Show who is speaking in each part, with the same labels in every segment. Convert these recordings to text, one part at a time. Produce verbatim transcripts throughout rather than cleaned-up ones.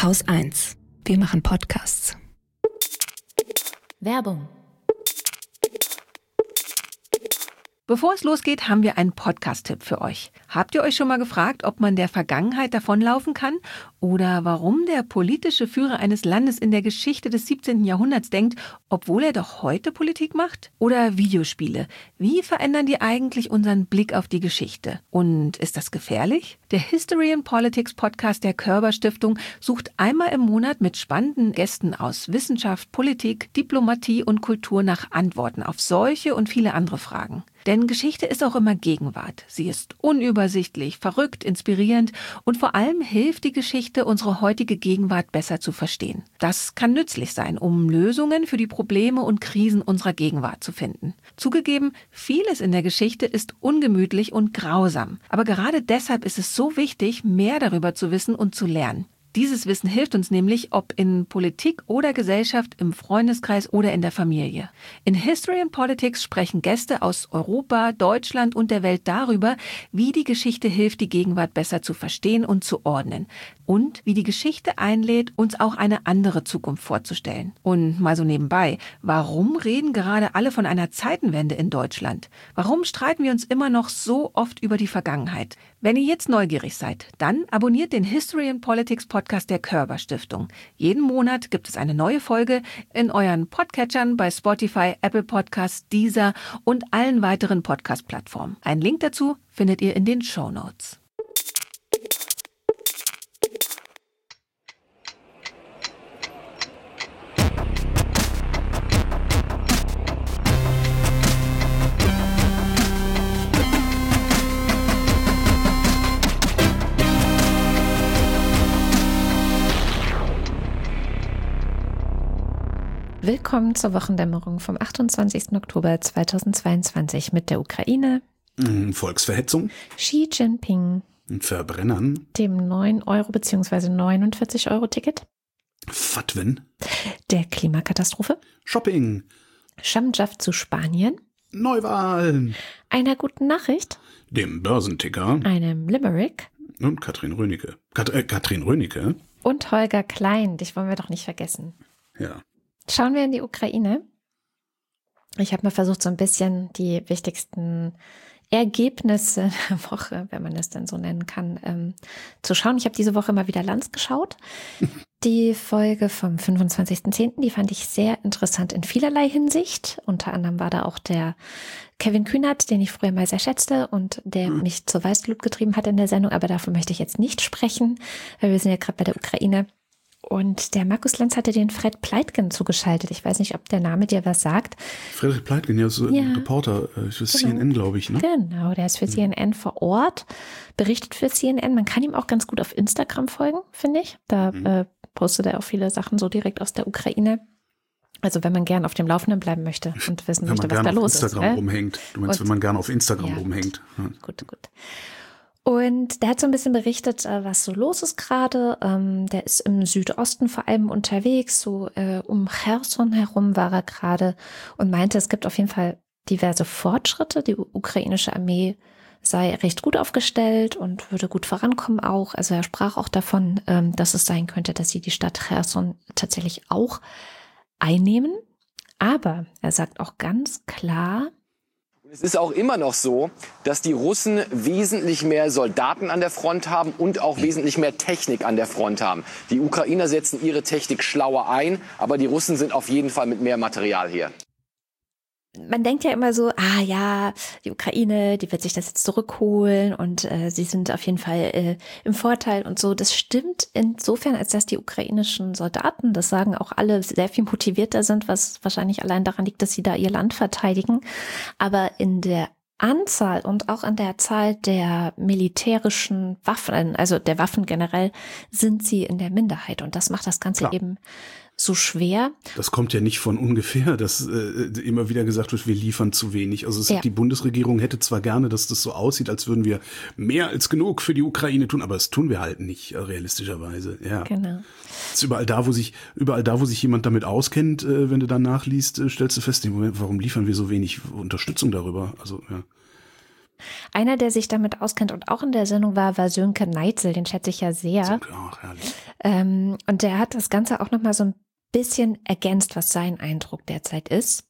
Speaker 1: Haus eins. Wir machen Podcasts.
Speaker 2: Werbung.
Speaker 3: Bevor es losgeht, haben wir einen Podcast-Tipp für euch. Habt ihr euch schon mal gefragt, ob man der Vergangenheit davonlaufen kann? Oder warum der politische Führer eines Landes in der Geschichte des siebzehnten Jahrhunderts denkt, obwohl er doch heute Politik macht? Oder Videospiele. Wie verändern die eigentlich unseren Blick auf die Geschichte? Und ist das gefährlich? Der History and Politics Podcast der Körber Stiftung sucht einmal im Monat mit spannenden Gästen aus Wissenschaft, Politik, Diplomatie und Kultur nach Antworten auf solche und viele andere Fragen. Denn Geschichte ist auch immer Gegenwart. Sie ist unübersichtlich, verrückt, inspirierend und vor allem hilft die Geschichte, unsere heutige Gegenwart besser zu verstehen. Das kann nützlich sein, um Lösungen für die Probleme und Krisen unserer Gegenwart zu finden. Zugegeben, vieles in der Geschichte ist ungemütlich und grausam. Aber gerade deshalb ist es so wichtig, mehr darüber zu wissen und zu lernen. Dieses Wissen hilft uns nämlich, ob in Politik oder Gesellschaft, im Freundeskreis oder in der Familie. In History and Politics sprechen Gäste aus Europa, Deutschland und der Welt darüber, wie die Geschichte hilft, die Gegenwart besser zu verstehen und zu ordnen. Und wie die Geschichte einlädt, uns auch eine andere Zukunft vorzustellen. Und mal so nebenbei, warum reden gerade alle von einer Zeitenwende in Deutschland? Warum streiten wir uns immer noch so oft über die Vergangenheit? Wenn ihr jetzt neugierig seid, dann abonniert den History and Politics Podcast der Körber Stiftung. Jeden Monat gibt es eine neue Folge in euren Podcatchern bei Spotify, Apple Podcasts, Deezer und allen weiteren Podcast-Plattformen. Einen Link dazu findet ihr in den Shownotes.
Speaker 2: Willkommen zur Wochendämmerung vom achtundzwanzigsten Oktober zweitausendzweiundzwanzig mit der Ukraine,
Speaker 4: Volksverhetzung,
Speaker 2: Xi Jinping,
Speaker 4: Verbrennern,
Speaker 2: dem neun Euro bzw. neunundvierzig Euro Ticket,
Speaker 4: Fatwen,
Speaker 2: der Klimakatastrophe,
Speaker 4: Shopping,
Speaker 2: Schamjaf zu Spanien,
Speaker 4: Neuwahlen,
Speaker 2: einer guten Nachricht,
Speaker 4: dem Börsenticker,
Speaker 2: einem Limerick
Speaker 4: und Katrin Rönecke. Kat äh, Katrin Rönecke.
Speaker 2: Und Holger Klein, dich wollen wir doch nicht vergessen.
Speaker 4: Ja.
Speaker 2: Schauen wir in die Ukraine. Ich habe mal versucht, so ein bisschen die wichtigsten Ergebnisse der Woche, wenn man das denn so nennen kann, ähm, zu schauen. Ich habe diese Woche mal wieder Lanz geschaut. Die Folge vom fünfundzwanzigsten zehnten, die fand ich sehr interessant in vielerlei Hinsicht. Unter anderem war da auch der Kevin Kühnert, den ich früher mal sehr schätzte und der mhm. mich zur Weißglut getrieben hat in der Sendung. Aber davon möchte ich jetzt nicht sprechen, weil wir sind ja gerade bei der Ukraine. Und der Markus Lanz hatte den Fred Pleitgen zugeschaltet. Ich weiß nicht, ob der Name dir was sagt.
Speaker 4: Fred Pleitgen, ja, so ja. ein Reporter für genau. C N N, glaube ich. Ne?
Speaker 2: Genau, der ist für C N N vor Ort, berichtet für C N N. Man kann ihm auch ganz gut auf Instagram folgen, finde ich. Da mhm. äh, postet er auch viele Sachen so direkt aus der Ukraine. Also wenn man gern auf dem Laufenden bleiben möchte und wissen
Speaker 4: wenn
Speaker 2: möchte, was da los ist.
Speaker 4: Wenn man gerne auf Instagram
Speaker 2: äh?
Speaker 4: rumhängt. Du meinst, und, wenn man gerne auf Instagram ja, rumhängt. Ja.
Speaker 2: Gut, gut. Und der hat so ein bisschen berichtet, was so los ist gerade. Der ist im Südosten vor allem unterwegs, so um Cherson herum war er gerade und meinte, es gibt auf jeden Fall diverse Fortschritte. Die ukrainische Armee sei recht gut aufgestellt und würde gut vorankommen auch. Also er sprach auch davon, dass es sein könnte, dass sie die Stadt Cherson tatsächlich auch einnehmen. Aber er sagt auch ganz klar,
Speaker 5: es ist auch immer noch so, dass die Russen wesentlich mehr Soldaten an der Front haben und auch wesentlich mehr Technik an der Front haben. Die Ukrainer setzen ihre Technik schlauer ein, aber die Russen sind auf jeden Fall mit mehr Material hier.
Speaker 2: Man denkt ja immer so, ah ja, die Ukraine, die wird sich das jetzt zurückholen und äh, sie sind auf jeden Fall äh, im Vorteil und so. Das stimmt insofern, als dass die ukrainischen Soldaten, das sagen auch alle, sehr viel motivierter sind, was wahrscheinlich allein daran liegt, dass sie da ihr Land verteidigen. Aber in der Anzahl und auch an der Zahl der militärischen Waffen, also der Waffen generell, sind sie in der Minderheit. Und das macht das Ganze Klar. eben so schwer.
Speaker 4: Das kommt ja nicht von ungefähr, dass äh, immer wieder gesagt wird, wir liefern zu wenig. Also es,
Speaker 2: ja.
Speaker 4: die Bundesregierung hätte zwar gerne, dass das so aussieht, als würden wir mehr als genug für die Ukraine tun, aber das tun wir halt nicht, realistischerweise. Ja.
Speaker 2: Genau.
Speaker 4: Das ist überall da, wo sich überall da, wo sich jemand damit auskennt, äh, wenn du dann nachliest, äh, stellst du fest, Moment, warum liefern wir so wenig Unterstützung darüber? Also ja.
Speaker 2: Einer, der sich damit auskennt und auch in der Sendung war, war Sönke Neitzel, den schätze ich ja sehr.
Speaker 4: Sönke, ach, herrlich.
Speaker 2: Ähm, und der hat das Ganze auch nochmal so ein bisschen ergänzt, was sein Eindruck derzeit ist.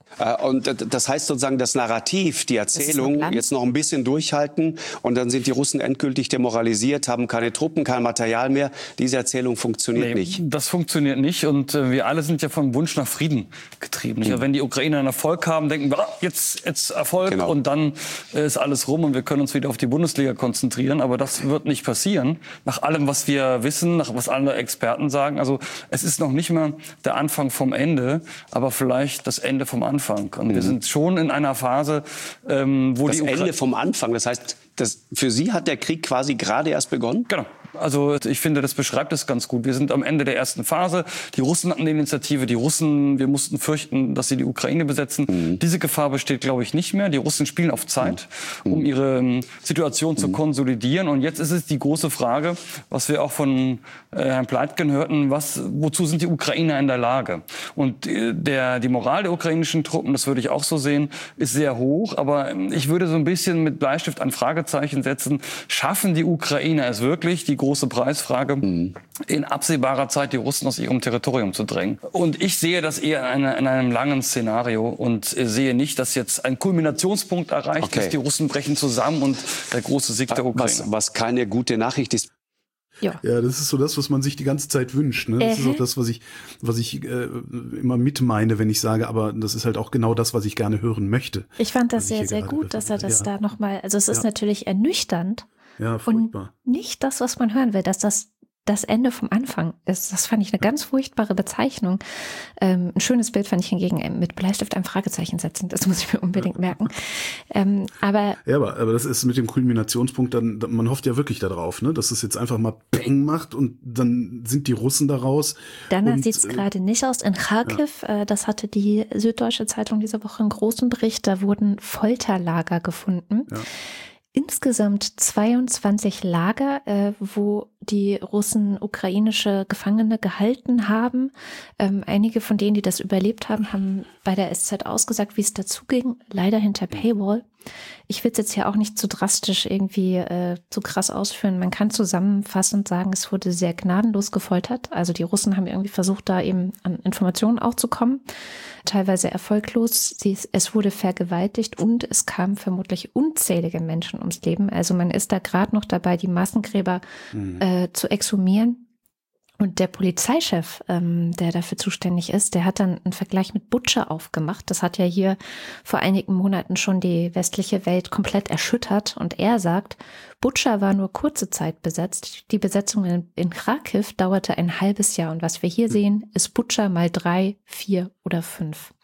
Speaker 6: Und das heißt sozusagen, das Narrativ, die Erzählung jetzt noch ein bisschen durchhalten und dann sind die Russen endgültig demoralisiert, haben keine Truppen, kein Material mehr. Diese Erzählung funktioniert nee, nicht.
Speaker 7: Das funktioniert nicht und äh, wir alle sind ja vom Wunsch nach Frieden getrieben. Mhm. Ja, wenn die Ukrainer einen Erfolg haben, denken wir, ah, jetzt, jetzt Erfolg genau. und dann äh, ist alles rum und wir können uns wieder auf die Bundesliga konzentrieren. Aber das wird nicht passieren, nach allem, was wir wissen, nach was alle Experten sagen. Also es ist noch nicht mal der Anfang vom Ende, aber vielleicht das Ende vom Anfang. Und mhm. wir sind schon in einer Phase, ähm, wo
Speaker 6: das
Speaker 7: die Ukra-
Speaker 6: Ende vom Anfang. Das heißt, das, für Sie hat der Krieg quasi gerade erst begonnen?
Speaker 7: Genau. Also ich finde, das beschreibt es ganz gut. Wir sind am Ende der ersten Phase. Die Russen hatten die Initiative. Die Russen, wir mussten fürchten, dass sie die Ukraine besetzen. Mhm. Diese Gefahr besteht, glaube ich, nicht mehr. Die Russen spielen auf Zeit, mhm. um ihre ähm, Situation mhm. zu konsolidieren. Und jetzt ist es die große Frage, was wir auch von äh, Herrn Pleitgen hörten, was, wozu sind die Ukrainer in der Lage? Und äh, der, die Moral der ukrainischen Truppen, das würde ich auch so sehen, ist sehr hoch. Aber äh, ich würde so ein bisschen mit Bleistift ein Fragezeichen setzen. Schaffen die Ukrainer es wirklich, die große Preisfrage, mhm. in absehbarer Zeit die Russen aus ihrem Territorium zu drängen. Und ich sehe das eher in, einer, in einem langen Szenario und sehe nicht, dass jetzt ein Kulminationspunkt erreicht okay. ist. Die Russen brechen zusammen und der große Sieg der Ukraine.
Speaker 6: Was, was keine gute Nachricht ist.
Speaker 4: Ja. ja, das ist so das, was man sich die ganze Zeit wünscht. Ne? Das äh. ist auch das, was ich, was ich äh, immer mitmeine, wenn ich sage, aber das ist halt auch genau das, was ich gerne hören möchte.
Speaker 2: Ich fand das sehr, sehr gut, dass er das ja. da nochmal, also es ist ja. natürlich ernüchternd.
Speaker 4: Ja, furchtbar.
Speaker 2: Und nicht das, was man hören will, dass das das Ende vom Anfang ist. Das fand ich eine ganz furchtbare Bezeichnung. Ähm, ein schönes Bild fand ich hingegen mit Bleistift ein Fragezeichen setzen. Das muss ich mir unbedingt merken. Ähm, aber
Speaker 4: ja, aber, aber das ist mit dem Kulminationspunkt, dann, man hofft ja wirklich darauf, ne, dass es jetzt einfach mal Bang macht und dann sind die Russen daraus.
Speaker 2: Danach sieht es äh, gerade nicht aus. In Kharkiv, ja. äh, das hatte die Süddeutsche Zeitung diese Woche einen großen Bericht, da wurden Folterlager gefunden. Ja. Insgesamt zweiundzwanzig Lager, äh, wo die Russen ukrainische Gefangene gehalten haben. Ähm, einige von denen, die das überlebt haben, haben bei der S Z ausgesagt, wie es dazu ging. Leider hinter Paywall. Ich will es jetzt hier auch nicht zu drastisch irgendwie äh, zu krass ausführen. Man kann zusammenfassend sagen, es wurde sehr gnadenlos gefoltert. Also die Russen haben irgendwie versucht, da eben an Informationen auch zu kommen. Teilweise erfolglos. Sie, es wurde vergewaltigt und es kamen vermutlich unzählige Menschen ums Leben. Also man ist da gerade noch dabei, die Massengräber mhm. äh, zu exhumieren. Und der Polizeichef, ähm, der dafür zuständig ist, der hat dann einen Vergleich mit Butscha aufgemacht. Das hat ja hier vor einigen Monaten schon die westliche Welt komplett erschüttert. Und er sagt, Butscha war nur kurze Zeit besetzt. Die Besetzung in, in Kharkiv dauerte ein halbes Jahr. Und was wir hier sehen, ist Butscha mal drei, vier oder fünf.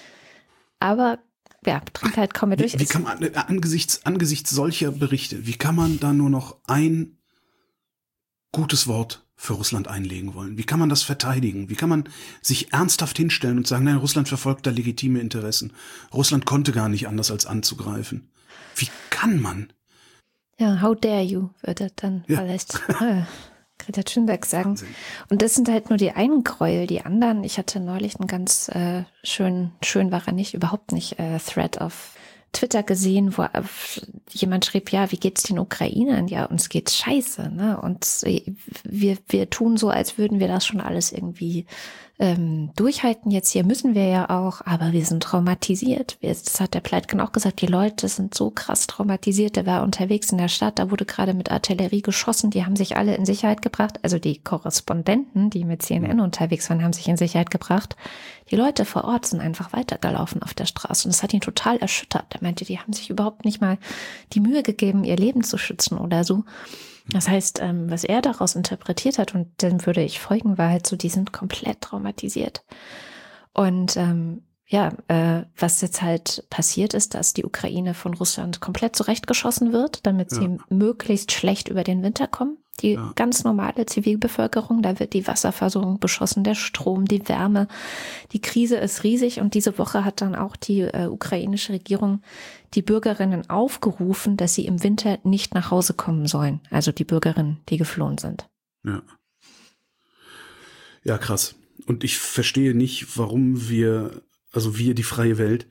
Speaker 2: Aber ja, Trinkheit kommen wir durch.
Speaker 4: Wie, wie kann man angesichts, angesichts solcher Berichte, wie kann man da nur noch ein gutes Wort für Russland einlegen wollen? Wie kann man das verteidigen? Wie kann man sich ernsthaft hinstellen und sagen, nein, Russland verfolgt da legitime Interessen. Russland konnte gar nicht anders als anzugreifen. Wie kann man?
Speaker 2: Ja, how dare you, würde dann ja. vielleicht äh, Greta Thunberg sagen. Wahnsinn. Und das sind halt nur die einen Gräuel. Die anderen, ich hatte neulich einen ganz äh, schönen, schön war er nicht, überhaupt nicht, äh, Thread auf Twitter gesehen, wo jemand schrieb, ja, wie geht's den Ukrainern? Ja, uns geht's scheiße, ne? Und wir, wir tun so, als würden wir das schon alles irgendwie ähm, durchhalten. Jetzt hier müssen wir ja auch, aber wir sind traumatisiert. Das hat der Pleitgen auch gesagt, die Leute sind so krass traumatisiert. Der war unterwegs in der Stadt, da wurde gerade mit Artillerie geschossen, die haben sich alle in Sicherheit gebracht. Also die Korrespondenten, die mit C N N unterwegs waren, haben sich in Sicherheit gebracht. Die Leute vor Ort sind einfach weitergelaufen auf der Straße und das hat ihn total erschüttert. Er meinte, die haben sich überhaupt nicht mal die Mühe gegeben, ihr Leben zu schützen oder so. Das heißt, ähm, was er daraus interpretiert hat, und dem würde ich folgen, war halt so, die sind komplett traumatisiert. Und ähm, ja, äh, was jetzt halt passiert ist, dass die Ukraine von Russland komplett zurechtgeschossen wird, damit sie ja. möglichst schlecht über den Winter kommen. Die ja. ganz normale Zivilbevölkerung, da wird die Wasserversorgung beschossen, der Strom, die Wärme. Die Krise ist riesig und diese Woche hat dann auch die äh, ukrainische Regierung die Bürgerinnen aufgerufen, dass sie im Winter nicht nach Hause kommen sollen. Also die Bürgerinnen, die geflohen sind.
Speaker 4: Ja. Ja, krass. Und ich verstehe nicht, warum wir, also wir, die freie Welt,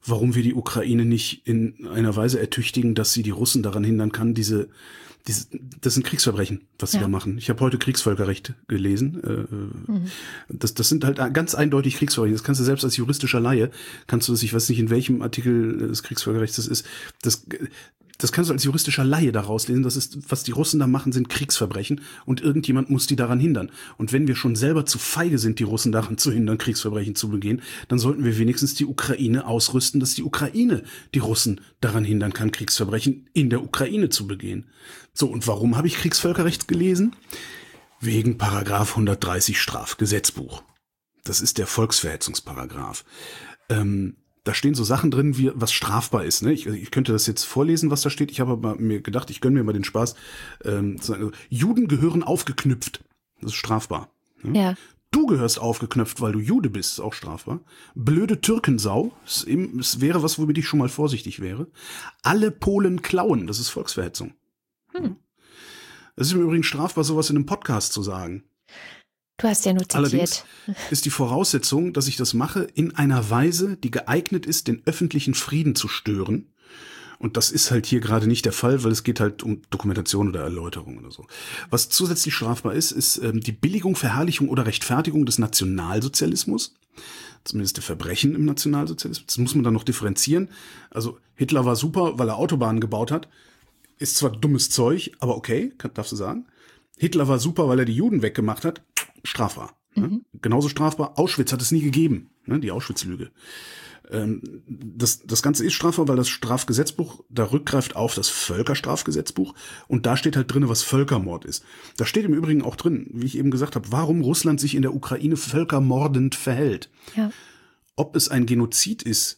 Speaker 4: warum wir die Ukraine nicht in einer Weise ertüchtigen, dass sie die Russen daran hindern kann, diese, diese das sind Kriegsverbrechen, was sie
Speaker 2: Ja.
Speaker 4: da machen. Ich habe heute Kriegsvölkerrecht gelesen. Äh, mhm. das, das sind halt ganz eindeutig Kriegsverbrechen. Das kannst du selbst als juristischer Laie, kannst du das, ich weiß nicht, in welchem Artikel des Kriegsvölkerrechts das ist, das Das kannst du als juristischer Laie daraus lesen. Das ist, was die Russen da machen, sind Kriegsverbrechen und irgendjemand muss die daran hindern. Und wenn wir schon selber zu feige sind, die Russen daran zu hindern, Kriegsverbrechen zu begehen, dann sollten wir wenigstens die Ukraine ausrüsten, dass die Ukraine die Russen daran hindern kann, Kriegsverbrechen in der Ukraine zu begehen. So, und warum habe ich Kriegsvölkerrecht gelesen? Wegen Paragraph hundertdreißig Strafgesetzbuch. Das ist der Volksverhetzungsparagraph. Ähm, Da stehen so Sachen drin, wie was strafbar ist. Ne? Ich, ich könnte das jetzt vorlesen, was da steht. Ich habe aber mir gedacht, ich gönne mir mal den Spaß. Ähm, also, Juden gehören aufgeknüpft. Das ist strafbar. Ne?
Speaker 2: Ja.
Speaker 4: Du gehörst aufgeknöpft, weil du Jude bist. Ist auch strafbar. Blöde Türkensau. Es wäre was, womit ich schon mal vorsichtig wäre. Alle Polen klauen. Das ist Volksverhetzung.
Speaker 2: Hm.
Speaker 4: Das ist im Übrigen strafbar, sowas in einem Podcast zu sagen.
Speaker 2: Du hast ja nur zitiert.
Speaker 4: Allerdings ist die Voraussetzung, dass ich das mache, in einer Weise, die geeignet ist, den öffentlichen Frieden zu stören. Und das ist halt hier gerade nicht der Fall, weil es geht halt um Dokumentation oder Erläuterung oder so. Was zusätzlich strafbar ist, ist ähm, die Billigung, Verherrlichung oder Rechtfertigung des Nationalsozialismus. Zumindest der Verbrechen im Nationalsozialismus. Das muss man dann noch differenzieren. Also Hitler war super, weil er Autobahnen gebaut hat. Ist zwar dummes Zeug, aber okay, kann, darfst du sagen. Hitler war super, weil er die Juden weggemacht hat. Strafbar. Mhm. Ne? Genauso strafbar. Auschwitz hat es nie gegeben. Ne? Die Auschwitz-Lüge. Ähm, das, das Ganze ist strafbar, weil das Strafgesetzbuch da rückgreift auf das Völkerstrafgesetzbuch. Und da steht halt drin, was Völkermord ist. Da steht im Übrigen auch drin, wie ich eben gesagt habe, warum Russland sich in der Ukraine völkermordend verhält.
Speaker 2: Ja.
Speaker 4: Ob es ein Genozid ist,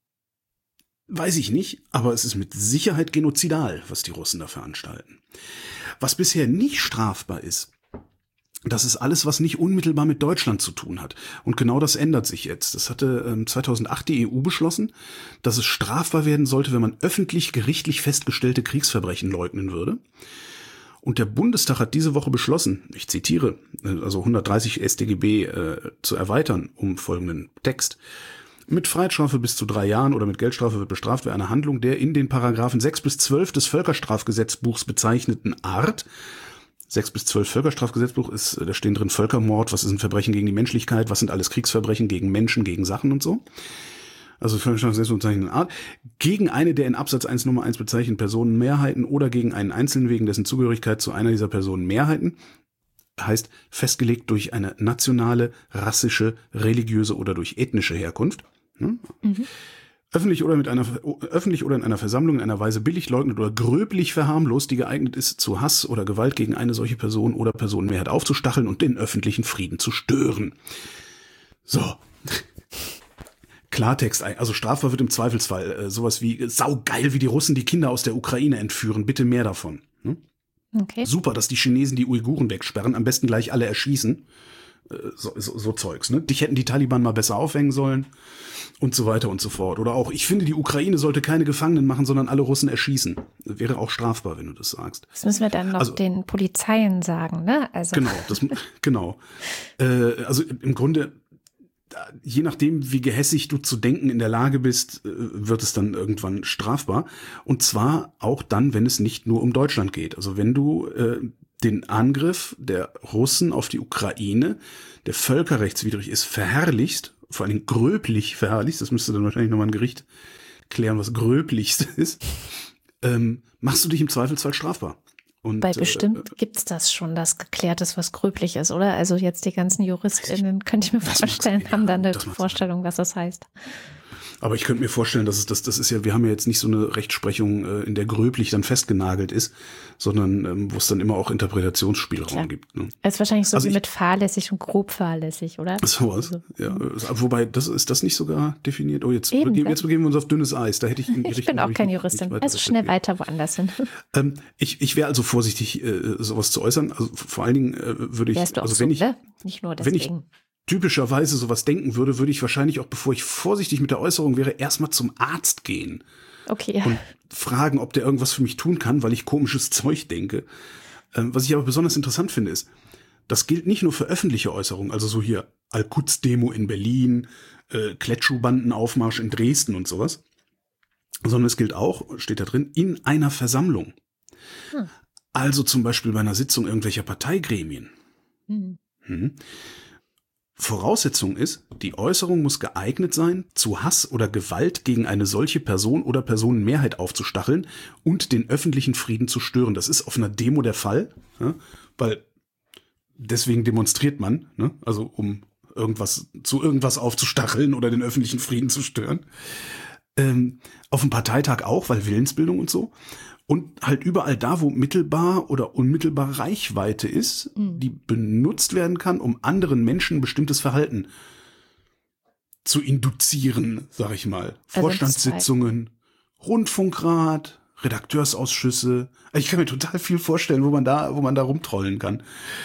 Speaker 4: weiß ich nicht, aber es ist mit Sicherheit genozidal, was die Russen da veranstalten. Was bisher nicht strafbar ist, das ist alles, was nicht unmittelbar mit Deutschland zu tun hat. Und genau das ändert sich jetzt. Das hatte ähm, zweitausendacht die E U beschlossen, dass es strafbar werden sollte, wenn man öffentlich gerichtlich festgestellte Kriegsverbrechen leugnen würde. Und der Bundestag hat diese Woche beschlossen, ich zitiere, also hundertdreißig S tG B äh, zu erweitern um folgenden Text. Mit Freiheitsstrafe bis zu drei Jahren oder mit Geldstrafe wird bestraft, wer eine Handlung der in den Paragraphen sechs bis zwölf des Völkerstrafgesetzbuchs bezeichneten Art, sechs bis zwölf Völkerstrafgesetzbuch ist, da stehen drin Völkermord, was ist ein Verbrechen gegen die Menschlichkeit, was sind alles Kriegsverbrechen gegen Menschen, gegen Sachen und so. Also Völkerstrafgesetzbuch bezeichneten Art, gegen eine der in Absatz eins Nummer eins bezeichneten Personen Mehrheiten oder gegen einen Einzelnen wegen dessen Zugehörigkeit zu einer dieser Personen Mehrheiten, heißt festgelegt durch eine nationale, rassische, religiöse oder durch ethnische Herkunft. Hm? Mhm. Öffentlich oder mit einer öffentlich oder in einer Versammlung in einer Weise billig leugnet oder gröblich verharmlost, die geeignet ist, zu Hass oder Gewalt gegen eine solche Person oder Personenmehrheit aufzustacheln und den öffentlichen Frieden zu stören. So. Klartext, also strafbar wird im Zweifelsfall äh, sowas wie saugeil, wie die Russen die Kinder aus der Ukraine entführen, bitte mehr davon. Hm?
Speaker 2: Okay.
Speaker 4: Super, dass die Chinesen die Uiguren wegsperren, am besten gleich alle erschießen. Äh, so, so, so Zeugs, ne? Dich hätten die Taliban mal besser aufhängen sollen. Und so weiter und so fort. Oder auch, ich finde, die Ukraine sollte keine Gefangenen machen, sondern alle Russen erschießen. Das wäre auch strafbar, wenn du das sagst.
Speaker 2: Das müssen wir dann noch also, den Polizeien sagen, ne? Also.
Speaker 4: Genau, das, genau. Äh, also im Grunde, je nachdem, wie gehässig du zu denken in der Lage bist, wird es dann irgendwann strafbar. Und zwar auch dann, wenn es nicht nur um Deutschland geht. Also wenn du äh, den Angriff der Russen auf die Ukraine, der völkerrechtswidrig ist, verherrlichst, vor allen Dingen gröblich verherrlichst, das müsste dann wahrscheinlich nochmal ein Gericht klären, was gröblichst ist, ähm, machst du dich im Zweifelsfall strafbar. Und,
Speaker 2: Bei bestimmt äh, gibt es das schon, das geklärt ist, was gröblich ist, oder? Also jetzt die ganzen JuristInnen, könnte ich mir vorstellen, sein, haben dann eine Vorstellung, sein. was das heißt.
Speaker 4: Aber ich könnte mir vorstellen, dass es das, das ist ja, wir haben ja jetzt nicht so eine Rechtsprechung, äh, in der gröblich dann festgenagelt ist, sondern ähm, wo es dann immer auch Interpretationsspielraum
Speaker 2: Klar.
Speaker 4: gibt. Ne?
Speaker 2: Es ist wahrscheinlich so
Speaker 4: also
Speaker 2: wie
Speaker 4: ich,
Speaker 2: mit fahrlässig und grob fahrlässig, oder?
Speaker 4: Sowas,
Speaker 2: also,
Speaker 4: ja. Wobei, das ist das nicht sogar definiert? Oh, jetzt,
Speaker 2: Eben,
Speaker 4: begeben, jetzt begeben wir uns auf dünnes Eis. Da hätte ich, ich,
Speaker 2: ich bin auch keine Juristin. Also schnell weiter woanders hin.
Speaker 4: Ähm, ich ich wäre also vorsichtig, äh, sowas zu äußern. Also vor allen Dingen äh, würde ich,
Speaker 2: Wärst du auch
Speaker 4: also
Speaker 2: so,
Speaker 4: wenn ich,
Speaker 2: ne? Nicht nur deswegen.
Speaker 4: wenn ich typischerweise sowas denken würde, würde ich wahrscheinlich auch, bevor ich vorsichtig mit der Äußerung wäre, erstmal zum Arzt gehen.
Speaker 2: Okay.
Speaker 4: Und fragen, ob der irgendwas für mich tun kann, weil ich komisches Zeug denke. Ähm, was ich aber besonders interessant finde, ist, das gilt nicht nur für öffentliche Äußerungen, also so hier Al-Quds-Demo in Berlin, äh, Klettschuhbandenaufmarsch in Dresden und sowas, sondern es gilt auch, steht da drin, in einer Versammlung. Hm. Also zum Beispiel bei einer Sitzung irgendwelcher Parteigremien. Hm. Hm. Voraussetzung ist, die Äußerung muss geeignet sein, zu Hass oder Gewalt gegen eine solche Person oder Personenmehrheit aufzustacheln und den öffentlichen Frieden zu stören. Das ist auf einer Demo der Fall, ja, weil deswegen demonstriert man, ne, also um irgendwas zu irgendwas aufzustacheln oder den öffentlichen Frieden zu stören. Ähm, auf dem Parteitag auch, weil Willensbildung und so. Und halt überall da, wo mittelbar oder unmittelbar Reichweite ist, mhm. die benutzt werden kann, um anderen Menschen bestimmtes Verhalten zu induzieren, sag ich mal. Also Vorstandssitzungen, Rundfunkrat, Redakteursausschüsse. Ich kann mir total viel vorstellen, wo man da, wo man da rumtrollen kann.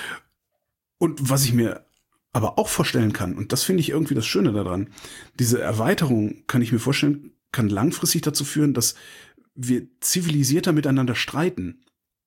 Speaker 4: Und was ich mir aber auch vorstellen kann, und das finde ich irgendwie das Schöne daran, diese Erweiterung, kann ich mir vorstellen, kann langfristig dazu führen, dass wir zivilisierter miteinander streiten.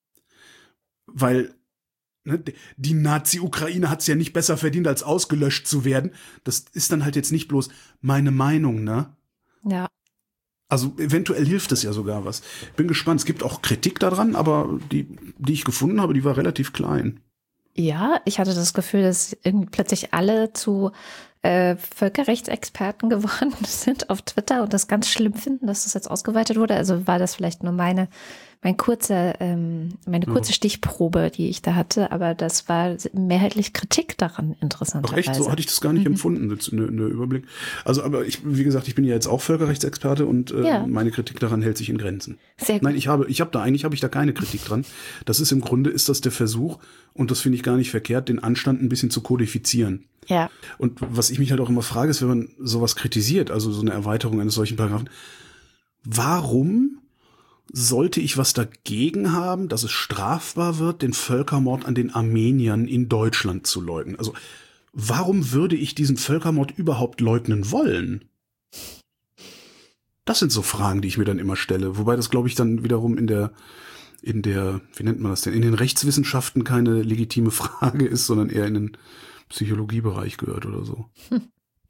Speaker 4: Weil ne, die Nazi-Ukraine hat es ja nicht besser verdient, als ausgelöscht zu werden. Das ist dann halt jetzt nicht bloß meine Meinung, ne?
Speaker 2: Ja.
Speaker 4: Also eventuell hilft es ja sogar was. Bin gespannt. Es gibt auch Kritik daran, aber die, die ich gefunden habe, die war relativ klein.
Speaker 2: Ja, ich hatte das Gefühl, dass irgendwie plötzlich alle zu äh, Völkerrechtsexperten geworden sind auf Twitter und das ganz schlimm finden, dass das jetzt ausgeweitet wurde. Also war das vielleicht nur meine, mein kurzer, ähm, meine kurze ja. Stichprobe, die ich da hatte, aber das war mehrheitlich Kritik daran, interessanterweise.
Speaker 4: Ach echt? So hatte ich das gar nicht mhm. empfunden, das, ne, ne Überblick. Also, aber ich, wie gesagt, ich bin ja jetzt auch Völkerrechtsexperte und äh, ja. meine Kritik daran hält sich in Grenzen. Sehr gut. Nein, ich habe, ich habe da eigentlich habe ich da keine Kritik dran. Das ist im Grunde ist das der Versuch, und das finde ich gar nicht verkehrt, den Anstand ein bisschen zu kodifizieren.
Speaker 2: Ja.
Speaker 4: Und was ich mich halt auch immer frage, ist, wenn man sowas kritisiert, also so eine Erweiterung eines solchen Paragraphen, warum sollte ich was dagegen haben, dass es strafbar wird, den Völkermord an den Armeniern in Deutschland zu leugnen? Also warum würde ich diesen Völkermord überhaupt leugnen wollen? Das sind so Fragen, die ich mir dann immer stelle. Wobei das, glaube ich, dann wiederum in der, in der, wie nennt man das denn, in den Rechtswissenschaften keine legitime Frage ist, sondern eher in den Psychologiebereich gehört oder so. Hm.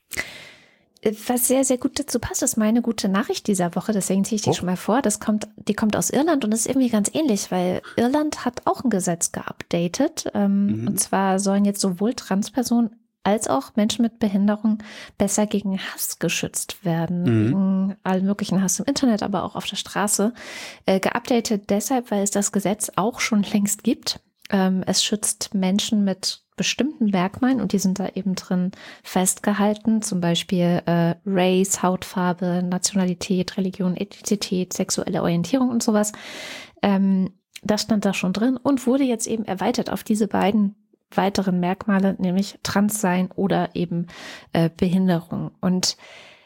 Speaker 2: Was sehr, sehr gut dazu passt, ist meine gute Nachricht dieser Woche. Deswegen ziehe ich die oh. schon mal vor. Das kommt, die kommt aus Irland und ist irgendwie ganz ähnlich, weil Irland hat auch ein Gesetz geupdatet. Ähm, mhm. Und zwar sollen jetzt sowohl Transpersonen als auch Menschen mit Behinderung besser gegen Hass geschützt werden. Mhm. Gegen allen möglichen Hass im Internet, aber auch auf der Straße. Äh, geupdatet deshalb, weil es das Gesetz auch schon längst gibt. Ähm, es schützt Menschen mit bestimmten Merkmalen und die sind da eben drin festgehalten, zum Beispiel äh, Race, Hautfarbe, Nationalität, Religion, Ethnizität, sexuelle Orientierung und sowas. Ähm, das stand da schon drin und wurde jetzt eben erweitert auf diese beiden weiteren Merkmale, nämlich Transsein oder eben äh, Behinderung. Und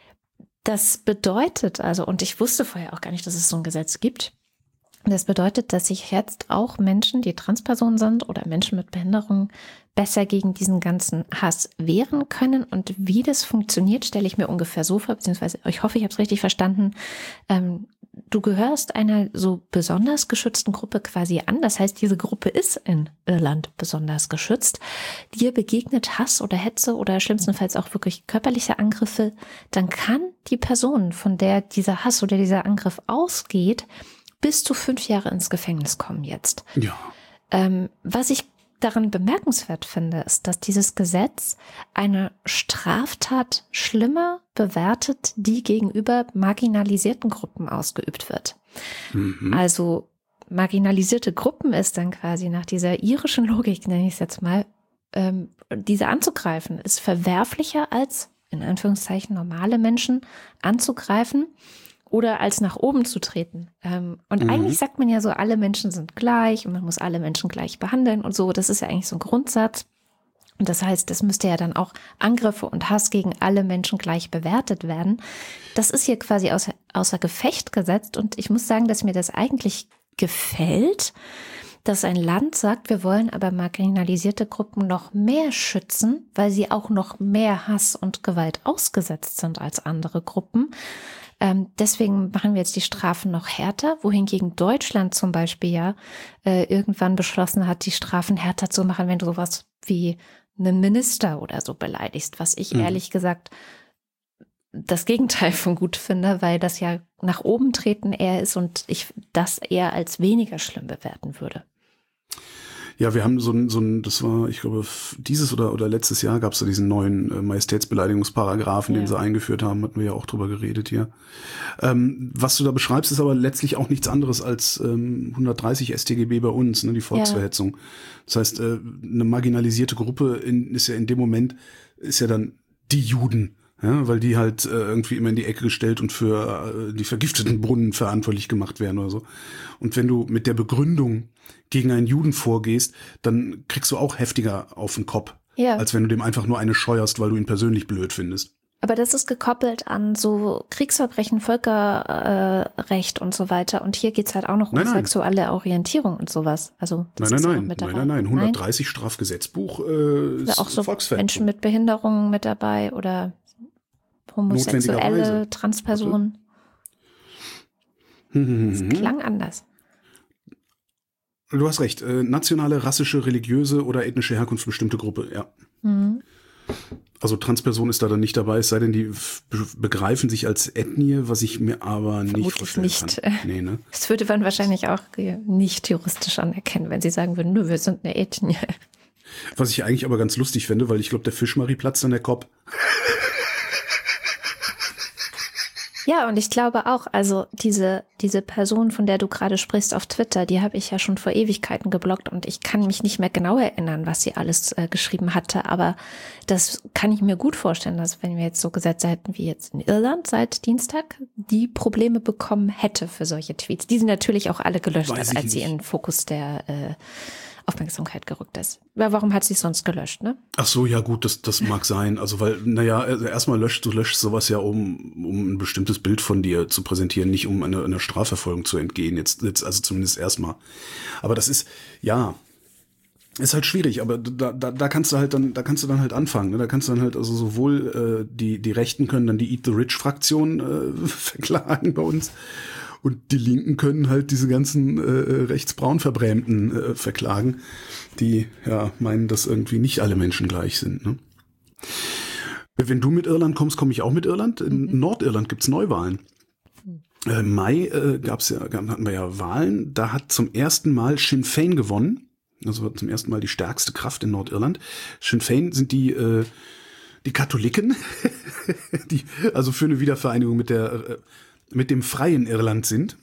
Speaker 2: das bedeutet also, und ich wusste vorher auch gar nicht, dass es so ein Gesetz gibt, das bedeutet, dass sich jetzt auch Menschen, die Transpersonen sind oder Menschen mit Behinderung, besser gegen diesen ganzen Hass wehren können. Und wie das funktioniert, stelle ich mir ungefähr so vor, beziehungsweise ich hoffe, ich habe es richtig verstanden. Ähm, du gehörst einer so besonders geschützten Gruppe quasi an. Das heißt, diese Gruppe ist in Irland besonders geschützt. Dir begegnet Hass oder Hetze oder schlimmstenfalls auch wirklich körperliche Angriffe. Dann kann die Person, von der dieser Hass oder dieser Angriff ausgeht, bis zu fünf Jahre ins Gefängnis kommen jetzt.
Speaker 4: Ja.
Speaker 2: Ähm, was ich daran bemerkenswert finde, ist, dass dieses Gesetz eine Straftat schlimmer bewertet, die gegenüber marginalisierten Gruppen ausgeübt wird. Mhm. Also marginalisierte Gruppen ist dann quasi nach dieser irischen Logik, nenne ich es jetzt mal, ähm, diese anzugreifen, ist verwerflicher als, in Anführungszeichen, normale Menschen anzugreifen oder als nach oben zu treten. Ähm, und mhm. eigentlich sagt man ja so, alle Menschen sind gleich und man muss alle Menschen gleich behandeln und so. Das ist ja eigentlich so ein Grundsatz. Und das heißt, es müsste ja dann auch Angriffe und Hass gegen alle Menschen gleich bewertet werden. Das ist hier quasi außer, außer Gefecht gesetzt. Und ich muss sagen, dass mir das eigentlich gefällt, dass ein Land sagt, wir wollen aber marginalisierte Gruppen noch mehr schützen, weil sie auch noch mehr Hass und Gewalt ausgesetzt sind als andere Gruppen. Ähm, deswegen machen wir jetzt die Strafen noch härter, wohingegen Deutschland zum Beispiel ja äh, irgendwann beschlossen hat, die Strafen härter zu machen, wenn du sowas wie einen Minister oder so beleidigst, was ich mhm. ehrlich gesagt das Gegenteil von gut finde, weil das ja nach oben treten eher ist und ich das eher als weniger schlimm bewerten würde.
Speaker 4: Ja, wir haben so ein, so ein, das war, ich glaube, dieses oder oder letztes Jahr gab es da diesen neuen äh, Majestätsbeleidigungsparagraphen, ja. den sie eingeführt haben, hatten wir ja auch drüber geredet hier. Ähm, was du da beschreibst, ist aber letztlich auch nichts anderes als ähm, hundertdreißig S t G B bei uns, ne, die Volksverhetzung. Ja. Das heißt, äh, eine marginalisierte Gruppe in, ist ja in dem Moment, ist ja dann die Juden. Ja, weil die halt äh, irgendwie immer in die Ecke gestellt und für äh, die vergifteten Brunnen verantwortlich gemacht werden oder so. Und wenn du mit der Begründung gegen einen Juden vorgehst, dann kriegst du auch heftiger auf den Kopf, ja. als wenn du dem einfach nur eine scheuerst, weil du ihn persönlich blöd findest.
Speaker 2: Aber das ist gekoppelt an so Kriegsverbrechen, Völkerrecht äh, und so weiter. Und hier geht's halt auch noch um nein, nein. sexuelle Orientierung und sowas. Also das
Speaker 4: nein,
Speaker 2: ist
Speaker 4: nein,
Speaker 2: auch
Speaker 4: nein,
Speaker 2: mit
Speaker 4: nein,
Speaker 2: dabei.
Speaker 4: nein, nein, hundertdreißig Strafgesetzbuch äh, ist
Speaker 2: auch so
Speaker 4: Volksverhetzung.
Speaker 2: Menschen mit Behinderungen mit dabei oder homosexuelle Transpersonen. Das klang anders.
Speaker 4: Du hast recht. Äh, nationale, rassische, religiöse oder ethnische Herkunft bestimmte Gruppe, ja. Mhm. Also Transperson ist da dann nicht dabei, es sei denn, die be- begreifen sich als Ethnie, was ich mir aber
Speaker 2: Vermutlich
Speaker 4: nicht vorstellen
Speaker 2: nicht.
Speaker 4: kann. Nee, ne?
Speaker 2: Das würde man wahrscheinlich auch nicht juristisch anerkennen, wenn sie sagen würden, nur wir sind eine Ethnie.
Speaker 4: Was ich eigentlich aber ganz lustig finde, weil ich glaube, der Fischmarie platzt an der Kopf.
Speaker 2: Ja, und ich glaube auch, also diese diese Person, von der du gerade sprichst auf Twitter, die habe ich ja schon vor Ewigkeiten geblockt und ich kann mich nicht mehr genau erinnern, was sie alles äh, geschrieben hatte, aber das kann ich mir gut vorstellen, dass wenn wir jetzt so Gesetze hätten wie jetzt in Irland seit Dienstag, die Probleme bekommen hätte für solche Tweets. Die sind natürlich auch alle gelöscht, als
Speaker 4: nicht.
Speaker 2: sie in den Fokus der äh, Aufmerksamkeit gerückt ist. Ja, warum hat sie es sonst gelöscht, ne?
Speaker 4: Ach so, ja gut, das das mag sein. Also weil, naja, also erstmal löscht du löscht sowas ja, um um ein bestimmtes Bild von dir zu präsentieren, nicht um einer, einer Strafverfolgung zu entgehen. Jetzt jetzt also zumindest erstmal. Aber das ist ja ist halt schwierig. Aber da da da kannst du halt dann da kannst du dann halt anfangen. Ne? Da kannst du dann halt also sowohl äh, die die Rechten können dann die Eat the Rich Fraktion äh, verklagen bei uns. Und die Linken können halt diese ganzen äh, rechtsbraun Verbrämten äh, verklagen, die ja meinen, dass irgendwie nicht alle Menschen gleich sind. Ne? Wenn du mit Irland kommst, komme ich auch mit Irland. In mhm. Nordirland gibt's Neuwahlen. Äh, Im Mai äh, gab's ja, hatten wir ja Wahlen. Da hat zum ersten Mal Sinn Féin gewonnen. Also zum ersten Mal die stärkste Kraft in Nordirland. Sinn Féin sind die äh, die Katholiken, die also für eine Wiedervereinigung mit der äh, mit dem freien Irland sind.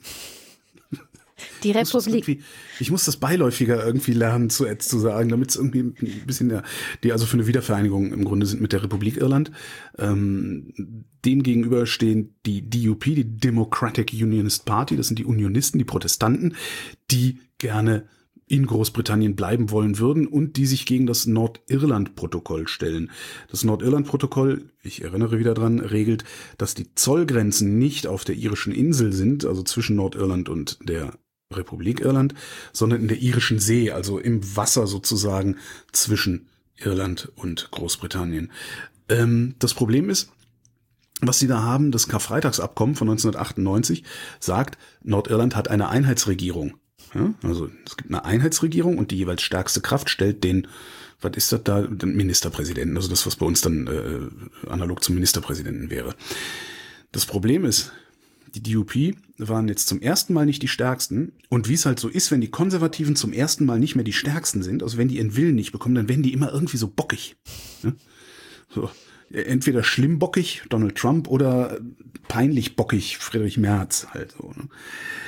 Speaker 2: Die Republik.
Speaker 4: Ich muss, ich muss das beiläufiger irgendwie lernen zu, zu sagen, damit es irgendwie ein bisschen, ja, die also für eine Wiedervereinigung im Grunde sind mit der Republik Irland. Ähm, dem gegenüber stehen die D U P, die Democratic Unionist Party, das sind die Unionisten, die Protestanten, die gerne in Großbritannien bleiben wollen würden und die sich gegen das Nordirland-Protokoll stellen. Das Nordirland-Protokoll, ich erinnere wieder dran, regelt, dass die Zollgrenzen nicht auf der irischen Insel sind, also zwischen Nordirland und der Republik Irland, sondern in der irischen See, also im Wasser sozusagen zwischen Irland und Großbritannien. Ähm, das Problem ist, was sie da haben, das Karfreitagsabkommen von neunzehnhundertachtundneunzig sagt, Nordirland hat eine Einheitsregierung. Ja, also es gibt eine Einheitsregierung und die jeweils stärkste Kraft stellt den, was ist das da, den Ministerpräsidenten, also das, was bei uns dann äh, analog zum Ministerpräsidenten wäre. Das Problem ist, die D U P waren jetzt zum ersten Mal nicht die stärksten und wie es halt so ist, wenn die Konservativen zum ersten Mal nicht mehr die stärksten sind, also wenn die ihren Willen nicht bekommen, dann werden die immer irgendwie so bockig. Ja? So, entweder schlimm bockig, Donald Trump, oder peinlich bockig, Friedrich Merz halt so, ne?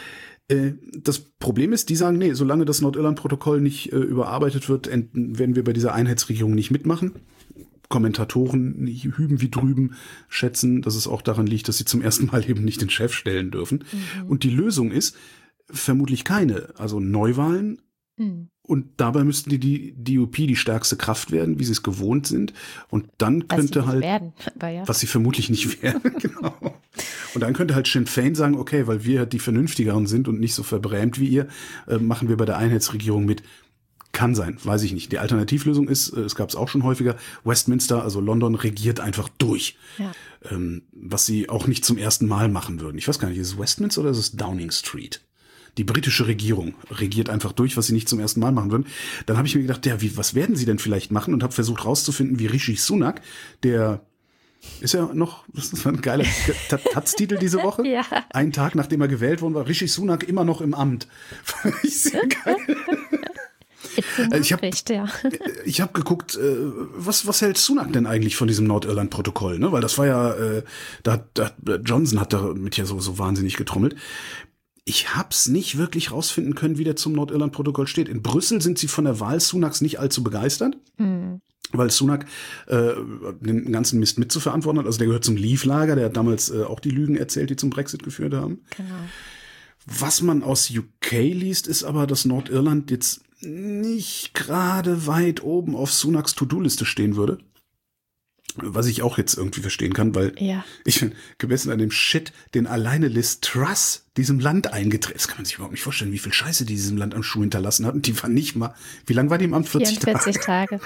Speaker 4: Das Problem ist, die sagen, nee, solange das Nordirland-Protokoll nicht äh, überarbeitet wird, ent- werden wir bei dieser Einheitsregierung nicht mitmachen. Kommentatoren hüben wie drüben schätzen, dass es auch daran liegt, dass sie zum ersten Mal eben nicht den Chef stellen dürfen. Mhm. Und die Lösung ist vermutlich keine, also Neuwahlen. Mhm. Und dabei müssten die, die D U P die stärkste Kraft werden, wie sie es gewohnt sind. Und dann was könnte halt, werden, ja. was sie vermutlich nicht werden, genau. Und dann könnte halt Sinn Féin sagen, okay, weil wir die Vernünftigeren sind und nicht so verbrämt wie ihr, äh, machen wir bei der Einheitsregierung mit. Kann sein, weiß ich nicht. Die Alternativlösung ist, es gab es auch schon häufiger, Westminster, also London, regiert einfach durch.
Speaker 2: Ja.
Speaker 4: Ähm, was sie auch nicht zum ersten Mal machen würden. Ich weiß gar nicht, ist es Westminster oder ist es Downing Street? Die britische Regierung regiert einfach durch, was sie nicht zum ersten Mal machen würden. Dann habe ich mir gedacht, ja, wie, was werden sie denn vielleicht machen? Und habe versucht rauszufinden, wie Rishi Sunak, der ist ja noch, das war ein geiler Taz-Titel diese Woche.
Speaker 2: Ja.
Speaker 4: Einen Tag, nachdem er gewählt worden war, Rishi Sunak immer noch im Amt. Fand ich sehr geil. Ich habe
Speaker 2: ja.
Speaker 4: ich hab geguckt, was, was hält Sunak denn eigentlich von diesem Nordirland-Protokoll? Ne? Weil das war ja, da, da Johnson hat damit ja so, so wahnsinnig getrommelt. Ich hab's nicht wirklich rausfinden können, wie der zum Nordirland-Protokoll steht. In Brüssel sind sie von der Wahl Sunaks nicht allzu begeistert, mhm. weil Sunak äh, den ganzen Mist mitzuverantworten hat. Also der gehört zum Leave-Lager, der hat damals äh, auch die Lügen erzählt, die zum Brexit geführt haben.
Speaker 2: Genau.
Speaker 4: Was man aus U K liest, ist aber, dass Nordirland jetzt nicht gerade weit oben auf Sunaks To-Do-Liste stehen würde. Was ich auch jetzt irgendwie verstehen kann, weil
Speaker 2: ja.
Speaker 4: ich bin gemessen an dem Shit, den alleine Liz Truss diesem Land eingetreten. Das kann man sich überhaupt nicht vorstellen, wie viel Scheiße die diesem Land am Schuh hinterlassen hatten. Die war nicht mal, wie lange war die im Amt? vierzig
Speaker 2: vierundvierzig Tage.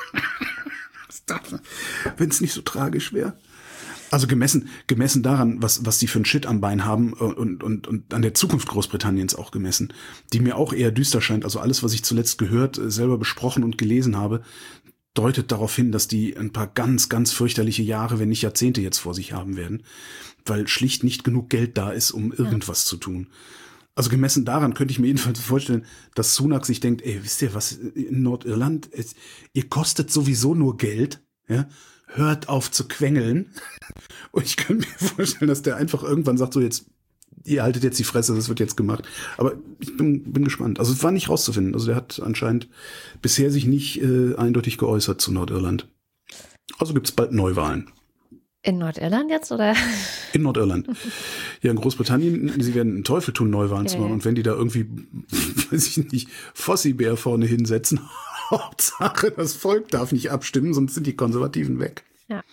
Speaker 4: Wenn es nicht so tragisch wäre. Also gemessen, gemessen daran, was, was die für ein Shit am Bein haben und, und, und an der Zukunft Großbritanniens auch gemessen, die mir auch eher düster scheint. Also alles, was ich zuletzt gehört, selber besprochen und gelesen habe, deutet darauf hin, dass die ein paar ganz, ganz fürchterliche Jahre, wenn nicht Jahrzehnte jetzt vor sich haben werden, weil schlicht nicht genug Geld da ist, um irgendwas ja. zu tun. Also gemessen daran könnte ich mir jedenfalls vorstellen, dass Sunak sich denkt, ey, wisst ihr was, in Nordirland, es, ihr kostet sowieso nur Geld, ja, hört auf zu quengeln. Und ich kann mir vorstellen, dass der einfach irgendwann sagt, so jetzt, ihr haltet jetzt die Fresse, das wird jetzt gemacht. Aber ich bin, bin gespannt. Also es war nicht rauszufinden. Also der hat anscheinend bisher sich nicht äh, eindeutig geäußert zu Nordirland. Also gibt es bald Neuwahlen.
Speaker 2: In Nordirland jetzt, oder?
Speaker 4: In Nordirland. Ja, in Großbritannien, sie werden einen Teufel tun, Neuwahlen
Speaker 2: ja,
Speaker 4: zu machen.
Speaker 2: ja.
Speaker 4: Und wenn die da irgendwie, weiß ich nicht, Fossi-Bär vorne hinsetzen, Hauptsache, das Volk darf nicht abstimmen, sonst sind die Konservativen weg.
Speaker 2: Ja.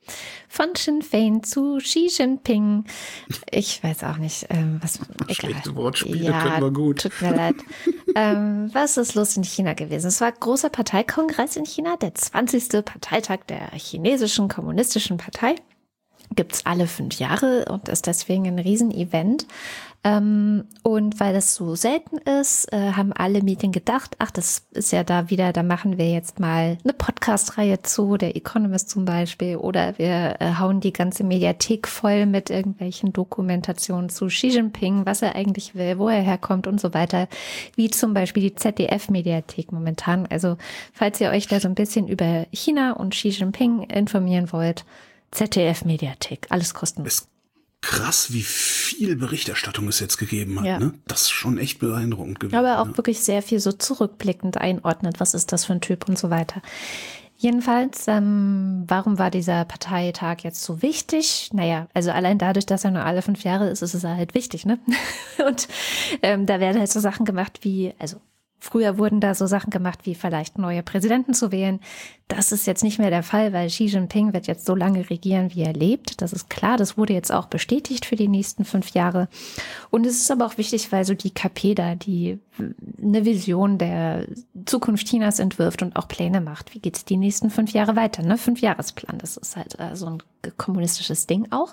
Speaker 2: Von Sinn Fein zu Xi Jinping. Ich weiß auch nicht, ähm, was.
Speaker 4: Schlechte Wortspiele
Speaker 2: ja,
Speaker 4: können wir gut.
Speaker 2: Tut mir leid. ähm, was ist los in China gewesen? Es war großer Parteikongress in China, der zwanzigste Parteitag der chinesischen kommunistischen Partei. Gibt's alle fünf Jahre und ist deswegen ein Riesenevent. Ähm, und weil das so selten ist, äh, haben alle Medien gedacht, ach, das ist ja da wieder, da machen wir jetzt mal eine Podcast-Reihe zu, der Economist zum Beispiel, oder wir äh, hauen die ganze Mediathek voll mit irgendwelchen Dokumentationen zu Xi Jinping, was er eigentlich will, wo er herkommt und so weiter, wie zum Beispiel die Z D F-Mediathek momentan. Also falls ihr euch da so ein bisschen über China und Xi Jinping informieren wollt, Z D F-Mediathek, alles kostenlos.
Speaker 4: Ist krass, wie viel Berichterstattung es jetzt gegeben hat.
Speaker 2: Ja.
Speaker 4: Ne? Das ist schon echt beeindruckend gewesen.
Speaker 2: Aber auch
Speaker 4: ja.
Speaker 2: wirklich sehr viel so zurückblickend einordnet, was ist das für ein Typ und so weiter. Jedenfalls, ähm, warum war dieser Parteitag jetzt so wichtig? Naja, also allein dadurch, dass er nur alle fünf Jahre ist, ist es halt wichtig, ne? Und ähm, da werden halt so Sachen gemacht wie, also früher wurden da so Sachen gemacht, wie vielleicht neue Präsidenten zu wählen. Das ist jetzt nicht mehr der Fall, weil Xi Jinping wird jetzt so lange regieren, wie er lebt. Das ist klar, das wurde jetzt auch bestätigt für die nächsten fünf Jahre. Und es ist aber auch wichtig, weil so die K P da, die eine Vision der Zukunft Chinas entwirft und auch Pläne macht. Wie geht es die nächsten fünf Jahre weiter? Ne? Fünfjahresplan, das ist halt äh, so ein kommunistisches Ding auch.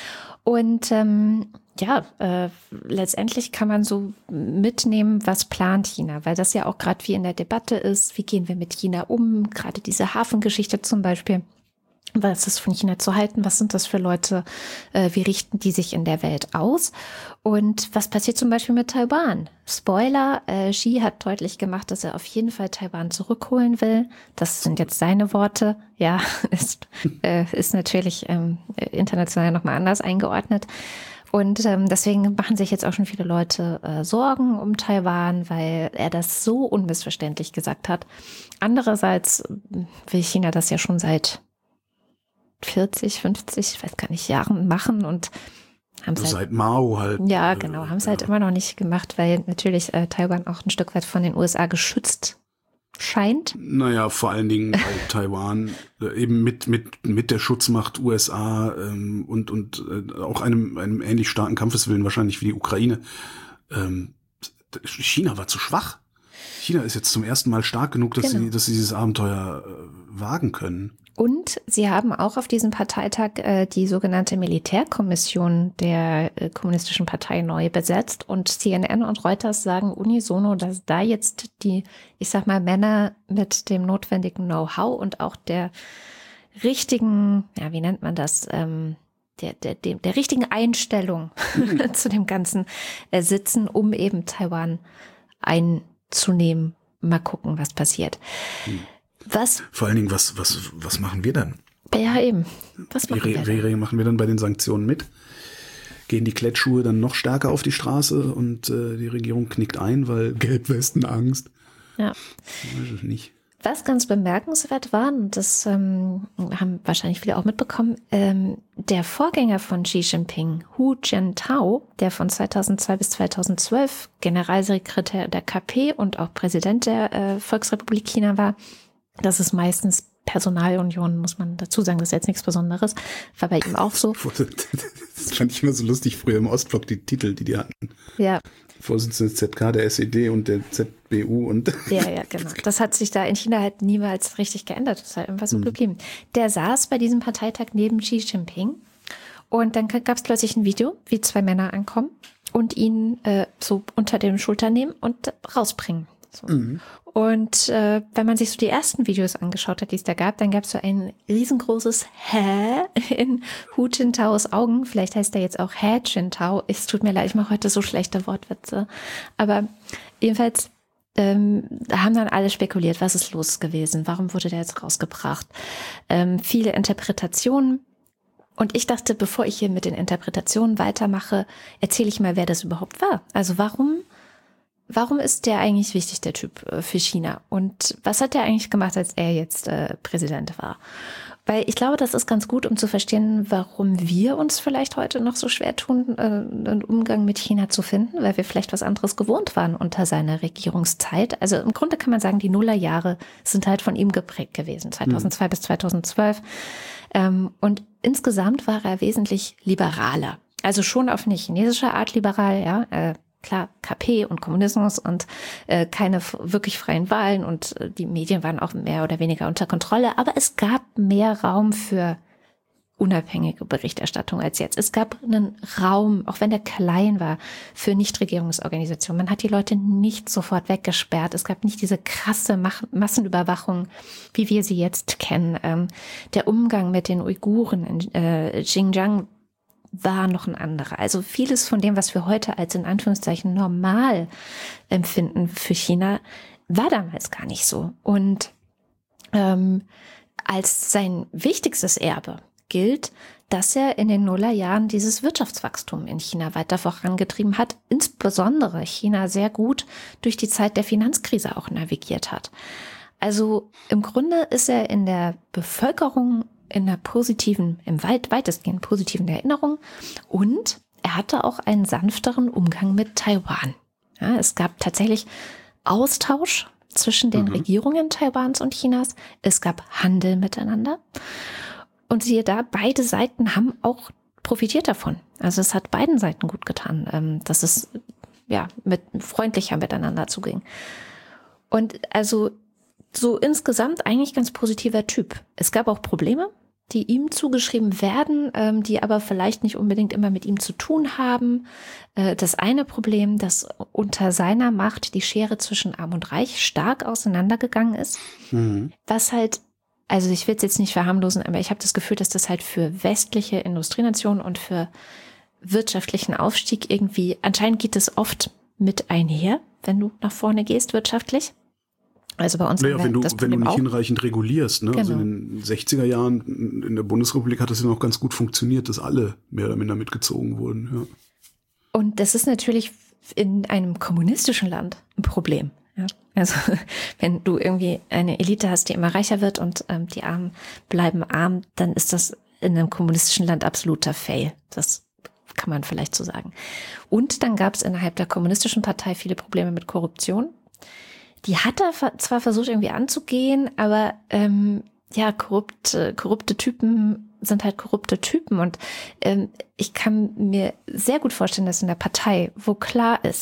Speaker 2: Und ähm, ja, äh, letztendlich kann man so mitnehmen, was plant China, weil das ja auch gerade wie in der Debatte ist, wie gehen wir mit China um, gerade diese Hafengeschichte zum Beispiel. Was ist von China zu halten? Was sind das für Leute? Äh, wie richten die sich in der Welt aus? Und was passiert zum Beispiel mit Taiwan? Spoiler, äh, Xi hat deutlich gemacht, dass er auf jeden Fall Taiwan zurückholen will. Das sind jetzt seine Worte. Ja, ist, äh, ist natürlich ähm, international nochmal anders eingeordnet. Und ähm, deswegen machen sich jetzt auch schon viele Leute äh, Sorgen um Taiwan, weil er das so unmissverständlich gesagt hat. Andererseits will China das ja schon seit vierzig, fünfzig, ich weiß gar nicht, Jahren machen und haben es
Speaker 4: also
Speaker 2: halt,
Speaker 4: seit Mao halt.
Speaker 2: Ja, genau, haben es
Speaker 4: ja.
Speaker 2: halt immer noch nicht gemacht, weil natürlich äh, Taiwan auch ein Stück weit von den U S A geschützt scheint.
Speaker 4: Naja, vor allen Dingen auch Taiwan, äh, eben mit mit mit der Schutzmacht U S A ähm, und und äh, auch einem einem ähnlich starken Kampfeswillen wahrscheinlich wie die Ukraine. Ähm, China war zu schwach. China ist jetzt zum ersten Mal stark genug, dass,
Speaker 2: Genau.
Speaker 4: sie, dass sie dieses Abenteuer äh, wagen können.
Speaker 2: Und sie haben auch auf diesem Parteitag äh, die sogenannte Militärkommission der äh, Kommunistischen Partei neu besetzt. Und C N N und Reuters sagen unisono, dass da jetzt die, ich sag mal, Männer mit dem notwendigen Know-how und auch der richtigen, ja, wie nennt man das, ähm, der, der, der, der richtigen Einstellung mhm. zu dem Ganzen äh, sitzen, um eben Taiwan einzunehmen. Mal gucken, was passiert. Mhm. Was?
Speaker 4: Vor allen Dingen, was, was, was machen wir dann?
Speaker 2: Ja, eben. Was machen
Speaker 4: wie,
Speaker 2: wir
Speaker 4: wie
Speaker 2: dann?
Speaker 4: machen wir dann bei den Sanktionen mit? Gehen die Klettschuhe dann noch stärker auf die Straße und äh, die Regierung knickt ein, weil Gelbwestenangst?
Speaker 2: Ja.
Speaker 4: Ich weiß es nicht.
Speaker 2: Was ganz bemerkenswert war, und das ähm, haben wahrscheinlich viele auch mitbekommen, ähm, der Vorgänger von Xi Jinping, Hu Jintao, der von zweitausendzwei bis zweitausendzwölf Generalsekretär der K P und auch Präsident der äh, Volksrepublik China war, das ist meistens Personalunion, muss man dazu sagen, das ist jetzt nichts Besonderes, war bei ihm auch so.
Speaker 4: Das fand ich immer so lustig früher im Ostblock, die Titel, die die hatten.
Speaker 2: Ja.
Speaker 4: Vorsitzende Z K, der S E D und der Z B U und.
Speaker 2: Ja, ja, genau. Das hat sich da in China halt niemals richtig geändert. Das ist halt einfach so geblieben. Der saß bei diesem Parteitag neben Xi Jinping und dann gab es plötzlich ein Video, wie zwei Männer ankommen und ihn äh, so unter den Schultern nehmen und rausbringen. So. Mhm. Und äh, wenn man sich so die ersten Videos angeschaut hat, die es da gab, dann gab es so ein riesengroßes Hä in Hu Jintaos Augen. Vielleicht heißt er jetzt auch Hä Jintao. Es tut mir leid, ich mache heute so schlechte Wortwitze. Aber jedenfalls ähm, haben dann alle spekuliert, was ist los gewesen? Warum wurde der jetzt rausgebracht? Ähm, viele Interpretationen. Und ich dachte, bevor ich hier mit den Interpretationen weitermache, erzähle ich mal, wer das überhaupt war. Also warum Warum ist der eigentlich wichtig, der Typ, für China? Und was hat der eigentlich gemacht, als er jetzt äh, Präsident war? Weil ich glaube, das ist ganz gut, um zu verstehen, warum wir uns vielleicht heute noch so schwer tun, äh, einen Umgang mit China zu finden, weil wir vielleicht was anderes gewohnt waren unter seiner Regierungszeit. Also im Grunde kann man sagen, die Nullerjahre sind halt von ihm geprägt gewesen, zweitausendzwei mhm. bis zweitausendzwölf. Ähm, und insgesamt war er wesentlich liberaler. Also schon auf eine chinesische Art liberal, ja, äh, klar, K P und Kommunismus und äh, keine f- wirklich freien Wahlen und äh, die Medien waren auch mehr oder weniger unter Kontrolle, aber es gab mehr Raum für unabhängige Berichterstattung als jetzt. Es gab einen Raum, auch wenn der klein war, für Nichtregierungsorganisationen. Man hat die Leute nicht sofort weggesperrt. Es gab nicht diese krasse Mach- Massenüberwachung, wie wir sie jetzt kennen. Ähm, der Umgang mit den Uiguren in äh, Xinjiang war noch ein anderer. Also vieles von dem, was wir heute als in Anführungszeichen normal empfinden für China, war damals gar nicht so. Und ähm, als sein wichtigstes Erbe gilt, dass er in den Nullerjahren dieses Wirtschaftswachstum in China weiter vorangetrieben hat, insbesondere China sehr gut durch die Zeit der Finanzkrise auch navigiert hat. Also im Grunde ist er in der Bevölkerung in einer positiven, im weit, weitestgehend positiven Erinnerung und er hatte auch einen sanfteren Umgang mit Taiwan. Ja, es gab tatsächlich Austausch zwischen den mhm. Regierungen Taiwans und Chinas. Es gab Handel miteinander. Und siehe da, beide Seiten haben auch profitiert davon. Also es hat beiden Seiten gut getan, dass es ja mit freundlicher miteinander zuging. Und also so insgesamt eigentlich ganz positiver Typ. Es gab auch Probleme, die ihm zugeschrieben werden, ähm, die aber vielleicht nicht unbedingt immer mit ihm zu tun haben. Äh, das eine Problem, dass unter seiner Macht die Schere zwischen Arm und Reich stark auseinandergegangen ist, mhm. was halt, also ich will es jetzt nicht verharmlosen, aber ich habe das Gefühl, dass das halt für westliche Industrienationen und für wirtschaftlichen Aufstieg irgendwie, anscheinend geht es oft mit einher, wenn du nach vorne gehst wirtschaftlich. Also bei uns
Speaker 4: naja,
Speaker 2: haben wir
Speaker 4: wenn du,
Speaker 2: das
Speaker 4: wenn du nicht
Speaker 2: auch.
Speaker 4: hinreichend regulierst, ne?
Speaker 2: Genau.
Speaker 4: Also in den sechziger Jahren in der Bundesrepublik hat das ja noch ganz gut funktioniert, dass alle mehr oder minder mitgezogen wurden. Ja.
Speaker 2: Und das ist natürlich in einem kommunistischen Land ein Problem. Ja? Also wenn du irgendwie eine Elite hast, die immer reicher wird und ähm, die Armen bleiben arm, dann ist das in einem kommunistischen Land absoluter Fail. Das kann man vielleicht so sagen. Und dann gab es innerhalb der kommunistischen Partei viele Probleme mit Korruption. Die hat er zwar versucht irgendwie anzugehen, aber ähm, ja, korrupte, korrupte Typen sind halt korrupte Typen. Und ähm, ich kann mir sehr gut vorstellen, dass in der Partei, wo klar ist,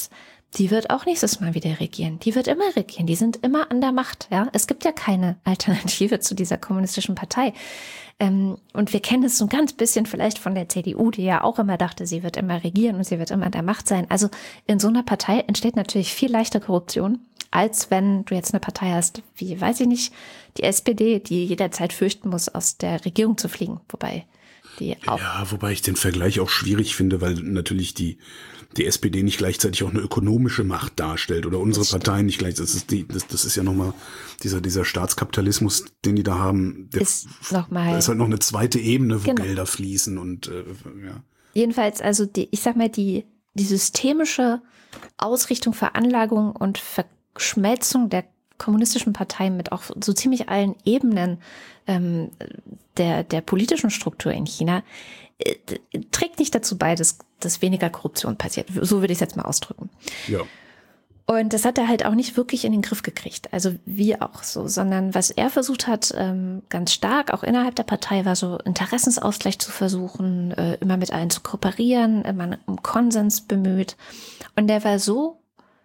Speaker 2: die wird auch nächstes Mal wieder regieren. Die wird immer regieren. Die sind immer an der Macht. Ja, es gibt ja keine Alternative zu dieser kommunistischen Partei. Ähm, und wir kennen es so ein ganz bisschen vielleicht von der C D U, die ja auch immer dachte, sie wird immer regieren und sie wird immer an der Macht sein. Also in so einer Partei entsteht natürlich viel leichter Korruption, als wenn du jetzt eine Partei hast, wie, weiß ich nicht, die S P D, die jederzeit fürchten muss, aus der Regierung zu fliegen. Wobei die auch.
Speaker 4: Ja, wobei ich den Vergleich auch schwierig finde, weil natürlich die die S P D nicht gleichzeitig auch eine ökonomische Macht darstellt oder unsere Parteien nicht gleich. Das ist die, das, das ist ja nochmal dieser dieser Staatskapitalismus, den die da haben. Der
Speaker 2: ist noch mal,
Speaker 4: da ist halt noch eine zweite Ebene, wo
Speaker 2: genau.
Speaker 4: Gelder fließen und äh, ja.
Speaker 2: Jedenfalls, also die, ich sag mal, die die systemische Ausrichtung, Veranlagung und Verschmelzung der kommunistischen Parteien mit auch so ziemlich allen Ebenen ähm, der der politischen Struktur in China äh, trägt nicht dazu bei, dass, dass weniger Korruption passiert. So würde ich es jetzt mal ausdrücken.
Speaker 4: Ja.
Speaker 2: Und das hat er halt auch nicht wirklich in den Griff gekriegt. Also wie auch so, sondern was er versucht hat, ähm, ganz stark, auch innerhalb der Partei, war so Interessensausgleich zu versuchen, äh, immer mit allen zu kooperieren, immer um Konsens bemüht. Und der war so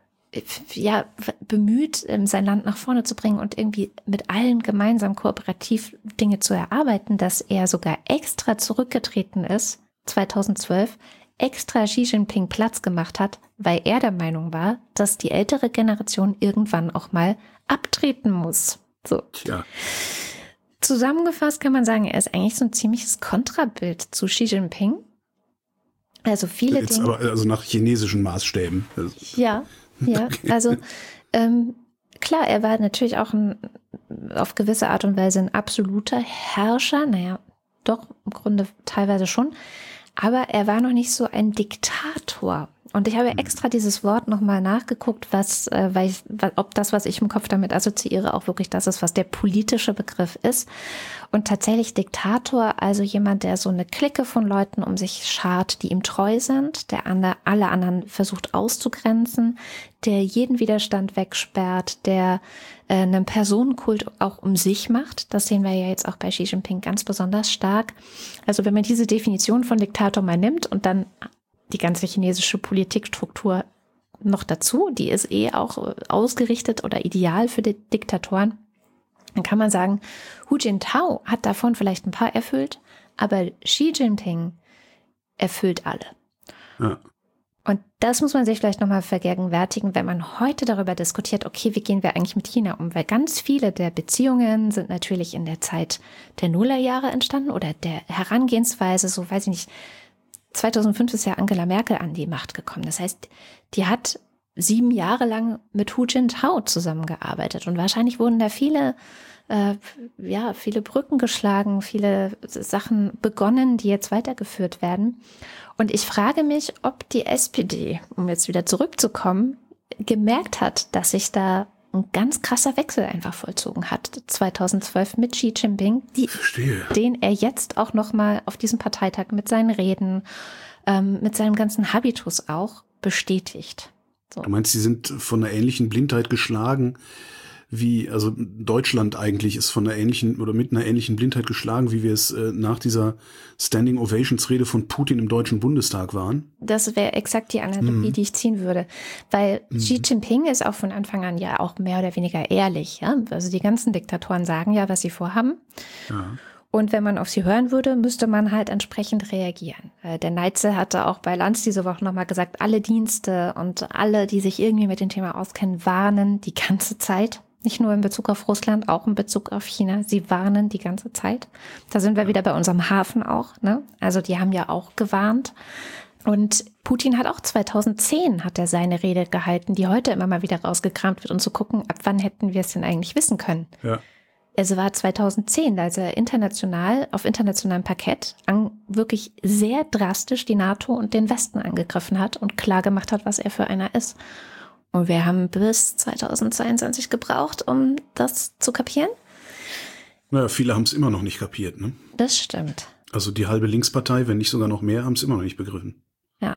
Speaker 2: ja, bemüht, sein Land nach vorne zu bringen und irgendwie mit allen gemeinsam kooperativ Dinge zu erarbeiten, dass er sogar extra zurückgetreten ist, zweitausendzwölf, extra Xi Jinping Platz gemacht hat, weil er der Meinung war, dass die ältere Generation irgendwann auch mal abtreten muss. So.
Speaker 4: Tja.
Speaker 2: Zusammengefasst kann man sagen, er ist eigentlich so ein ziemliches Kontrabild zu Xi Jinping. Also viele
Speaker 4: Jetzt
Speaker 2: Dinge.
Speaker 4: Aber also nach chinesischen Maßstäben.
Speaker 2: Ja. Ja, also ähm, klar, er war natürlich auch ein, auf gewisse Art und Weise ein absoluter Herrscher, naja, doch im Grunde teilweise schon, aber er war noch nicht so ein Diktator. Und ich habe extra dieses Wort nochmal nachgeguckt, was, äh, weil ich, ob das, was ich im Kopf damit assoziiere, auch wirklich das ist, was der politische Begriff ist. Und tatsächlich Diktator, also jemand, der so eine Clique von Leuten um sich schart, die ihm treu sind, der andere, alle anderen versucht auszugrenzen, der jeden Widerstand wegsperrt, der äh, einen Personenkult auch um sich macht. Das sehen wir ja jetzt auch bei Xi Jinping ganz besonders stark. Also wenn man diese Definition von Diktator mal nimmt und dann die ganze chinesische Politikstruktur noch dazu, die ist eh auch ausgerichtet oder ideal für die Diktatoren, dann kann man sagen, Hu Jintao hat davon vielleicht ein paar erfüllt, aber Xi Jinping erfüllt alle.
Speaker 4: Ja.
Speaker 2: Und das muss man sich vielleicht nochmal vergegenwärtigen, wenn man heute darüber diskutiert, okay, wie gehen wir eigentlich mit China um? Weil ganz viele der Beziehungen sind natürlich in der Zeit der Nullerjahre entstanden oder der Herangehensweise, so weiß ich nicht, zweitausendfünf ist ja Angela Merkel an die Macht gekommen. Das heißt, die hat sieben Jahre lang mit Hu Jintao zusammengearbeitet und wahrscheinlich wurden da viele, äh, ja, viele Brücken geschlagen, viele Sachen begonnen, die jetzt weitergeführt werden. Und ich frage mich, ob die S P D, um jetzt wieder zurückzukommen, gemerkt hat, dass sich da ein ganz krasser Wechsel einfach vollzogen hat, zweitausendzwölf mit Xi Jinping, die, den er jetzt auch nochmal auf diesem Parteitag mit seinen Reden, ähm, mit seinem ganzen Habitus auch bestätigt. So.
Speaker 4: Du meinst, sie sind von einer ähnlichen Blindheit geschlagen, wie, also Deutschland eigentlich ist von einer ähnlichen oder mit einer ähnlichen Blindheit geschlagen, wie wir es äh, nach dieser Standing Ovations Rede von Putin im Deutschen Bundestag waren? Das
Speaker 2: wäre exakt die Analogie, mhm. die ich ziehen würde. Weil mhm. Xi Jinping ist auch von Anfang an ja auch mehr oder weniger ehrlich. Ja? Also die ganzen Diktatoren sagen ja, was sie vorhaben. Ja. Und wenn man auf sie hören würde, müsste man halt entsprechend reagieren. Der Neitzel hatte auch bei Lanz diese Woche nochmal gesagt, alle Dienste und alle, die sich irgendwie mit dem Thema auskennen, warnen die ganze Zeit. Nicht nur in Bezug auf Russland, auch in Bezug auf China. Sie warnen die ganze Zeit. Da sind wir wieder bei unserem Hafen auch. Ne? Also die haben ja auch gewarnt. Und Putin hat auch zweitausendzehn hat er seine Rede gehalten, die heute immer mal wieder rausgekramt wird, um zu gucken, ab wann hätten wir es denn eigentlich wissen können. Ja. Es war zweitausendzehn, als er international, auf internationalem Parkett an, wirklich sehr drastisch die NATO und den Westen angegriffen hat und klar gemacht hat, was er für einer ist. Und wir haben bis zweitausendzweiundzwanzig gebraucht, um das zu kapieren.
Speaker 4: Naja, viele haben es immer noch nicht kapiert, ne?
Speaker 2: Das stimmt.
Speaker 4: Also die halbe Linkspartei, wenn nicht sogar noch mehr, haben es immer noch nicht begriffen.
Speaker 2: Ja.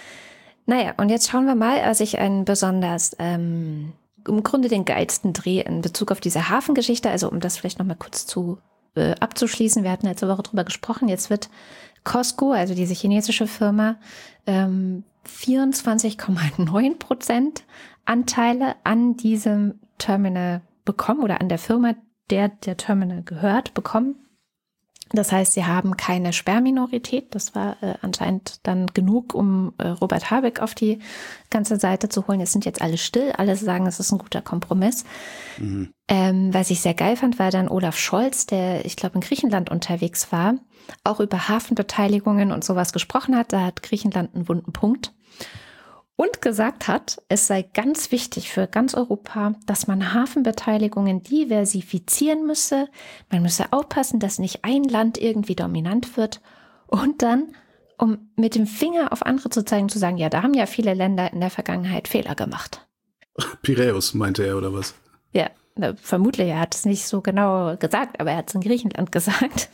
Speaker 2: Naja, und jetzt schauen wir mal, als ich einen besonders, ähm, im Grunde den geilsten Dreh in Bezug auf diese Hafengeschichte, also um das vielleicht nochmal kurz zu äh, abzuschließen. Wir hatten letzte Woche drüber gesprochen. Jetzt wird Costco, also diese chinesische Firma, ähm, vierundzwanzig Komma neun Prozent Anteile an diesem Terminal bekommen oder an der Firma, der der Terminal gehört, bekommen. Das heißt, sie haben keine Sperrminorität. Das war äh, anscheinend dann genug, um äh, Robert Habeck auf die ganze Seite zu holen. Jetzt sind jetzt alle still. Alle sagen, es ist ein guter Kompromiss. Mhm. Ähm, was ich sehr geil fand, war dann Olaf Scholz, der, ich glaube, in Griechenland unterwegs war, auch über Hafenbeteiligungen und sowas gesprochen hat. Da hat Griechenland einen wunden Punkt. Und gesagt hat, es sei ganz wichtig für ganz Europa, dass man Hafenbeteiligungen diversifizieren müsse. Man müsse aufpassen, dass nicht ein Land irgendwie dominant wird. Und dann, um mit dem Finger auf andere zu zeigen, zu sagen, ja, da haben ja viele Länder in der Vergangenheit Fehler gemacht.
Speaker 4: Piräus, meinte er, oder was?
Speaker 2: Ja, vermutlich. Er hat es nicht so genau gesagt, aber er hat es in Griechenland gesagt.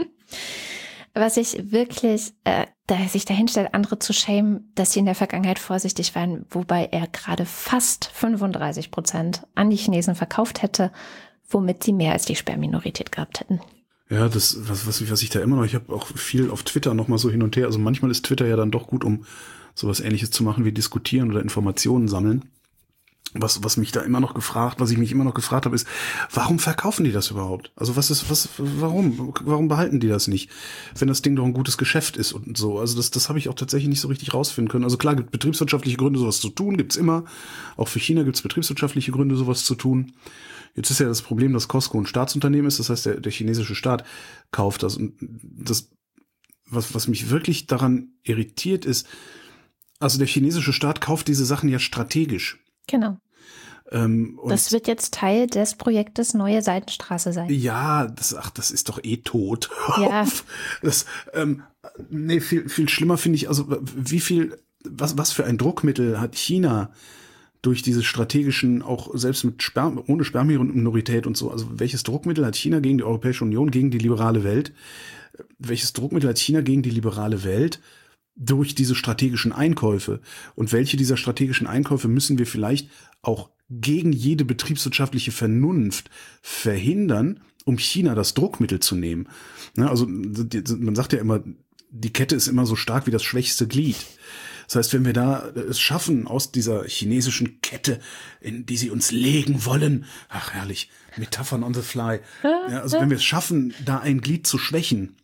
Speaker 2: Was ich wirklich, äh, da er sich dahinstellt, andere zu schämen, dass sie in der Vergangenheit vorsichtig waren, wobei er gerade fast fünfunddreißig Prozent an die Chinesen verkauft hätte, womit sie mehr als die Sperrminorität gehabt hätten.
Speaker 4: Ja, das, was, was, was ich da immer noch, ich habe auch viel auf Twitter noch mal so hin und her, also manchmal ist Twitter ja dann doch gut, um sowas Ähnliches zu machen wie diskutieren oder Informationen sammeln. Was, was mich da immer noch gefragt, was ich mich immer noch gefragt habe, ist, warum verkaufen die das überhaupt? Also was ist, was, warum, warum behalten die das nicht? Wenn das Ding doch ein gutes Geschäft ist und so. Also das, das habe ich auch tatsächlich nicht so richtig rausfinden können. Also klar, gibt betriebswirtschaftliche Gründe, sowas zu tun, gibt's immer. Auch für China gibt's betriebswirtschaftliche Gründe, sowas zu tun. Jetzt ist ja das Problem, dass Costco ein Staatsunternehmen ist. Das heißt, der, der chinesische Staat kauft das. Und das, was, was mich wirklich daran irritiert ist, also der chinesische Staat kauft diese Sachen ja strategisch.
Speaker 2: Genau.
Speaker 4: Ähm,
Speaker 2: das wird jetzt Teil des Projektes Neue Seidenstraße sein.
Speaker 4: Ja, das, ach, das ist doch eh tot.
Speaker 2: Ja.
Speaker 4: Das, ähm, nee, viel, viel schlimmer finde ich, also wie viel, was, was für ein Druckmittel hat China durch diese strategischen, auch selbst mit Sperm, ohne Sperrminorität und so, also welches Druckmittel hat China gegen die Europäische Union, gegen die liberale Welt? Welches Druckmittel hat China gegen die liberale Welt? Durch diese strategischen Einkäufe. Und welche dieser strategischen Einkäufe müssen wir vielleicht auch gegen jede betriebswirtschaftliche Vernunft verhindern, um China das Druckmittel zu nehmen? Also man sagt ja immer, die Kette ist immer so stark wie das schwächste Glied. Das heißt, wenn wir da es schaffen, aus dieser chinesischen Kette, in die sie uns legen wollen, ach herrlich, Metaphern on the fly, ja, also wenn wir es schaffen, da ein Glied zu schwächen,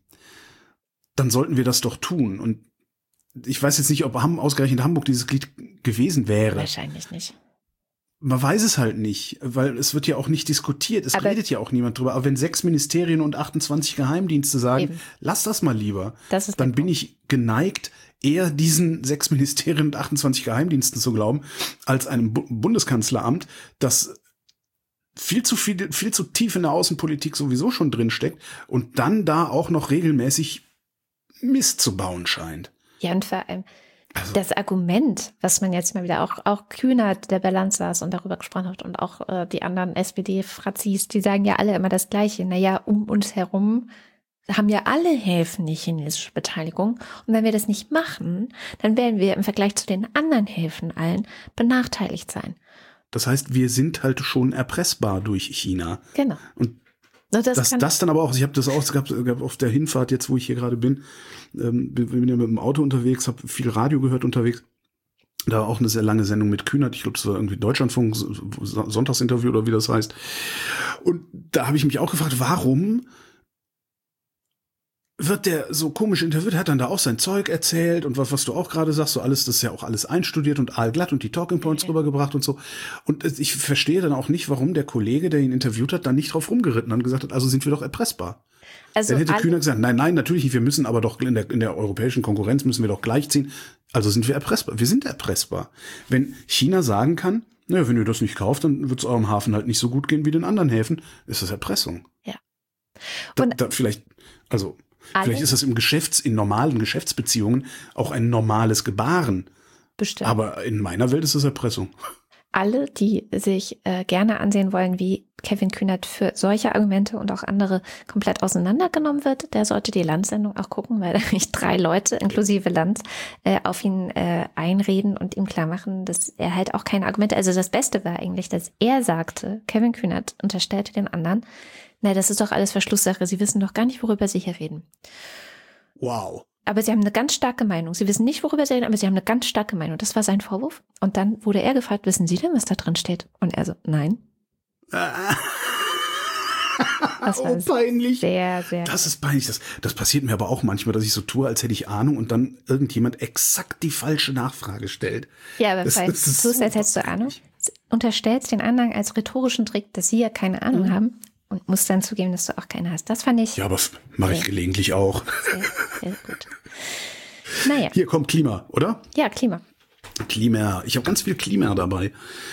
Speaker 4: dann sollten wir das doch tun. Und ich weiß jetzt nicht, ob ausgerechnet Hamburg dieses Glied gewesen wäre.
Speaker 2: Wahrscheinlich nicht.
Speaker 4: Man weiß es halt nicht, weil es wird ja auch nicht diskutiert. Es aber redet ja auch niemand drüber. Aber wenn sechs Ministerien und achtundzwanzig Geheimdienste sagen, eben, lass das mal lieber, das dann bin ich geneigt, eher diesen sechs Ministerien und achtundzwanzig Geheimdiensten zu glauben, als einem Bu- Bundeskanzleramt, das viel zu viel, viel zu tief in der Außenpolitik sowieso schon drinsteckt und dann da auch noch regelmäßig Mist zu bauen scheint.
Speaker 2: Ja, und vor allem also, das Argument, was man jetzt mal wieder auch, auch Kühnert, der bei Land saß und darüber gesprochen hat und auch äh, die anderen S P D-Frazis, die sagen ja alle immer das Gleiche. Naja, um uns herum haben ja alle Häfen die chinesische Beteiligung. Und wenn wir das nicht machen, dann werden wir im Vergleich zu den anderen Häfen allen benachteiligt sein.
Speaker 4: Das heißt, wir sind halt schon erpressbar durch China.
Speaker 2: Genau.
Speaker 4: Und
Speaker 2: So, das
Speaker 4: dass das dann aber auch, ich habe das auch gehabt auf der Hinfahrt jetzt, wo ich hier gerade bin, ähm, bin ja mit dem Auto unterwegs, habe viel Radio gehört unterwegs, da war auch eine sehr lange Sendung mit Kühnert, ich glaube, es war irgendwie Deutschlandfunk, Sonntagsinterview oder wie das heißt. Und da habe ich mich auch gefragt, warum wird der so komisch interviewt, hat dann da auch sein Zeug erzählt und was, was du auch gerade sagst, so alles, das ist ja auch alles einstudiert und aalglatt und die Talking Points okay. rübergebracht und so. Und ich verstehe dann auch nicht, warum der Kollege, der ihn interviewt hat, dann nicht drauf rumgeritten hat und gesagt hat, also sind wir doch erpressbar. Also dann hätte Kühnert gesagt, nein, nein, natürlich nicht, wir müssen aber doch in der, in der europäischen Konkurrenz müssen wir doch gleichziehen. Also sind wir erpressbar. Wir sind erpressbar. Wenn China sagen kann, naja, wenn ihr das nicht kauft, dann wird es eurem Hafen halt nicht so gut gehen wie den anderen Häfen, ist das Erpressung.
Speaker 2: Ja.
Speaker 4: Und da, da vielleicht, also Alle? Vielleicht ist das im Geschäfts-, in normalen Geschäftsbeziehungen auch ein normales Gebaren.
Speaker 2: Bestimmt.
Speaker 4: Aber in meiner Welt ist das Erpressung.
Speaker 2: Alle, die sich äh, gerne ansehen wollen, wie Kevin Kühnert für solche Argumente und auch andere komplett auseinandergenommen wird, der sollte die Lanz-Sendung auch gucken, weil da nicht drei Leute, inklusive Lanz, äh, auf ihn äh, einreden und ihm klar machen, dass er halt auch keine Argumente, also das Beste war eigentlich, dass er sagte, Kevin Kühnert unterstellte den anderen, Nein, das ist doch alles Verschlusssache. Sie wissen doch gar nicht, worüber Sie hier reden.
Speaker 4: Wow.
Speaker 2: Aber Sie haben eine ganz starke Meinung. Sie wissen nicht, worüber Sie reden, aber Sie haben eine ganz starke Meinung. Das war sein Vorwurf. Und dann wurde er gefragt, wissen Sie denn, was da drin steht? Und er so, nein. Das war
Speaker 4: oh, peinlich.
Speaker 2: Sehr, sehr.
Speaker 4: Das ist peinlich. Das, das passiert mir aber auch manchmal, dass ich so tue, als hätte ich Ahnung und dann irgendjemand exakt die falsche Nachfrage stellt.
Speaker 2: Ja, aber
Speaker 4: das,
Speaker 2: weil
Speaker 4: das
Speaker 2: du tust, als hättest du Ahnung, unterstellst den anderen als rhetorischen Trick, dass sie ja keine Ahnung mhm. haben und musst dann zugeben, dass du auch keine hast. Das fand ich.
Speaker 4: Ja, aber mache ich gelegentlich auch.
Speaker 2: Sehr, sehr gut. Naja.
Speaker 4: Hier kommt Klima, oder?
Speaker 2: Ja, Klima.
Speaker 4: Klima. Ich habe ganz viel Klima dabei.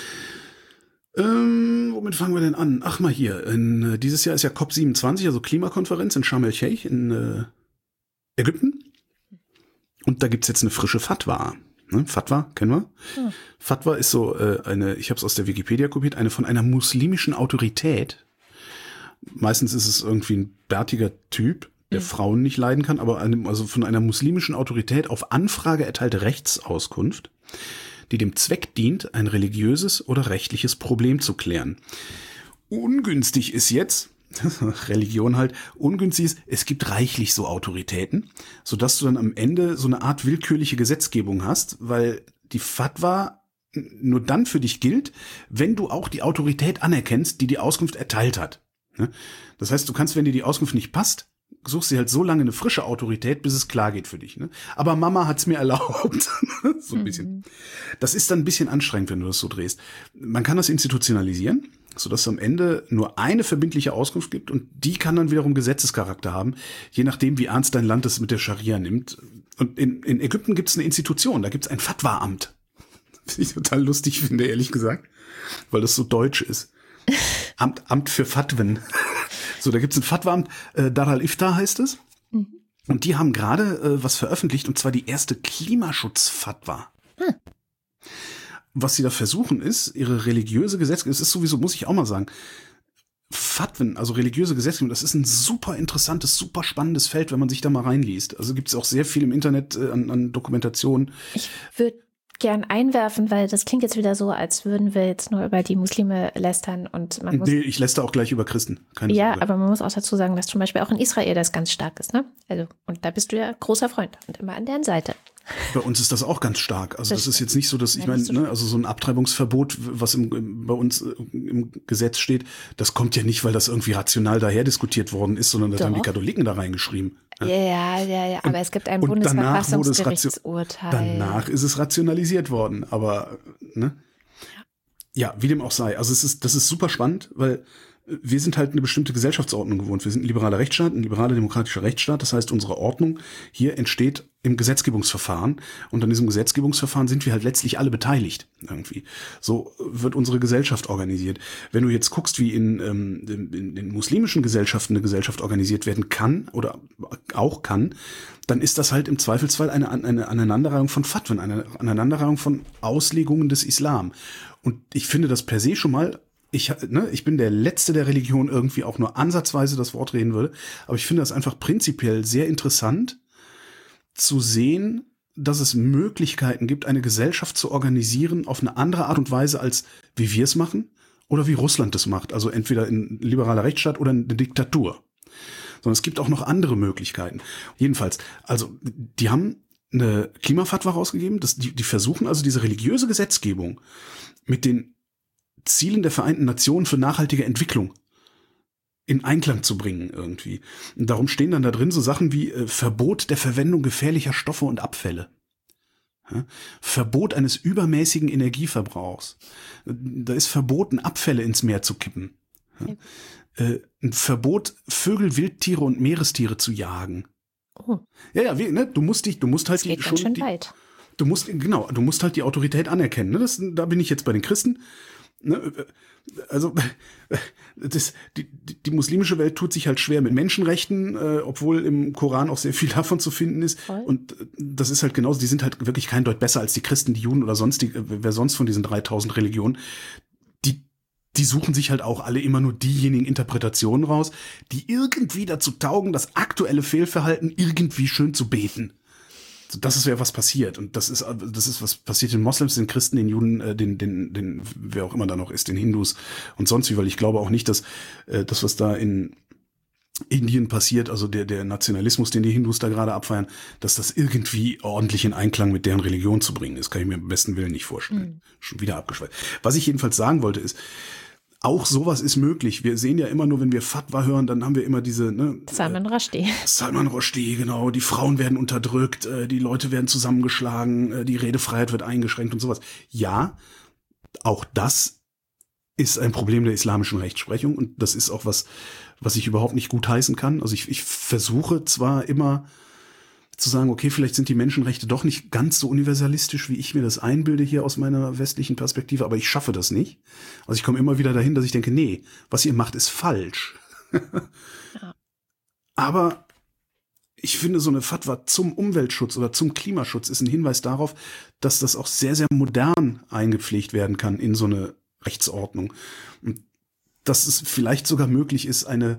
Speaker 4: Ähm, womit fangen wir denn an? Ach mal hier, in, äh, dieses Jahr ist ja C O P siebenundzwanzig, also Klimakonferenz in Sharm el-Sheikh in äh, Ägypten. Und da gibt's jetzt eine frische Fatwa. Ne? Fatwa, kennen wir? Hm. Fatwa ist so äh, eine, ich habe es aus der Wikipedia kopiert, eine von einer muslimischen Autorität. Meistens ist es irgendwie ein bärtiger Typ, der hm. Frauen nicht leiden kann, aber eine, also von einer muslimischen Autorität auf Anfrage erteilte Rechtsauskunft, die dem Zweck dient, ein religiöses oder rechtliches Problem zu klären. Ungünstig ist jetzt, Religion halt, ungünstig ist, es gibt reichlich so Autoritäten, sodass du dann am Ende so eine Art willkürliche Gesetzgebung hast, weil die Fatwa nur dann für dich gilt, wenn du auch die Autorität anerkennst, die die Auskunft erteilt hat. Das heißt, du kannst, wenn dir die Auskunft nicht passt, suchst dir halt so lange eine frische Autorität, bis es klar geht für dich. Ne? Aber Mama hat's mir erlaubt. So ein bisschen. Das ist dann ein bisschen anstrengend, wenn du das so drehst. Man kann das institutionalisieren, sodass es am Ende nur eine verbindliche Auskunft gibt und die kann dann wiederum Gesetzescharakter haben, je nachdem, wie ernst dein Land das mit der Scharia nimmt. Und in, in Ägypten gibt es eine Institution, da gibt es ein Fatwa-Amt. Was ich total lustig finde, ehrlich gesagt, weil das so deutsch ist. Amt, Amt für Fatwen. So, da gibt's ein Fatwa-Amt, äh, Dar al-Ifta heißt es. Mhm. Und die haben gerade äh, was veröffentlicht, und zwar die erste Klimaschutz-Fatwa. Hm. Was sie da versuchen ist, ihre religiöse Gesetzgebung, es ist sowieso, muss ich auch mal sagen, Fatwen, also religiöse Gesetzgebung, das ist ein super interessantes, super spannendes Feld, wenn man sich da mal reinliest. Also gibt es auch sehr viel im Internet äh, an, an Dokumentationen.
Speaker 2: Ich würde gern einwerfen, weil das klingt jetzt wieder so, als würden wir jetzt nur über die Muslime lästern und man muss.
Speaker 4: Nee, ich läster auch gleich über Christen. Keine
Speaker 2: ja,
Speaker 4: Sorge.
Speaker 2: aber man muss auch dazu sagen, dass zum Beispiel auch in Israel das ganz stark ist, ne? Also, und da bist du ja großer Freund und immer an deren Seite.
Speaker 4: Bei uns ist das auch ganz stark. Also das, das ist jetzt nicht so, dass, ich
Speaker 2: Nein,
Speaker 4: meine,
Speaker 2: so
Speaker 4: ne, also so ein Abtreibungsverbot, was im, im, bei uns im Gesetz steht, das kommt ja nicht, weil das irgendwie rational daher diskutiert worden ist, sondern das
Speaker 2: Doch.
Speaker 4: haben die Katholiken da reingeschrieben.
Speaker 2: Ja, ja, ja, ja. aber
Speaker 4: und,
Speaker 2: es gibt ein
Speaker 4: und
Speaker 2: Bundesverfassungsgerichtsurteil.
Speaker 4: Danach ist es rationalisiert worden, aber ne? Ja, wie dem auch sei. Also es ist, das ist super spannend, weil wir sind halt eine bestimmte Gesellschaftsordnung gewohnt. Wir sind ein liberaler Rechtsstaat, ein liberaler demokratischer Rechtsstaat. Das heißt, unsere Ordnung hier entsteht im Gesetzgebungsverfahren. Und an diesem Gesetzgebungsverfahren sind wir halt letztlich alle beteiligt irgendwie. So wird unsere Gesellschaft organisiert. Wenn du jetzt guckst, wie in, ähm, in, in den muslimischen Gesellschaften eine Gesellschaft organisiert werden kann oder auch kann, dann ist das halt im Zweifelsfall eine, eine Aneinanderreihung von Fatwen, eine Aneinanderreihung von Auslegungen des Islam. Und ich finde das per se schon mal. Ich, ne, ich bin der Letzte, der Religion irgendwie auch nur ansatzweise das Wort reden würde. Aber ich finde das einfach prinzipiell sehr interessant zu sehen, dass es Möglichkeiten gibt, eine Gesellschaft zu organisieren auf eine andere Art und Weise, als wie wir es machen oder wie Russland das macht. Also entweder in liberaler Rechtsstaat oder in eine Diktatur. Sondern es gibt auch noch andere Möglichkeiten. Jedenfalls, also die haben eine Klimafatwa rausgegeben. Das, die, die versuchen also diese religiöse Gesetzgebung mit den Zielen der Vereinten Nationen für nachhaltige Entwicklung in Einklang zu bringen irgendwie. Und darum stehen dann da drin so Sachen wie äh, Verbot der Verwendung gefährlicher Stoffe und Abfälle. Ja? Verbot eines übermäßigen Energieverbrauchs. Da ist verboten, Abfälle ins Meer zu kippen. Ja? Äh, ein Verbot, Vögel, Wildtiere und Meerestiere zu jagen.
Speaker 2: Oh.
Speaker 4: Ja, ja, wie, ne? Du musst dich, du musst halt
Speaker 2: das geht
Speaker 4: die,
Speaker 2: ganz
Speaker 4: schon
Speaker 2: schön
Speaker 4: die,
Speaker 2: weit.
Speaker 4: Du musst, genau, du musst halt die Autorität anerkennen. Ne? Das, da bin ich jetzt bei den Christen. Also das, die, die muslimische Welt tut sich halt schwer mit Menschenrechten, äh, obwohl im Koran auch sehr viel davon zu finden ist. Voll. Und das ist halt genauso, die sind halt wirklich kein Deut besser als die Christen, die Juden oder sonst die, wer sonst von diesen dreitausend Religionen. Die, die suchen sich halt auch alle immer nur diejenigen Interpretationen raus, die irgendwie dazu taugen, das aktuelle Fehlverhalten irgendwie schön zu beten. So, das ist ja was passiert. Und das ist, das ist was passiert den Moslems, den Christen, den Juden, äh, den, den, den, wer auch immer da noch ist, den Hindus und sonst wie, weil ich glaube auch nicht, dass äh, das, was da in Indien passiert, also der, der Nationalismus, den die Hindus da gerade abfeiern, dass das irgendwie ordentlich in Einklang mit deren Religion zu bringen ist, kann ich mir am besten Willen nicht vorstellen. Mhm. Schon wieder abgeschweift. Was ich jedenfalls sagen wollte ist, auch sowas ist möglich. Wir sehen ja immer nur, wenn wir Fatwa hören, dann haben wir immer diese, ne,
Speaker 2: Salman Rushdie.
Speaker 4: Salman Rushdie, genau. Die Frauen werden unterdrückt, äh, die Leute werden zusammengeschlagen, äh, die Redefreiheit wird eingeschränkt und sowas. Ja, auch das ist ein Problem der islamischen Rechtsprechung und das ist auch was, was ich überhaupt nicht gutheißen kann. Also ich, ich versuche zwar immer zu sagen, okay, vielleicht sind die Menschenrechte doch nicht ganz so universalistisch, wie ich mir das einbilde hier aus meiner westlichen Perspektive, aber ich schaffe das nicht. Also ich komme immer wieder dahin, dass ich denke, nee, was ihr macht, ist falsch. Ja. Aber ich finde, so eine Fatwa zum Umweltschutz oder zum Klimaschutz ist ein Hinweis darauf, dass das auch sehr, sehr modern eingepflegt werden kann in so eine Rechtsordnung. Und dass es vielleicht sogar möglich ist, eine,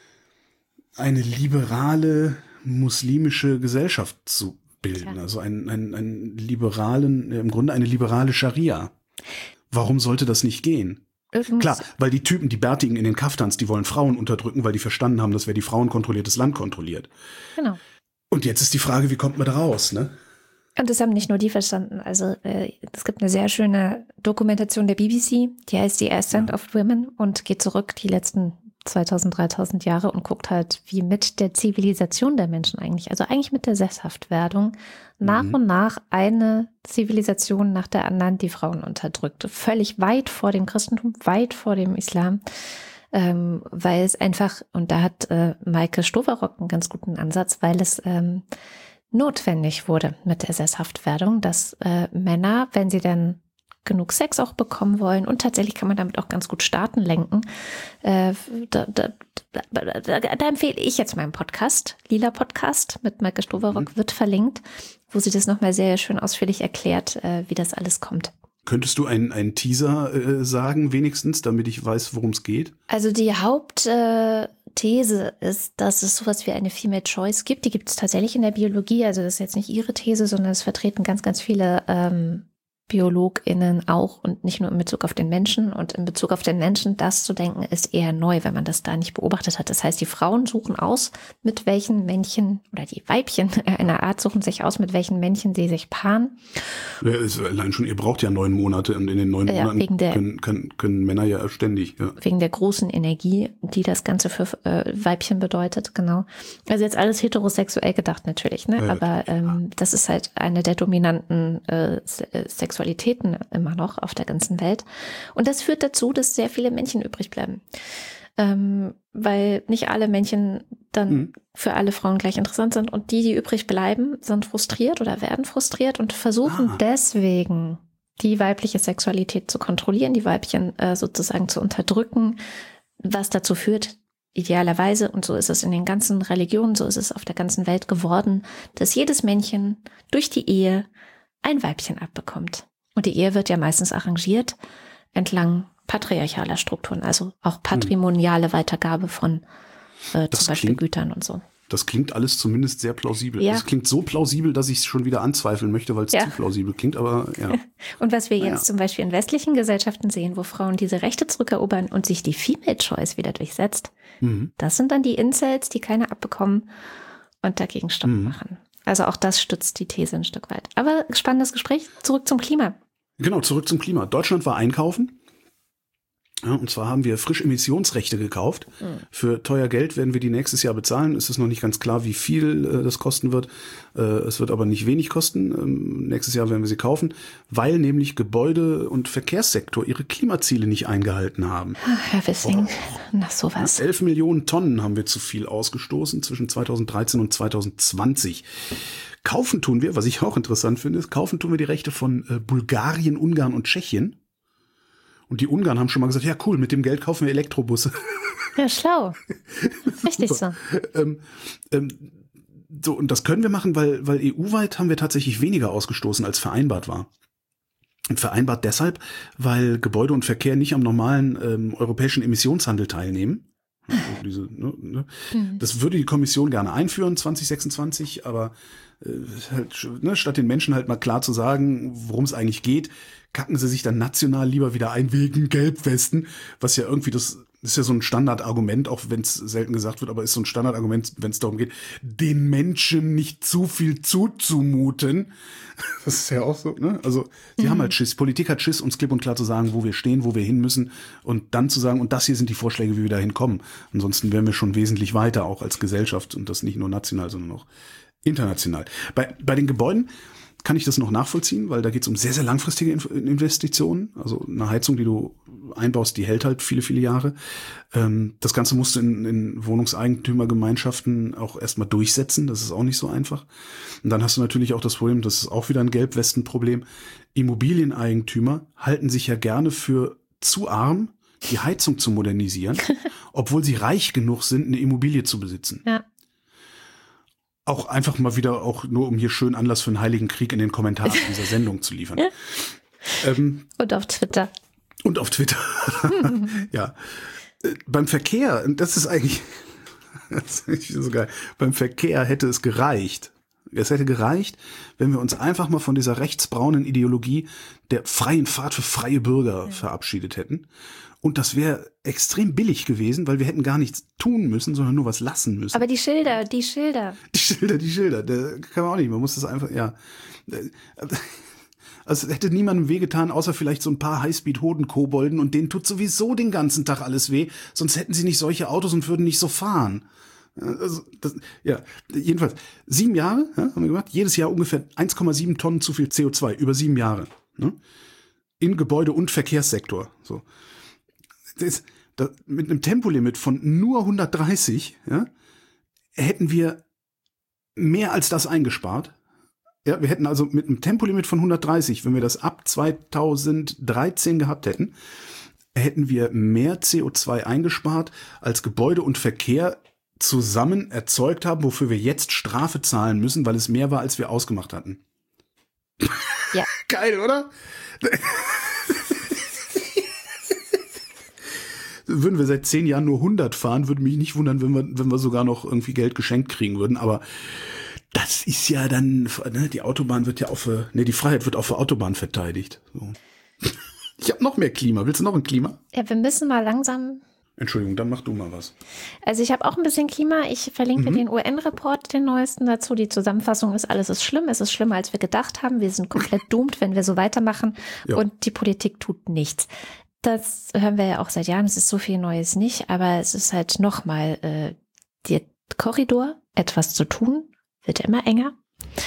Speaker 4: eine liberale muslimische Gesellschaft zu bilden, ja. Also einen, einen, einen liberalen, im Grunde eine liberale Scharia. Warum sollte das nicht gehen? Irgendwas. Klar, weil die Typen, die Bärtigen in den Kaftans, die wollen Frauen unterdrücken, weil die verstanden haben, dass wer die Frauen kontrolliert, das Land kontrolliert. Genau. Und jetzt ist die Frage, wie kommt man da raus, ne?
Speaker 2: Und das haben nicht nur die verstanden. Also äh, es gibt eine sehr schöne Dokumentation der B B C, die heißt The Ascent ja. of Women und geht zurück die letzten zweitausend, dreitausend Jahre und guckt halt, wie mit der Zivilisation der Menschen eigentlich, also eigentlich mit der Sesshaftwerdung, nach mhm. und nach eine Zivilisation nach der anderen die Frauen unterdrückte. Völlig weit vor dem Christentum, weit vor dem Islam, ähm, weil es einfach, und da hat äh, Maike Stoverock einen ganz guten Ansatz, weil es ähm, notwendig wurde mit der Sesshaftwerdung, dass äh, Männer, wenn sie dann genug Sex auch bekommen wollen und tatsächlich kann man damit auch ganz gut Staaten lenken. Äh, da, da, da, da, da empfehle ich jetzt meinen Podcast, Lila Podcast mit Maike Stoverock, mhm. wird verlinkt, wo sie das nochmal sehr schön ausführlich erklärt, äh, wie das alles kommt.
Speaker 4: Könntest du einen, einen Teaser äh, sagen wenigstens, damit ich weiß, worum es geht?
Speaker 2: Also die Hauptthese äh, ist, dass es sowas wie eine Female Choice gibt. Die gibt es tatsächlich in der Biologie. Also das ist jetzt nicht ihre These, sondern es vertreten ganz, ganz viele ähm, BiologInnen auch und nicht nur in Bezug auf den Menschen. Und in Bezug auf den Menschen, das zu denken, ist eher neu, wenn man das da nicht beobachtet hat. Das heißt, die Frauen suchen aus, mit welchen Männchen oder die Weibchen einer Art suchen sich aus, mit welchen Männchen sie sich paaren.
Speaker 4: Ja, ist allein schon, ihr braucht ja neun Monate und in den neun ja, Monaten der, können, können, können Männer ja ständig. Ja.
Speaker 2: Wegen der großen Energie, die das Ganze für äh, Weibchen bedeutet, genau. Also jetzt alles heterosexuell gedacht natürlich, ne? Ja, aber ähm, das ist halt eine der dominanten äh, Sexualitäten immer noch auf der ganzen Welt. Und das führt dazu, dass sehr viele Männchen übrig bleiben. Ähm, weil nicht alle Männchen dann mhm. für alle Frauen gleich interessant sind. Und die, die übrig bleiben, sind frustriert oder werden frustriert und versuchen ah. deswegen die weibliche Sexualität zu kontrollieren, die Weibchen äh, sozusagen zu unterdrücken, was dazu führt, idealerweise, und so ist es in den ganzen Religionen, so ist es auf der ganzen Welt geworden, dass jedes Männchen durch die Ehe ein Weibchen abbekommt. Und die Ehe wird ja meistens arrangiert entlang patriarchaler Strukturen, also auch patrimoniale Weitergabe von äh, zum Beispiel klingt, Gütern und so.
Speaker 4: Das klingt alles zumindest sehr plausibel.
Speaker 2: Ja.
Speaker 4: Das klingt so plausibel, dass ich es schon wieder anzweifeln möchte, weil es ja. zu plausibel klingt, aber ja.
Speaker 2: Und was wir jetzt
Speaker 4: naja.
Speaker 2: zum Beispiel in westlichen Gesellschaften sehen, wo Frauen diese Rechte zurückerobern und sich die Female Choice wieder durchsetzt, mhm. das sind dann die Incels, die keine abbekommen und dagegen Stopp mhm. machen. Also auch das stützt die These ein Stück weit. Aber spannendes Gespräch. Zurück zum Klima.
Speaker 4: Genau, zurück zum Klima. Deutschland war einkaufen. Ja, und zwar haben wir frisch Emissionsrechte gekauft. Mhm. Für teuer Geld werden wir die nächstes Jahr bezahlen. Es ist noch nicht ganz klar, wie viel äh, das kosten wird. Äh, es wird aber nicht wenig kosten. Ähm, nächstes Jahr werden wir sie kaufen, weil nämlich Gebäude- und Verkehrssektor ihre Klimaziele nicht eingehalten haben.
Speaker 2: Ach, Herr Wissing, oh. na sowas.
Speaker 4: elf Millionen Tonnen haben wir zu viel ausgestoßen zwischen zweitausenddreizehn und zweitausendzwanzig. Kaufen tun wir, was ich auch interessant finde, ist, kaufen tun wir die Rechte von äh, Bulgarien, Ungarn und Tschechien. Und die Ungarn haben schon mal gesagt, ja cool, mit dem Geld kaufen wir Elektrobusse.
Speaker 2: Ja, schlau. Richtig so.
Speaker 4: Ähm, ähm, so. Und das können wir machen, weil, weil E U-weit haben wir tatsächlich weniger ausgestoßen, als vereinbart war. Und vereinbart deshalb, weil Gebäude und Verkehr nicht am normalen ähm, europäischen Emissionshandel teilnehmen. Also diese, ne, ne. Mhm. Das würde die Kommission gerne einführen, zwanzig sechsundzwanzig, aber äh, halt, ne, statt den Menschen halt mal klar zu sagen, worum es eigentlich geht, kacken sie sich dann national lieber wieder ein wegen Gelbwesten, was ja irgendwie das ist ja so ein Standardargument, auch wenn es selten gesagt wird, aber ist so ein Standardargument, wenn es darum geht, den Menschen nicht zu viel zuzumuten. Das ist ja auch so, ne? Also, die mhm. haben halt Schiss. Politik hat Schiss, uns klipp und klar zu sagen, wo wir stehen, wo wir hin müssen und dann zu sagen, und das hier sind die Vorschläge, wie wir da hinkommen. Ansonsten wären wir schon wesentlich weiter, auch als Gesellschaft und das nicht nur national, sondern auch international. Bei, bei den Gebäuden kann ich das noch nachvollziehen, weil da geht es um sehr, sehr langfristige Investitionen. Also eine Heizung, die du einbaust, die hält halt viele, viele Jahre. Ähm, das Ganze musst du in, in Wohnungseigentümergemeinschaften auch erstmal durchsetzen. Das ist auch nicht so einfach. Und dann hast du natürlich auch das Problem, das ist auch wieder ein Gelbwesten-Problem. Immobilieneigentümer halten sich ja gerne für zu arm, die Heizung zu modernisieren, obwohl sie reich genug sind, eine Immobilie zu besitzen.
Speaker 2: Ja.
Speaker 4: Auch einfach mal wieder, auch nur um hier schön Anlass für einen heiligen Krieg in den Kommentaren dieser Sendung zu liefern. ähm,
Speaker 2: und auf Twitter.
Speaker 4: Und auf Twitter. Ja. Äh, beim Verkehr, und das ist eigentlich, das ist so geil, beim Verkehr hätte es gereicht. Es hätte gereicht, wenn wir uns einfach mal von dieser rechtsbraunen Ideologie der freien Fahrt für freie Bürger ja. verabschiedet hätten. Und das wäre extrem billig gewesen, weil wir hätten gar nichts tun müssen, sondern nur was lassen müssen.
Speaker 2: Aber die Schilder, die Schilder.
Speaker 4: Die Schilder, die Schilder. Da kann man auch nicht. Man muss das einfach, ja. Also hätte niemandem wehgetan, außer vielleicht so ein paar Highspeed-Hoden-Kobolden und denen tut sowieso den ganzen Tag alles weh. Sonst hätten sie nicht solche Autos und würden nicht so fahren. Also, das, ja, jedenfalls. Sieben Jahre, ja, haben wir gemacht. Jedes Jahr ungefähr eins Komma sieben Tonnen zu viel C O zwei über sieben Jahre. Ne? Im Gebäude- und Verkehrssektor. So. Das, das, mit einem Tempolimit von nur hundertdreißig, ja, hätten wir mehr als das eingespart. Ja, wir hätten also mit einem Tempolimit von hundertdreißig, wenn wir das ab zweitausenddreizehn gehabt hätten, hätten wir mehr C O zwei eingespart, als Gebäude und Verkehr zusammen erzeugt haben, wofür wir jetzt Strafe zahlen müssen, weil es mehr war, als wir ausgemacht hatten.
Speaker 2: Ja.
Speaker 4: Geil, oder? Würden wir seit zehn Jahren nur hundert fahren, würde mich nicht wundern, wenn wir, wenn wir sogar noch irgendwie Geld geschenkt kriegen würden. Aber das ist ja dann, ne, die Autobahn wird ja auf, ne, die Freiheit wird auf der Autobahn verteidigt. So. Ich habe noch mehr Klima. Willst du noch ein Klima?
Speaker 2: Ja, wir müssen mal langsam.
Speaker 4: Entschuldigung, dann mach du mal was.
Speaker 2: Also ich habe auch ein bisschen Klima. Ich verlinke
Speaker 4: Mhm.
Speaker 2: den U N-Report, den neuesten dazu. Die Zusammenfassung ist, alles ist schlimm. Es ist schlimmer, als wir gedacht haben. Wir sind komplett doomed, wenn wir so weitermachen.
Speaker 4: Ja.
Speaker 2: Und die Politik tut nichts. Das hören wir ja auch seit Jahren. Es ist so viel Neues nicht. Aber es ist halt nochmal äh, der Korridor, etwas zu tun, wird immer enger.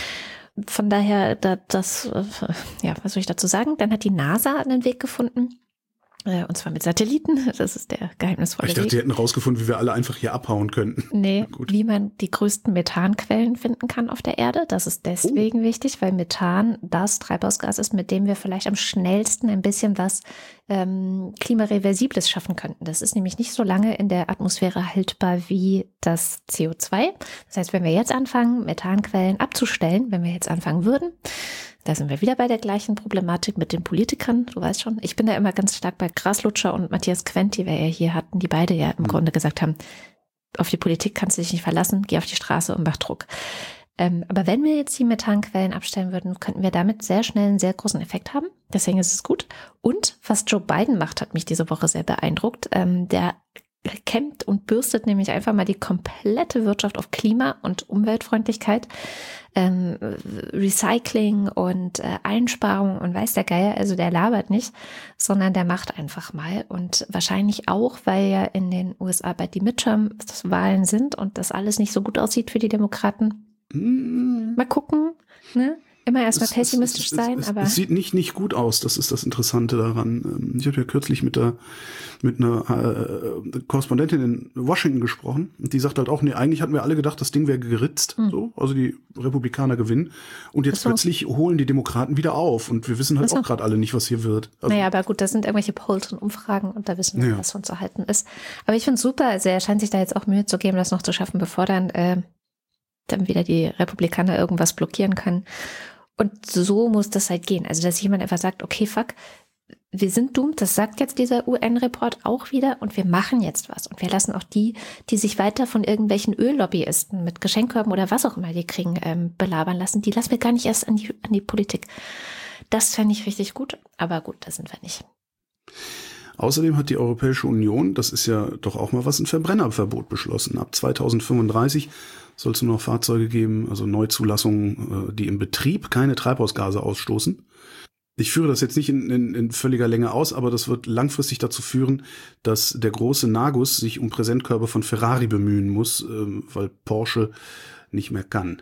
Speaker 2: Von daher, da, das, äh, ja, was soll ich dazu sagen? Dann hat die NASA einen Weg gefunden. Und zwar mit Satelliten, das ist der geheimnisvolle
Speaker 4: Ich dachte,
Speaker 2: Weg.
Speaker 4: die hätten rausgefunden, wie wir alle einfach hier abhauen könnten.
Speaker 2: Nee,
Speaker 4: Gut.
Speaker 2: wie man die größten Methanquellen finden kann auf der Erde. Das ist deswegen oh. wichtig, weil Methan das Treibhausgas ist, mit dem wir vielleicht am schnellsten ein bisschen was ähm, Klimareversibles schaffen könnten. Das ist nämlich nicht so lange in der Atmosphäre haltbar wie das C O zwei. Das heißt, wenn wir jetzt anfangen, Methanquellen abzustellen, wenn wir jetzt anfangen würden, da sind wir wieder bei der gleichen Problematik mit den Politikern. Du weißt schon, ich bin da immer ganz stark bei Graslutscher und Matthias Quent, die wir ja hier hatten, die beide ja im mhm. Grunde gesagt haben, auf die Politik kannst du dich nicht verlassen, geh auf die Straße und mach Druck. Ähm, aber wenn wir jetzt die Methanquellen abstellen würden, könnten wir damit sehr schnell einen sehr großen Effekt haben. Deswegen ist es gut. Und was Joe Biden macht, hat mich diese Woche sehr beeindruckt. Ähm, der kämmt und bürstet nämlich einfach mal die komplette Wirtschaft auf Klima- und Umweltfreundlichkeit, ähm, Recycling und äh, Einsparung und weiß der Geier, also der labert nicht, sondern der macht einfach mal und wahrscheinlich auch, weil ja in den U S A bald die Midterm-Wahlen sind und das alles nicht so gut aussieht für die Demokraten. Mm. Mal gucken, ne? Immer erstmal pessimistisch
Speaker 4: es, es,
Speaker 2: sein,
Speaker 4: es,
Speaker 2: aber.
Speaker 4: Es sieht nicht, nicht gut aus, das ist das Interessante daran. Ich habe ja kürzlich mit der, mit einer äh, Korrespondentin in Washington gesprochen und die sagt halt auch, nee, eigentlich hatten wir alle gedacht, das Ding wäre geritzt, mhm. so, also die Republikaner gewinnen und jetzt so. Plötzlich holen die Demokraten wieder auf und wir wissen halt so. Auch gerade alle nicht, was hier wird. Also,
Speaker 2: naja, aber gut, das sind irgendwelche Polls und Umfragen und da wissen wir,
Speaker 4: ja.
Speaker 2: was von zu halten ist. Aber ich finde es super, also er scheint sich da jetzt auch Mühe zu geben, das noch zu schaffen, bevor dann, äh, dann wieder die Republikaner irgendwas blockieren können. Und so muss das halt gehen. Also, dass jemand einfach sagt, okay, fuck, wir sind doomed, das sagt jetzt dieser U N-Report auch wieder und wir machen jetzt was. Und wir lassen auch die, die sich weiter von irgendwelchen Öllobbyisten mit Geschenkkörben oder was auch immer die kriegen, ähm, belabern lassen, die lassen wir gar nicht erst an die, an die Politik. Das fände ich richtig gut, aber gut, da sind wir nicht.
Speaker 4: Außerdem hat die Europäische Union, das ist ja doch auch mal was, ein Verbrennerverbot beschlossen. Ab zweitausendfünfunddreißig soll es nur noch Fahrzeuge geben, also Neuzulassungen, die im Betrieb keine Treibhausgase ausstoßen. Ich führe das jetzt nicht in, in, in völliger Länge aus, aber das wird langfristig dazu führen, dass der große Nagus sich um Präsentkörbe von Ferrari bemühen muss, ähm, weil Porsche nicht mehr kann.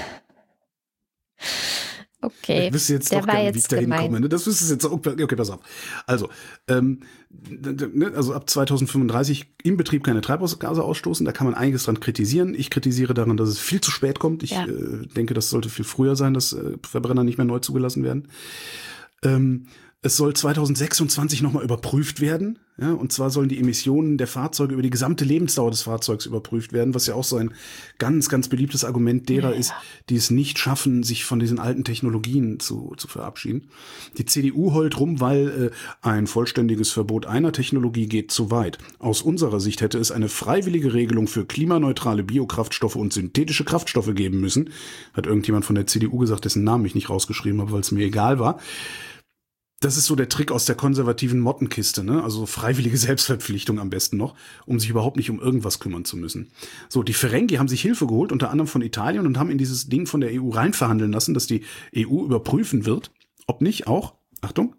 Speaker 2: Okay,
Speaker 4: ich wüsste jetzt
Speaker 2: der
Speaker 4: doch
Speaker 2: war
Speaker 4: gerne, wie ich
Speaker 2: jetzt
Speaker 4: da
Speaker 2: gemein.
Speaker 4: hinkomme. Das wüsste jetzt auch. Okay, pass auf. Also, ähm, also ab zweitausendfünfunddreißig im Betrieb keine Treibhausgase ausstoßen. Da kann man einiges dran kritisieren. Ich kritisiere daran, dass es viel zu spät kommt. Ich
Speaker 2: Ja.
Speaker 4: äh, denke, das sollte viel früher sein, dass äh, Verbrenner nicht mehr neu zugelassen werden. Ähm, es soll zweitausendsechsundzwanzig nochmal überprüft werden. Ja, und zwar sollen die Emissionen der Fahrzeuge über die gesamte Lebensdauer des Fahrzeugs überprüft werden, was ja auch so ein ganz, ganz beliebtes Argument derer
Speaker 2: Ja.
Speaker 4: ist, die es nicht schaffen, sich von diesen alten Technologien zu, zu verabschieden. Die C D U heult rum, weil äh, ein vollständiges Verbot einer Technologie geht zu weit. Aus unserer Sicht hätte es eine freiwillige Regelung für klimaneutrale Biokraftstoffe und synthetische Kraftstoffe geben müssen, hat irgendjemand von der C D U gesagt, dessen Namen ich nicht rausgeschrieben habe, weil es mir egal war. Das ist so der Trick aus der konservativen Mottenkiste, ne? Also freiwillige Selbstverpflichtung am besten noch, um sich überhaupt nicht um irgendwas kümmern zu müssen. So, die Ferengi haben sich Hilfe geholt, unter anderem von Italien, und haben in dieses Ding von der E U reinverhandeln lassen, dass die E U überprüfen wird, ob nicht auch, Achtung,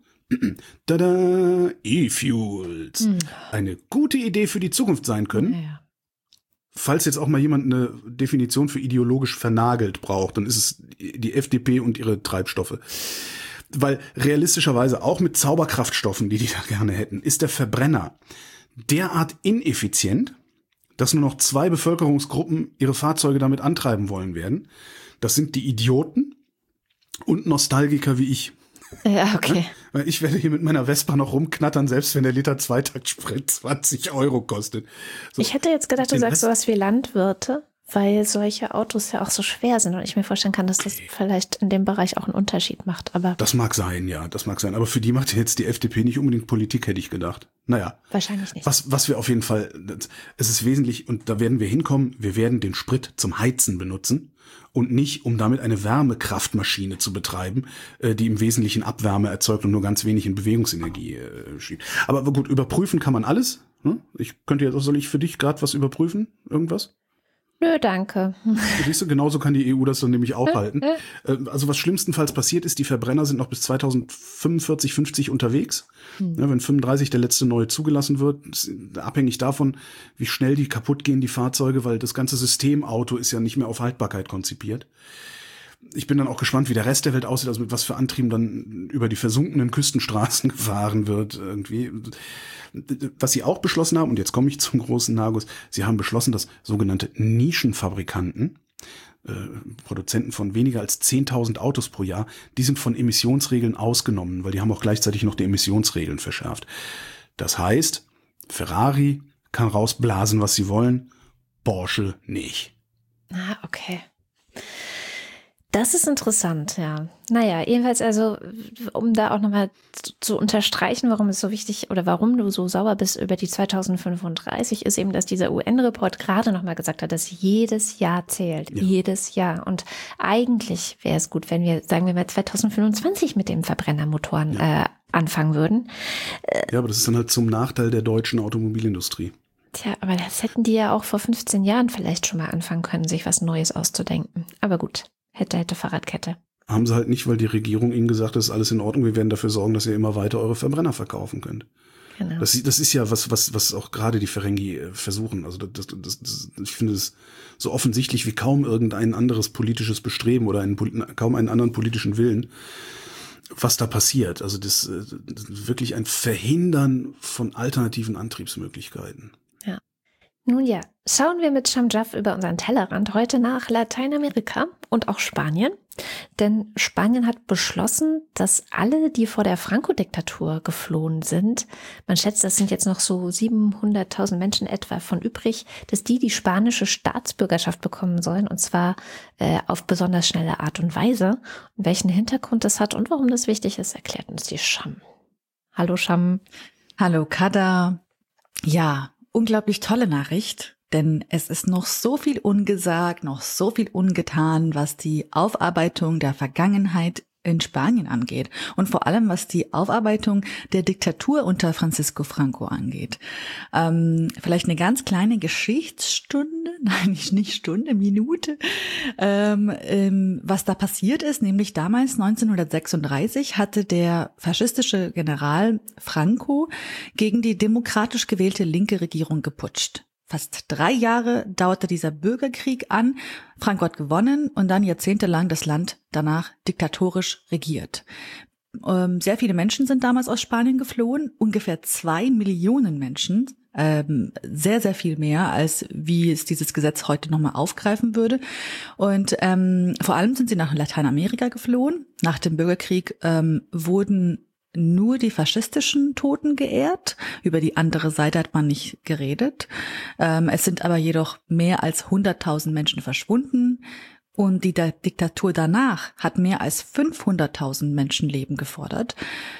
Speaker 4: tada, E-Fuels, hm. eine gute Idee für die Zukunft sein können.
Speaker 2: Ja, ja.
Speaker 4: Falls jetzt auch mal jemand eine Definition für ideologisch vernagelt braucht, dann ist es die F D P und ihre Treibstoffe. Weil realistischerweise auch mit Zauberkraftstoffen, die die da gerne hätten, ist der Verbrenner derart ineffizient, dass nur noch zwei Bevölkerungsgruppen ihre Fahrzeuge damit antreiben wollen werden. Das sind die Idioten und Nostalgiker wie ich.
Speaker 2: Ja, okay.
Speaker 4: Weil ich werde hier mit meiner Vespa noch rumknattern, selbst wenn der Liter Zweitaktsprit zwanzig Euro kostet. So,
Speaker 2: ich hätte jetzt gedacht, du
Speaker 4: den
Speaker 2: sagst
Speaker 4: Rest-
Speaker 2: sowas wie Landwirte, weil solche Autos ja auch so schwer sind und ich mir vorstellen kann, dass das vielleicht in dem Bereich auch einen Unterschied macht. Aber
Speaker 4: Das mag sein, ja, das mag sein. Aber für die macht jetzt die F D P nicht unbedingt Politik, hätte ich gedacht. Naja.
Speaker 2: wahrscheinlich nicht.
Speaker 4: Was, was wir auf jeden Fall, es ist wesentlich, und da werden wir hinkommen, wir werden den Sprit zum Heizen benutzen und nicht, um damit eine Wärmekraftmaschine zu betreiben, äh, die im Wesentlichen Abwärme erzeugt und nur ganz wenig in Bewegungsenergie äh, schiebt. Aber gut, überprüfen kann man alles. Ne? Ich könnte jetzt, soll ich für dich gerade was überprüfen? Irgendwas?
Speaker 2: Nö, danke.
Speaker 4: Siehst du, genauso kann die E U das dann nämlich auch halten. Also was schlimmstenfalls passiert ist, die Verbrenner sind noch bis zweitausendfünfundvierzig, fünfzig unterwegs. Hm. Ja, wenn fünfunddreißig der letzte neue zugelassen wird, ist abhängig davon, wie schnell die kaputt gehen, die Fahrzeuge, weil das ganze System Auto ist ja nicht mehr auf Haltbarkeit konzipiert. Ich bin dann auch gespannt, wie der Rest der Welt aussieht, also mit was für Antrieben dann über die versunkenen Küstenstraßen gefahren wird irgendwie. Was sie auch beschlossen haben, und jetzt komme ich zum großen Nagus, sie haben beschlossen, dass sogenannte Nischenfabrikanten, äh, Produzenten von weniger als zehntausend Autos pro Jahr, die sind von Emissionsregeln ausgenommen, weil die haben auch gleichzeitig noch die Emissionsregeln verschärft. Das heißt, Ferrari kann rausblasen, was sie wollen, Porsche nicht.
Speaker 2: Ah, okay. Das ist interessant, ja. Naja, jedenfalls also, um da auch nochmal zu, zu unterstreichen, warum es so wichtig oder warum du so sauer bist über die zweitausendfünfunddreißig, ist eben, dass dieser U N-Report gerade nochmal gesagt hat, dass jedes Jahr zählt. Ja. Jedes Jahr. Und eigentlich wäre es gut, wenn wir, sagen wir mal, zweitausendfünfundzwanzig mit den Verbrennermotoren ja. äh, anfangen würden.
Speaker 4: Ja, aber das ist dann halt zum Nachteil der deutschen Automobilindustrie.
Speaker 2: Tja, aber das hätten die ja auch vor fünfzehn Jahren vielleicht schon mal anfangen können, sich was Neues auszudenken. Aber gut. Hätte, hätte, Fahrradkette.
Speaker 4: Haben sie halt nicht, weil die Regierung ihnen gesagt hat, ist alles in Ordnung, wir werden dafür sorgen, dass ihr immer weiter eure Verbrenner verkaufen könnt. Genau. Das, das ist ja was, was, was auch gerade die Ferengi versuchen. Also das, das, das, ich finde es so offensichtlich wie kaum irgendein anderes politisches Bestreben oder einen, kaum einen anderen politischen Willen, was da passiert. Also das, das ist wirklich ein Verhindern von alternativen Antriebsmöglichkeiten.
Speaker 2: Ja. Nun ja, schauen wir mit Shamjaf über unseren Tellerrand heute nach Lateinamerika und auch Spanien. Denn Spanien hat beschlossen, dass alle, die vor der Franco-Diktatur geflohen sind, man schätzt, das sind jetzt noch so siebenhunderttausend Menschen etwa von übrig, dass die die spanische Staatsbürgerschaft bekommen sollen, und zwar äh, auf besonders schnelle Art und Weise. Und welchen Hintergrund das hat und warum das wichtig ist, erklärt uns die Sham. Hallo Sham.
Speaker 8: Hallo Kada. Ja, unglaublich tolle Nachricht, denn es ist noch so viel ungesagt, noch so viel ungetan, was die Aufarbeitung der Vergangenheit in Spanien angeht und vor allem, was die Aufarbeitung der Diktatur unter Francisco Franco angeht. Ähm, vielleicht eine ganz kleine Geschichtsstunde, nein, nicht, nicht Stunde, Minute, ähm, ähm, was da passiert ist, nämlich damals neunzehnhundertsechsunddreißig hatte der faschistische General Franco gegen die demokratisch gewählte linke Regierung geputscht. Fast drei Jahre dauerte dieser Bürgerkrieg an. Franco hat gewonnen und dann jahrzehntelang das Land danach diktatorisch regiert. Ähm, sehr viele Menschen sind damals aus Spanien geflohen, ungefähr zwei Millionen Menschen, ähm, sehr, sehr viel mehr, als wie es dieses Gesetz heute nochmal aufgreifen würde. Und ähm, vor allem sind sie nach Lateinamerika geflohen. Nach dem Bürgerkrieg ähm, wurden nur die faschistischen Toten geehrt. Über die andere Seite hat man nicht geredet. Ähm, es sind aber jedoch mehr als hunderttausend Menschen verschwunden. Und die Diktatur danach hat mehr als fünfhunderttausend Menschenleben gefordert.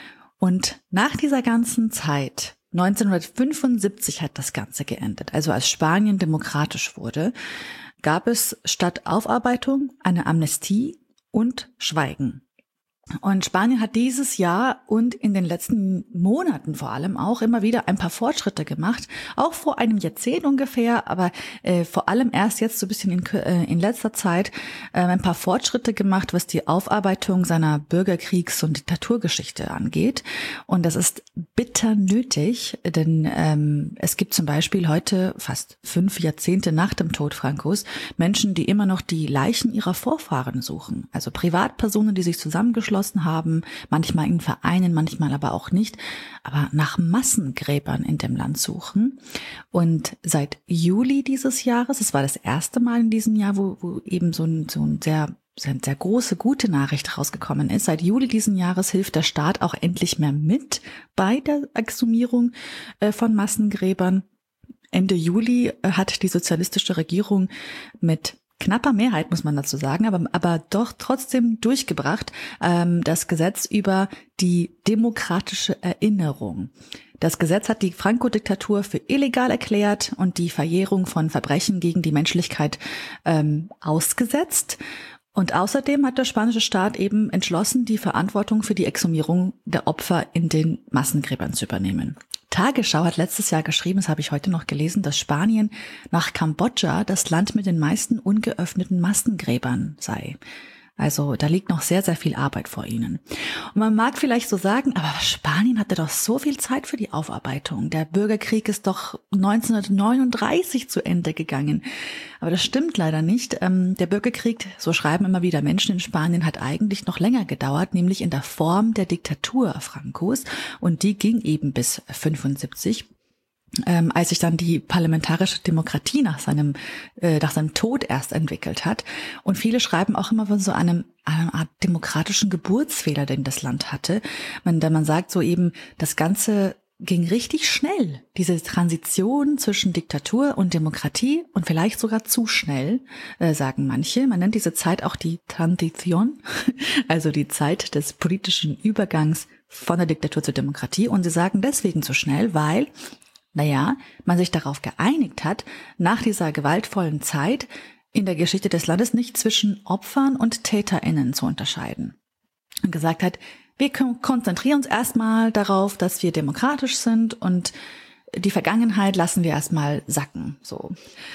Speaker 8: Und nach dieser ganzen Zeit, neunzehnhundertfünfundsiebzig hat das Ganze geendet, also als Spanien demokratisch wurde, gab es statt Aufarbeitung eine Amnestie und Schweigen. Und Spanien hat dieses Jahr und in den letzten Monaten vor allem auch immer wieder ein paar Fortschritte gemacht, auch vor einem Jahrzehnt ungefähr, aber äh, vor allem erst jetzt so ein bisschen in, äh, in letzter Zeit äh, ein paar Fortschritte gemacht, was die Aufarbeitung seiner Bürgerkriegs- und Diktaturgeschichte angeht. Und das ist bitter nötig, denn ähm, es gibt zum Beispiel heute, fast fünf Jahrzehnte nach dem Tod Francos, Menschen, die immer noch die Leichen ihrer Vorfahren suchen. Also Privatpersonen, die sich zusammengeschlossen haben, manchmal in Vereinen, manchmal aber auch nicht, aber nach Massengräbern in dem Land suchen. Und seit Juli dieses Jahres, es war das erste Mal in diesem Jahr, wo, wo eben so ein, so ein sehr, sehr, sehr große, gute Nachricht rausgekommen ist. Seit Juli diesen Jahres hilft der Staat auch endlich mehr mit bei der Exhumierung äh, von Massengräbern. Ende Juli äh, hat die sozialistische Regierung mit knapper Mehrheit, muss man dazu sagen, aber, aber doch trotzdem durchgebracht, ähm, das Gesetz über die demokratische Erinnerung. Das Gesetz hat die Franco-Diktatur für illegal erklärt und die Verjährung von Verbrechen gegen die Menschlichkeit ähm, ausgesetzt. Und außerdem hat der spanische Staat eben entschlossen, die Verantwortung für die Exhumierung der Opfer in den Massengräbern zu übernehmen. Tagesschau hat letztes Jahr geschrieben, das habe ich heute noch gelesen, dass Spanien nach Kambodscha das Land mit den meisten ungeöffneten Massengräbern sei. Also da liegt noch sehr, sehr viel Arbeit vor ihnen. Und man mag vielleicht so sagen, aber Spanien hatte doch so viel Zeit für die Aufarbeitung. Der Bürgerkrieg ist doch neunzehnhundertneununddreißig zu Ende gegangen. Aber das stimmt leider nicht. Der Bürgerkrieg, so schreiben immer wieder Menschen in Spanien, hat eigentlich noch länger gedauert, nämlich in der Form der Diktatur Francos. Und die ging eben bis fünfundsiebzig. Ähm, als sich dann die parlamentarische Demokratie nach seinem äh, nach seinem Tod erst entwickelt hat. Und viele schreiben auch immer von so einem einer Art demokratischen Geburtsfehler, den das Land hatte. Man, da man sagt so eben, das Ganze ging richtig schnell, diese Transition zwischen Diktatur und Demokratie und vielleicht sogar zu schnell, äh, sagen manche. Man nennt diese Zeit auch die Transición, also die Zeit des politischen Übergangs von der Diktatur zur Demokratie. Und sie sagen deswegen zu schnell, weil Naja, man sich darauf geeinigt hat, nach dieser gewaltvollen Zeit in der Geschichte des Landes nicht zwischen Opfern und TäterInnen zu unterscheiden. Und gesagt hat, wir konzentrieren uns erstmal darauf, dass wir demokratisch sind und die Vergangenheit lassen wir erstmal sacken, so.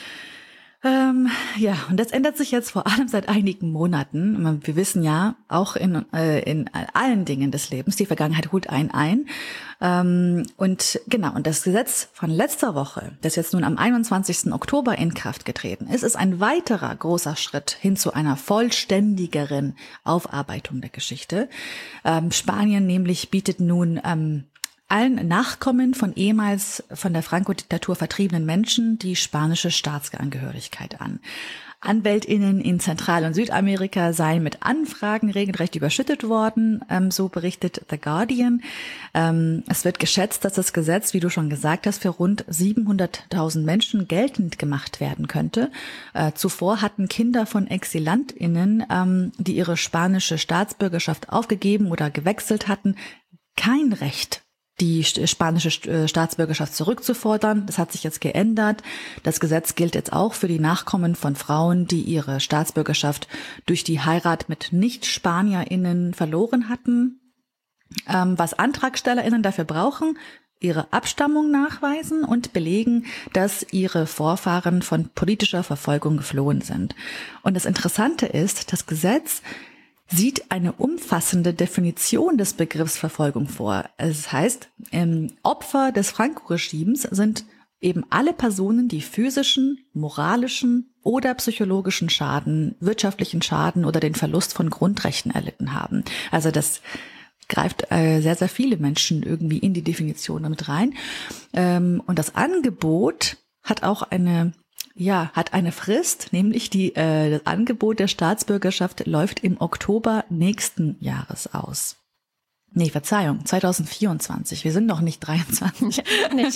Speaker 8: Ähm, ja, und das ändert sich jetzt vor allem seit einigen Monaten. Wir wissen ja, auch in, äh, in allen Dingen des Lebens, die Vergangenheit holt einen ein. Ähm, und genau, und das Gesetz von letzter Woche, das jetzt nun am einundzwanzigsten Oktober in Kraft getreten ist, ist ein weiterer großer Schritt hin zu einer vollständigeren Aufarbeitung der Geschichte. Ähm, Spanien nämlich bietet nun ähm, allen Nachkommen von ehemals von der Franco-Diktatur vertriebenen Menschen die spanische Staatsangehörigkeit an. AnwältInnen in Zentral- und Südamerika seien mit Anfragen regelrecht überschüttet worden, ähm, so berichtet The Guardian. Ähm, es wird geschätzt, dass das Gesetz, wie du schon gesagt hast, für rund siebenhunderttausend Menschen geltend gemacht werden könnte. Äh, zuvor hatten Kinder von ExilantInnen, ähm, die ihre spanische Staatsbürgerschaft aufgegeben oder gewechselt hatten, kein Recht die spanische Staatsbürgerschaft zurückzufordern. Das hat sich jetzt geändert. Das Gesetz gilt jetzt auch für die Nachkommen von Frauen, die ihre Staatsbürgerschaft durch die Heirat mit Nicht-SpanierInnen verloren hatten. Ähm, was AntragstellerInnen dafür brauchen, ihre Abstammung nachweisen und belegen, dass ihre Vorfahren von politischer Verfolgung geflohen sind. Und das Interessante ist, das Gesetz sieht eine umfassende Definition des Begriffs Verfolgung vor. Es heißt, ähm, Opfer des Franco-Regimes sind eben alle Personen, die physischen, moralischen oder psychologischen Schaden, wirtschaftlichen Schaden oder den Verlust von Grundrechten erlitten haben. Also das greift äh, sehr, sehr viele Menschen irgendwie in die Definition mit rein. Ähm, und das Angebot hat auch eine Ja, hat eine Frist, nämlich die, äh, das Angebot der Staatsbürgerschaft läuft im Oktober nächsten Jahres aus. Nee, Verzeihung, zwanzig vierundzwanzig. Wir sind noch nicht dreiundzwanzig. Nicht.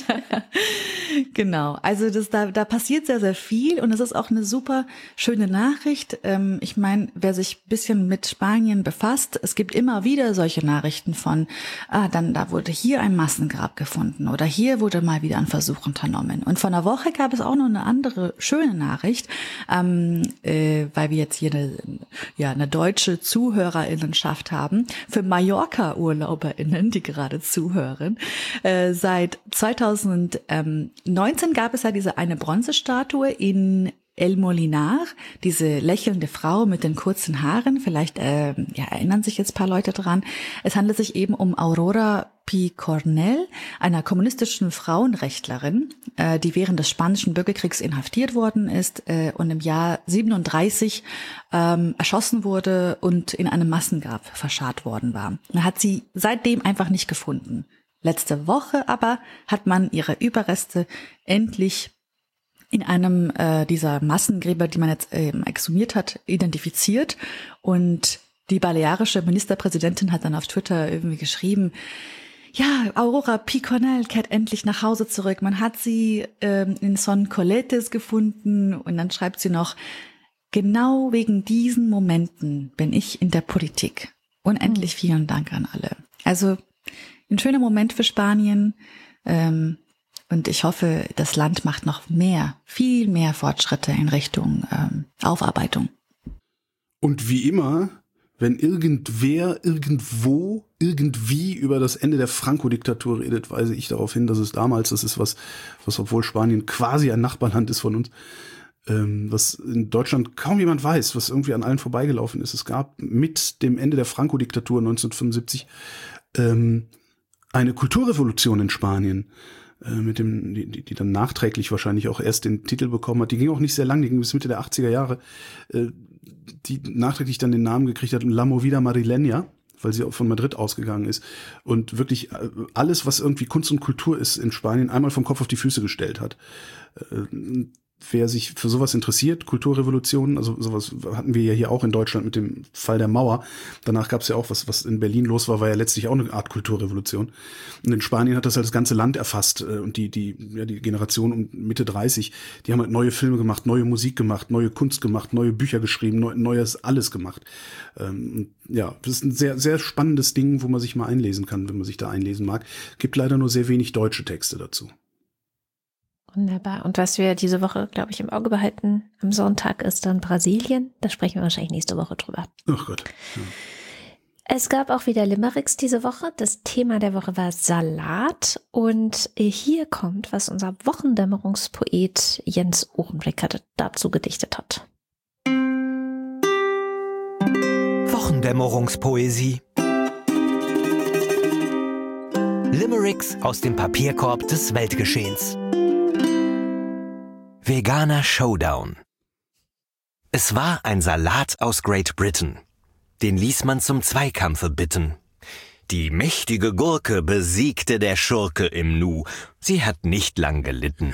Speaker 8: Genau. Also das, da, da passiert sehr, sehr viel und es ist auch eine super schöne Nachricht. Ähm, ich meine, wer sich ein bisschen mit Spanien befasst, es gibt immer wieder solche Nachrichten von, ah, dann da wurde hier ein Massengrab gefunden oder hier wurde mal wieder ein Versuch unternommen. Und vor einer Woche gab es auch noch eine andere schöne Nachricht, ähm, äh, weil wir jetzt hier eine, ja, eine deutsche Zuhörerinnenschaft haben. Für Mallorca UrlauberInnen, die gerade zuhören. Äh, seit zweitausendneunzehn gab es ja diese eine Bronzestatue in El Molinar, diese lächelnde Frau mit den kurzen Haaren. Vielleicht äh, ja, erinnern sich jetzt ein paar Leute dran. Es handelt sich eben um Aurora Picornell, einer kommunistischen Frauenrechtlerin, äh, die während des Spanischen Bürgerkriegs inhaftiert worden ist äh, und im Jahr siebenunddreißig ähm, erschossen wurde und in einem Massengrab verscharrt worden war. Man hat sie seitdem einfach nicht gefunden. Letzte Woche aber hat man ihre Überreste endlich in einem äh, dieser Massengräber, die man jetzt äh, exhumiert hat, identifiziert. Und die balearische Ministerpräsidentin hat dann auf Twitter irgendwie geschrieben, ja, Aurora Picornell kehrt endlich nach Hause zurück. Man hat sie ähm, in Son Coletes gefunden und dann schreibt sie noch, genau wegen diesen Momenten bin ich in der Politik. Unendlich vielen Dank an alle. Also ein schöner Moment für Spanien ähm, und ich hoffe, das Land macht noch mehr, viel mehr Fortschritte in Richtung ähm, Aufarbeitung.
Speaker 4: Und wie immer, wenn irgendwer irgendwo irgendwie über das Ende der Franco-Diktatur redet, weise ich darauf hin, dass es damals, das ist was, was obwohl Spanien quasi ein Nachbarland ist von uns, ähm, was in Deutschland kaum jemand weiß, was irgendwie an allen vorbeigelaufen ist. Es gab mit dem Ende der Franco-Diktatur neunzehnhundertfünfundsiebzig ähm, eine Kulturrevolution in Spanien, äh, mit dem, die, die dann nachträglich wahrscheinlich auch erst den Titel bekommen hat. Die ging auch nicht sehr lang, die ging bis Mitte der achtziger Jahre. Äh, die nachträglich dann den Namen gekriegt hat, La Movida Madrileña, weil sie auch von Madrid ausgegangen ist und wirklich alles, was irgendwie Kunst und Kultur ist in Spanien, einmal vom Kopf auf die Füße gestellt hat. Wer sich für sowas interessiert, Kulturrevolutionen, also sowas hatten wir ja hier auch in Deutschland mit dem Fall der Mauer. Danach gab es ja auch was, was in Berlin los war, war ja letztlich auch eine Art Kulturrevolution. Und in Spanien hat das halt das ganze Land erfasst und die die ja die Generation um Mitte dreißig, die haben halt neue Filme gemacht, neue Musik gemacht, neue Kunst gemacht, neue Bücher geschrieben, neu, neues alles gemacht. Ähm, ja, das ist ein sehr sehr spannendes Ding, wo man sich mal einlesen kann, wenn man sich da einlesen mag. Gibt leider nur sehr wenig deutsche Texte dazu.
Speaker 2: Wunderbar. Und was wir diese Woche, glaube ich, im Auge behalten am Sonntag, ist dann Brasilien. Da sprechen wir wahrscheinlich nächste Woche drüber.
Speaker 4: Ach Gott. Ja.
Speaker 2: Es gab auch wieder Limericks diese Woche. Das Thema der Woche war Salat. Und hier kommt, was unser Wochendämmerungspoet Jens Ohrenblicker dazu gedichtet hat.
Speaker 9: Wochendämmerungspoesie. Limericks aus dem Papierkorb des Weltgeschehens. Veganer Showdown. Es war ein Salat aus Great Britain. Den ließ man zum Zweikampfe bitten. Die mächtige Gurke besiegte der Schurke im Nu. Sie hat nicht lang gelitten.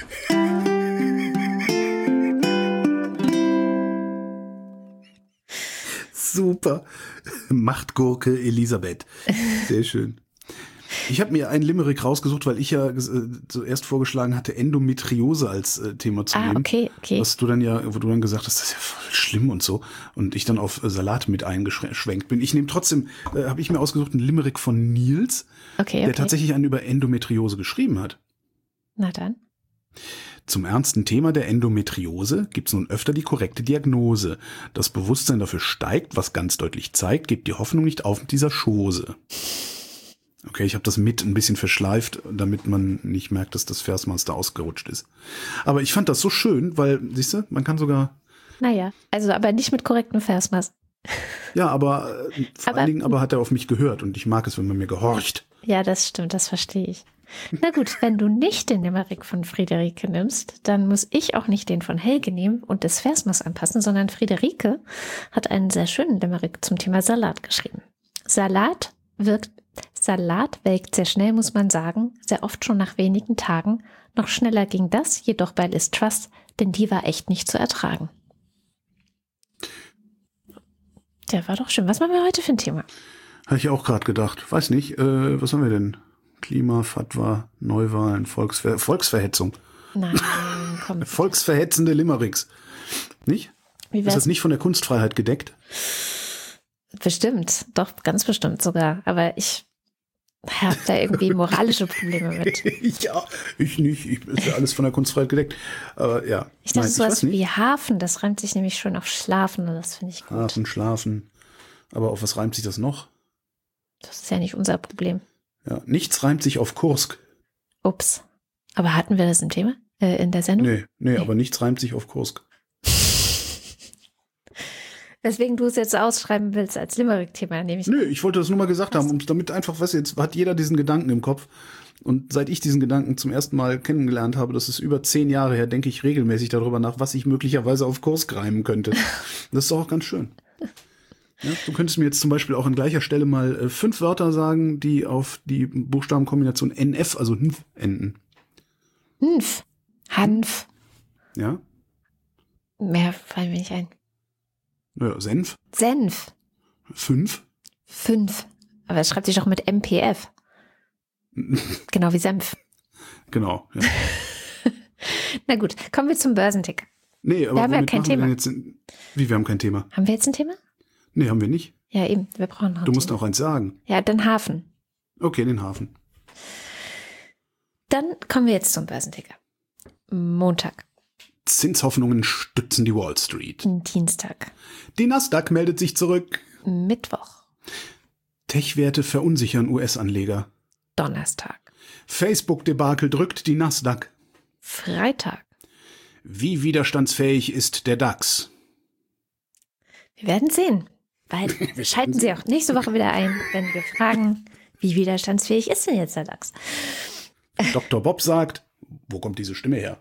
Speaker 4: Super. Machtgurke Elisabeth. Sehr schön. Ich habe mir einen Limerick rausgesucht, weil ich ja äh, zuerst vorgeschlagen hatte, Endometriose als äh, Thema zu
Speaker 2: ah,
Speaker 4: nehmen.
Speaker 2: okay, okay.
Speaker 4: Was du dann ja, wo du dann gesagt hast, das ist ja voll schlimm und so. Und ich dann auf äh, Salat mit eingeschwenkt bin. Ich nehme trotzdem, äh, habe ich mir ausgesucht, einen Limerick von Nils,
Speaker 2: okay,
Speaker 4: der
Speaker 2: okay.
Speaker 4: tatsächlich einen über Endometriose geschrieben hat.
Speaker 2: Na dann.
Speaker 4: Zum ernsten Thema der Endometriose gibt es nun öfter die korrekte Diagnose. Das Bewusstsein dafür steigt, was ganz deutlich zeigt, gebt die Hoffnung nicht auf mit dieser Chose. Okay, ich habe das mit ein bisschen verschleift, damit man nicht merkt, dass das Versmaß da ausgerutscht ist. Aber ich fand das so schön, weil, siehst du, man kann sogar...
Speaker 2: Naja, also aber nicht mit korrektem Versmaß.
Speaker 4: Ja, aber äh, vor
Speaker 2: aber,
Speaker 4: allen Dingen aber hat er auf mich gehört und ich mag es, wenn man mir gehorcht.
Speaker 2: Ja, das stimmt, das verstehe ich. Na gut, wenn du nicht den Limerick von Friederike nimmst, dann muss ich auch nicht den von Helge nehmen und das Versmaß anpassen, sondern Friederike hat einen sehr schönen Limerick zum Thema Salat geschrieben. Salat wirkt, Salat welkt sehr schnell, muss man sagen, sehr oft schon nach wenigen Tagen. Noch schneller ging das, jedoch bei Liz Truss, denn die war echt nicht zu ertragen. Der war doch schön. Was machen wir heute für ein Thema?
Speaker 4: Habe ich auch gerade gedacht. Weiß nicht, äh, was haben wir denn? Klima, Fatwa, Neuwahlen, Volksver- Volksverhetzung.
Speaker 2: Nein, komm.
Speaker 4: Volksverhetzende Limericks. Nicht?
Speaker 2: Wie
Speaker 4: Ist das nicht von der Kunstfreiheit gedeckt?
Speaker 2: Bestimmt, doch, ganz bestimmt sogar. Aber ich habe da irgendwie moralische Probleme mit.
Speaker 4: Ja, ich nicht. Ich, ist ja alles von der Kunstfreiheit gedeckt. Aber ja.
Speaker 2: Ich dachte,
Speaker 4: Nein,
Speaker 2: sowas
Speaker 4: ich
Speaker 2: wie Hafen, das reimt sich nämlich schön auf Schlafen und das finde ich gut.
Speaker 4: Hafen, Schlafen. Aber auf was reimt sich das noch?
Speaker 2: Das ist ja nicht unser Problem.
Speaker 4: Ja, nichts reimt sich auf Kursk.
Speaker 2: Ups. Aber hatten wir das im Thema? Äh, in der Sendung?
Speaker 4: Nee, nee, nee, aber nichts reimt sich auf Kursk.
Speaker 2: Weswegen du es jetzt ausschreiben willst als Limerick-Thema, nehme ich.
Speaker 4: Nö, ich wollte das nur mal gesagt haben, um damit einfach, was jetzt hat jeder diesen Gedanken im Kopf. Und seit ich diesen Gedanken zum ersten Mal kennengelernt habe, das ist über zehn Jahre her, denke ich regelmäßig darüber nach, was ich möglicherweise auf Kursk reimen könnte. Das ist doch auch ganz schön. Ja, du könntest mir jetzt zum Beispiel auch an gleicher Stelle mal äh, fünf Wörter sagen, die auf die Buchstabenkombination N F, also N F, enden.
Speaker 2: Hanf. Hanf.
Speaker 4: Ja?
Speaker 2: Mehr fallen mir nicht ein.
Speaker 4: Naja, Senf.
Speaker 2: Senf.
Speaker 4: Fünf.
Speaker 2: Fünf. Aber es schreibt sich doch mit M P F. Genau wie Senf.
Speaker 4: Genau, ja.
Speaker 2: Na gut, kommen wir zum Börsenticker.
Speaker 4: Nee, aber
Speaker 2: wir haben ja
Speaker 4: womit
Speaker 2: kein
Speaker 4: machen wir
Speaker 2: Thema.
Speaker 4: denn jetzt in, wie, wir haben kein Thema?
Speaker 2: Haben wir jetzt ein Thema?
Speaker 4: Nee, haben wir nicht.
Speaker 2: Ja, eben. Wir brauchen noch
Speaker 4: Du
Speaker 2: ein
Speaker 4: musst
Speaker 2: Thema.
Speaker 4: auch eins sagen.
Speaker 2: Ja, dann Hafen.
Speaker 4: Okay, den Hafen.
Speaker 2: Dann kommen wir jetzt zum Börsenticker. Montag.
Speaker 4: Zinshoffnungen stützen die Wall Street.
Speaker 2: Dienstag.
Speaker 4: Die Nasdaq meldet sich zurück.
Speaker 2: Mittwoch.
Speaker 4: Tech-Werte verunsichern U S-Anleger.
Speaker 2: Donnerstag.
Speaker 4: Facebook-Debakel drückt die Nasdaq.
Speaker 2: Freitag.
Speaker 4: Wie widerstandsfähig ist der DAX?
Speaker 2: Wir werden sehen. Weil schalten Sie auch nächste Woche wieder ein, wenn wir fragen, wie widerstandsfähig ist denn jetzt der DAX?
Speaker 4: Doktor Bob sagt, wo kommt diese Stimme her?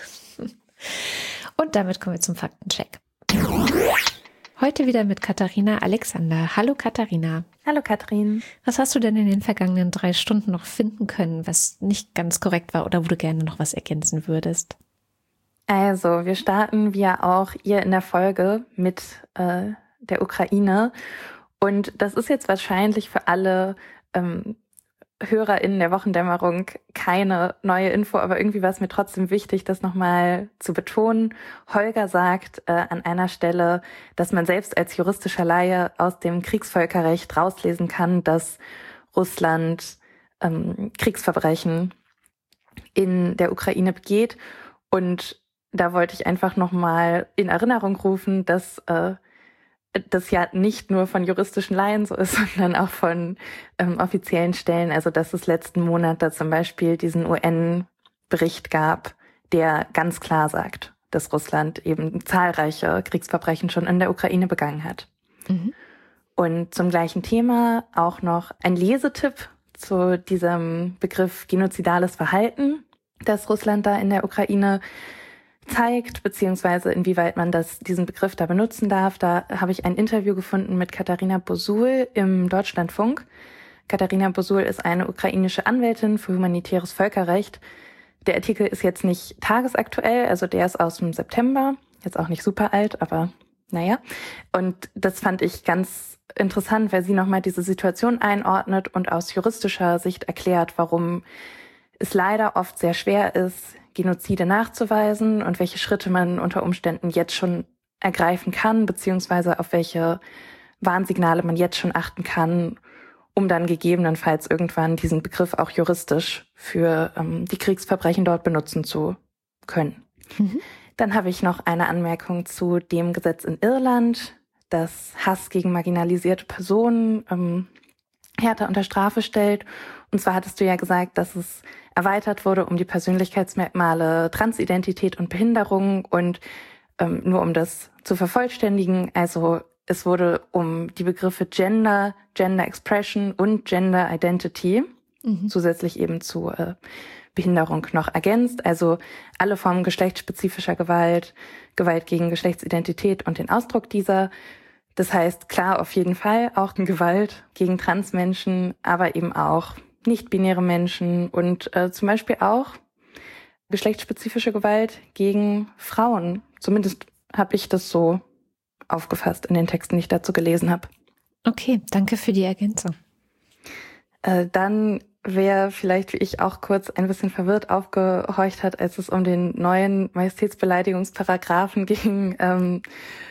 Speaker 2: Und damit kommen wir zum Faktencheck. Heute wieder mit Katharina Alexander. Hallo Katharina.
Speaker 10: Hallo Katrin.
Speaker 2: Was hast du denn in den vergangenen drei Stunden noch finden können, was nicht ganz korrekt war oder wo du gerne noch was ergänzen würdest?
Speaker 10: Also, wir starten wie ja auch ihr in der Folge mit äh, der Ukraine. Und das ist jetzt wahrscheinlich für alle ähm, HörerInnen der Wochendämmerung keine neue Info, aber irgendwie war es mir trotzdem wichtig, das nochmal zu betonen. Holger sagt äh, an einer Stelle, dass man selbst als juristischer Laie aus dem Kriegsvölkerrecht rauslesen kann, dass Russland ähm, Kriegsverbrechen in der Ukraine begeht. Und da wollte ich einfach nochmal in Erinnerung rufen, dass äh, das ja nicht nur von juristischen Laien so ist, sondern auch von ähm, offiziellen Stellen. Also dass es letzten Monat da zum Beispiel diesen U N-Bericht gab, der ganz klar sagt, dass Russland eben zahlreiche Kriegsverbrechen schon in der Ukraine begangen hat. Mhm. Und zum gleichen Thema auch noch ein Lesetipp zu diesem Begriff genozidales Verhalten, das Russland da in der Ukraine zeigt, beziehungsweise inwieweit man das, diesen Begriff da benutzen darf. Da habe ich ein Interview gefunden mit Katharina Bosul im Deutschlandfunk. Katharina Bosul ist eine ukrainische Anwältin für humanitäres Völkerrecht. Der Artikel ist jetzt nicht tagesaktuell, also der ist aus dem September, jetzt auch nicht super alt, aber naja, und das fand ich ganz interessant, weil sie nochmal diese Situation einordnet und aus juristischer Sicht erklärt, warum es leider oft sehr schwer ist, Genozide nachzuweisen und welche Schritte man unter Umständen jetzt schon ergreifen kann, beziehungsweise auf welche Warnsignale man jetzt schon achten kann, um dann gegebenenfalls irgendwann diesen Begriff auch juristisch für ähm, die Kriegsverbrechen dort benutzen zu können. Mhm. Dann habe ich noch eine Anmerkung zu dem Gesetz in Irland, das Hass gegen marginalisierte Personen ähm, härter unter Strafe stellt. Und zwar hattest du ja gesagt, dass es erweitert wurde um die Persönlichkeitsmerkmale Transidentität und Behinderung. Und ähm, nur um das zu vervollständigen, also es wurde um die Begriffe Gender, Gender Expression und Gender Identity mhm. zusätzlich eben zu äh, Behinderung noch ergänzt. Also alle Formen geschlechtsspezifischer Gewalt, Gewalt gegen Geschlechtsidentität und den Ausdruck dieser. Das heißt, klar, auf jeden Fall auch Gewalt gegen Transmenschen, aber eben auch nicht-binäre Menschen und äh, zum Beispiel auch geschlechtsspezifische Gewalt gegen Frauen. Zumindest habe ich das so aufgefasst in den Texten, die ich dazu gelesen habe.
Speaker 2: Okay, danke für die Ergänzung.
Speaker 10: Äh, dann, wer vielleicht wie ich auch kurz ein bisschen verwirrt aufgehorcht hat, als es um den neuen Majestätsbeleidigungsparagraphen ging, ähm,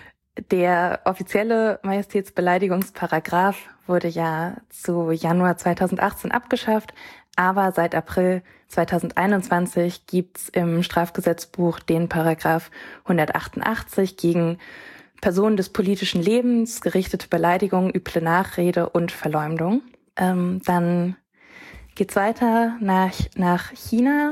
Speaker 10: der offizielle Majestätsbeleidigungsparagraph wurde ja zu Januar zweitausendachtzehn abgeschafft, aber seit April zweitausendeinundzwanzig gibt's im Strafgesetzbuch den Paragraph hundertachtundachtzig gegen Personen des politischen Lebens, gerichtete Beleidigung, üble Nachrede und Verleumdung. Ähm, dann geht's weiter nach, nach China.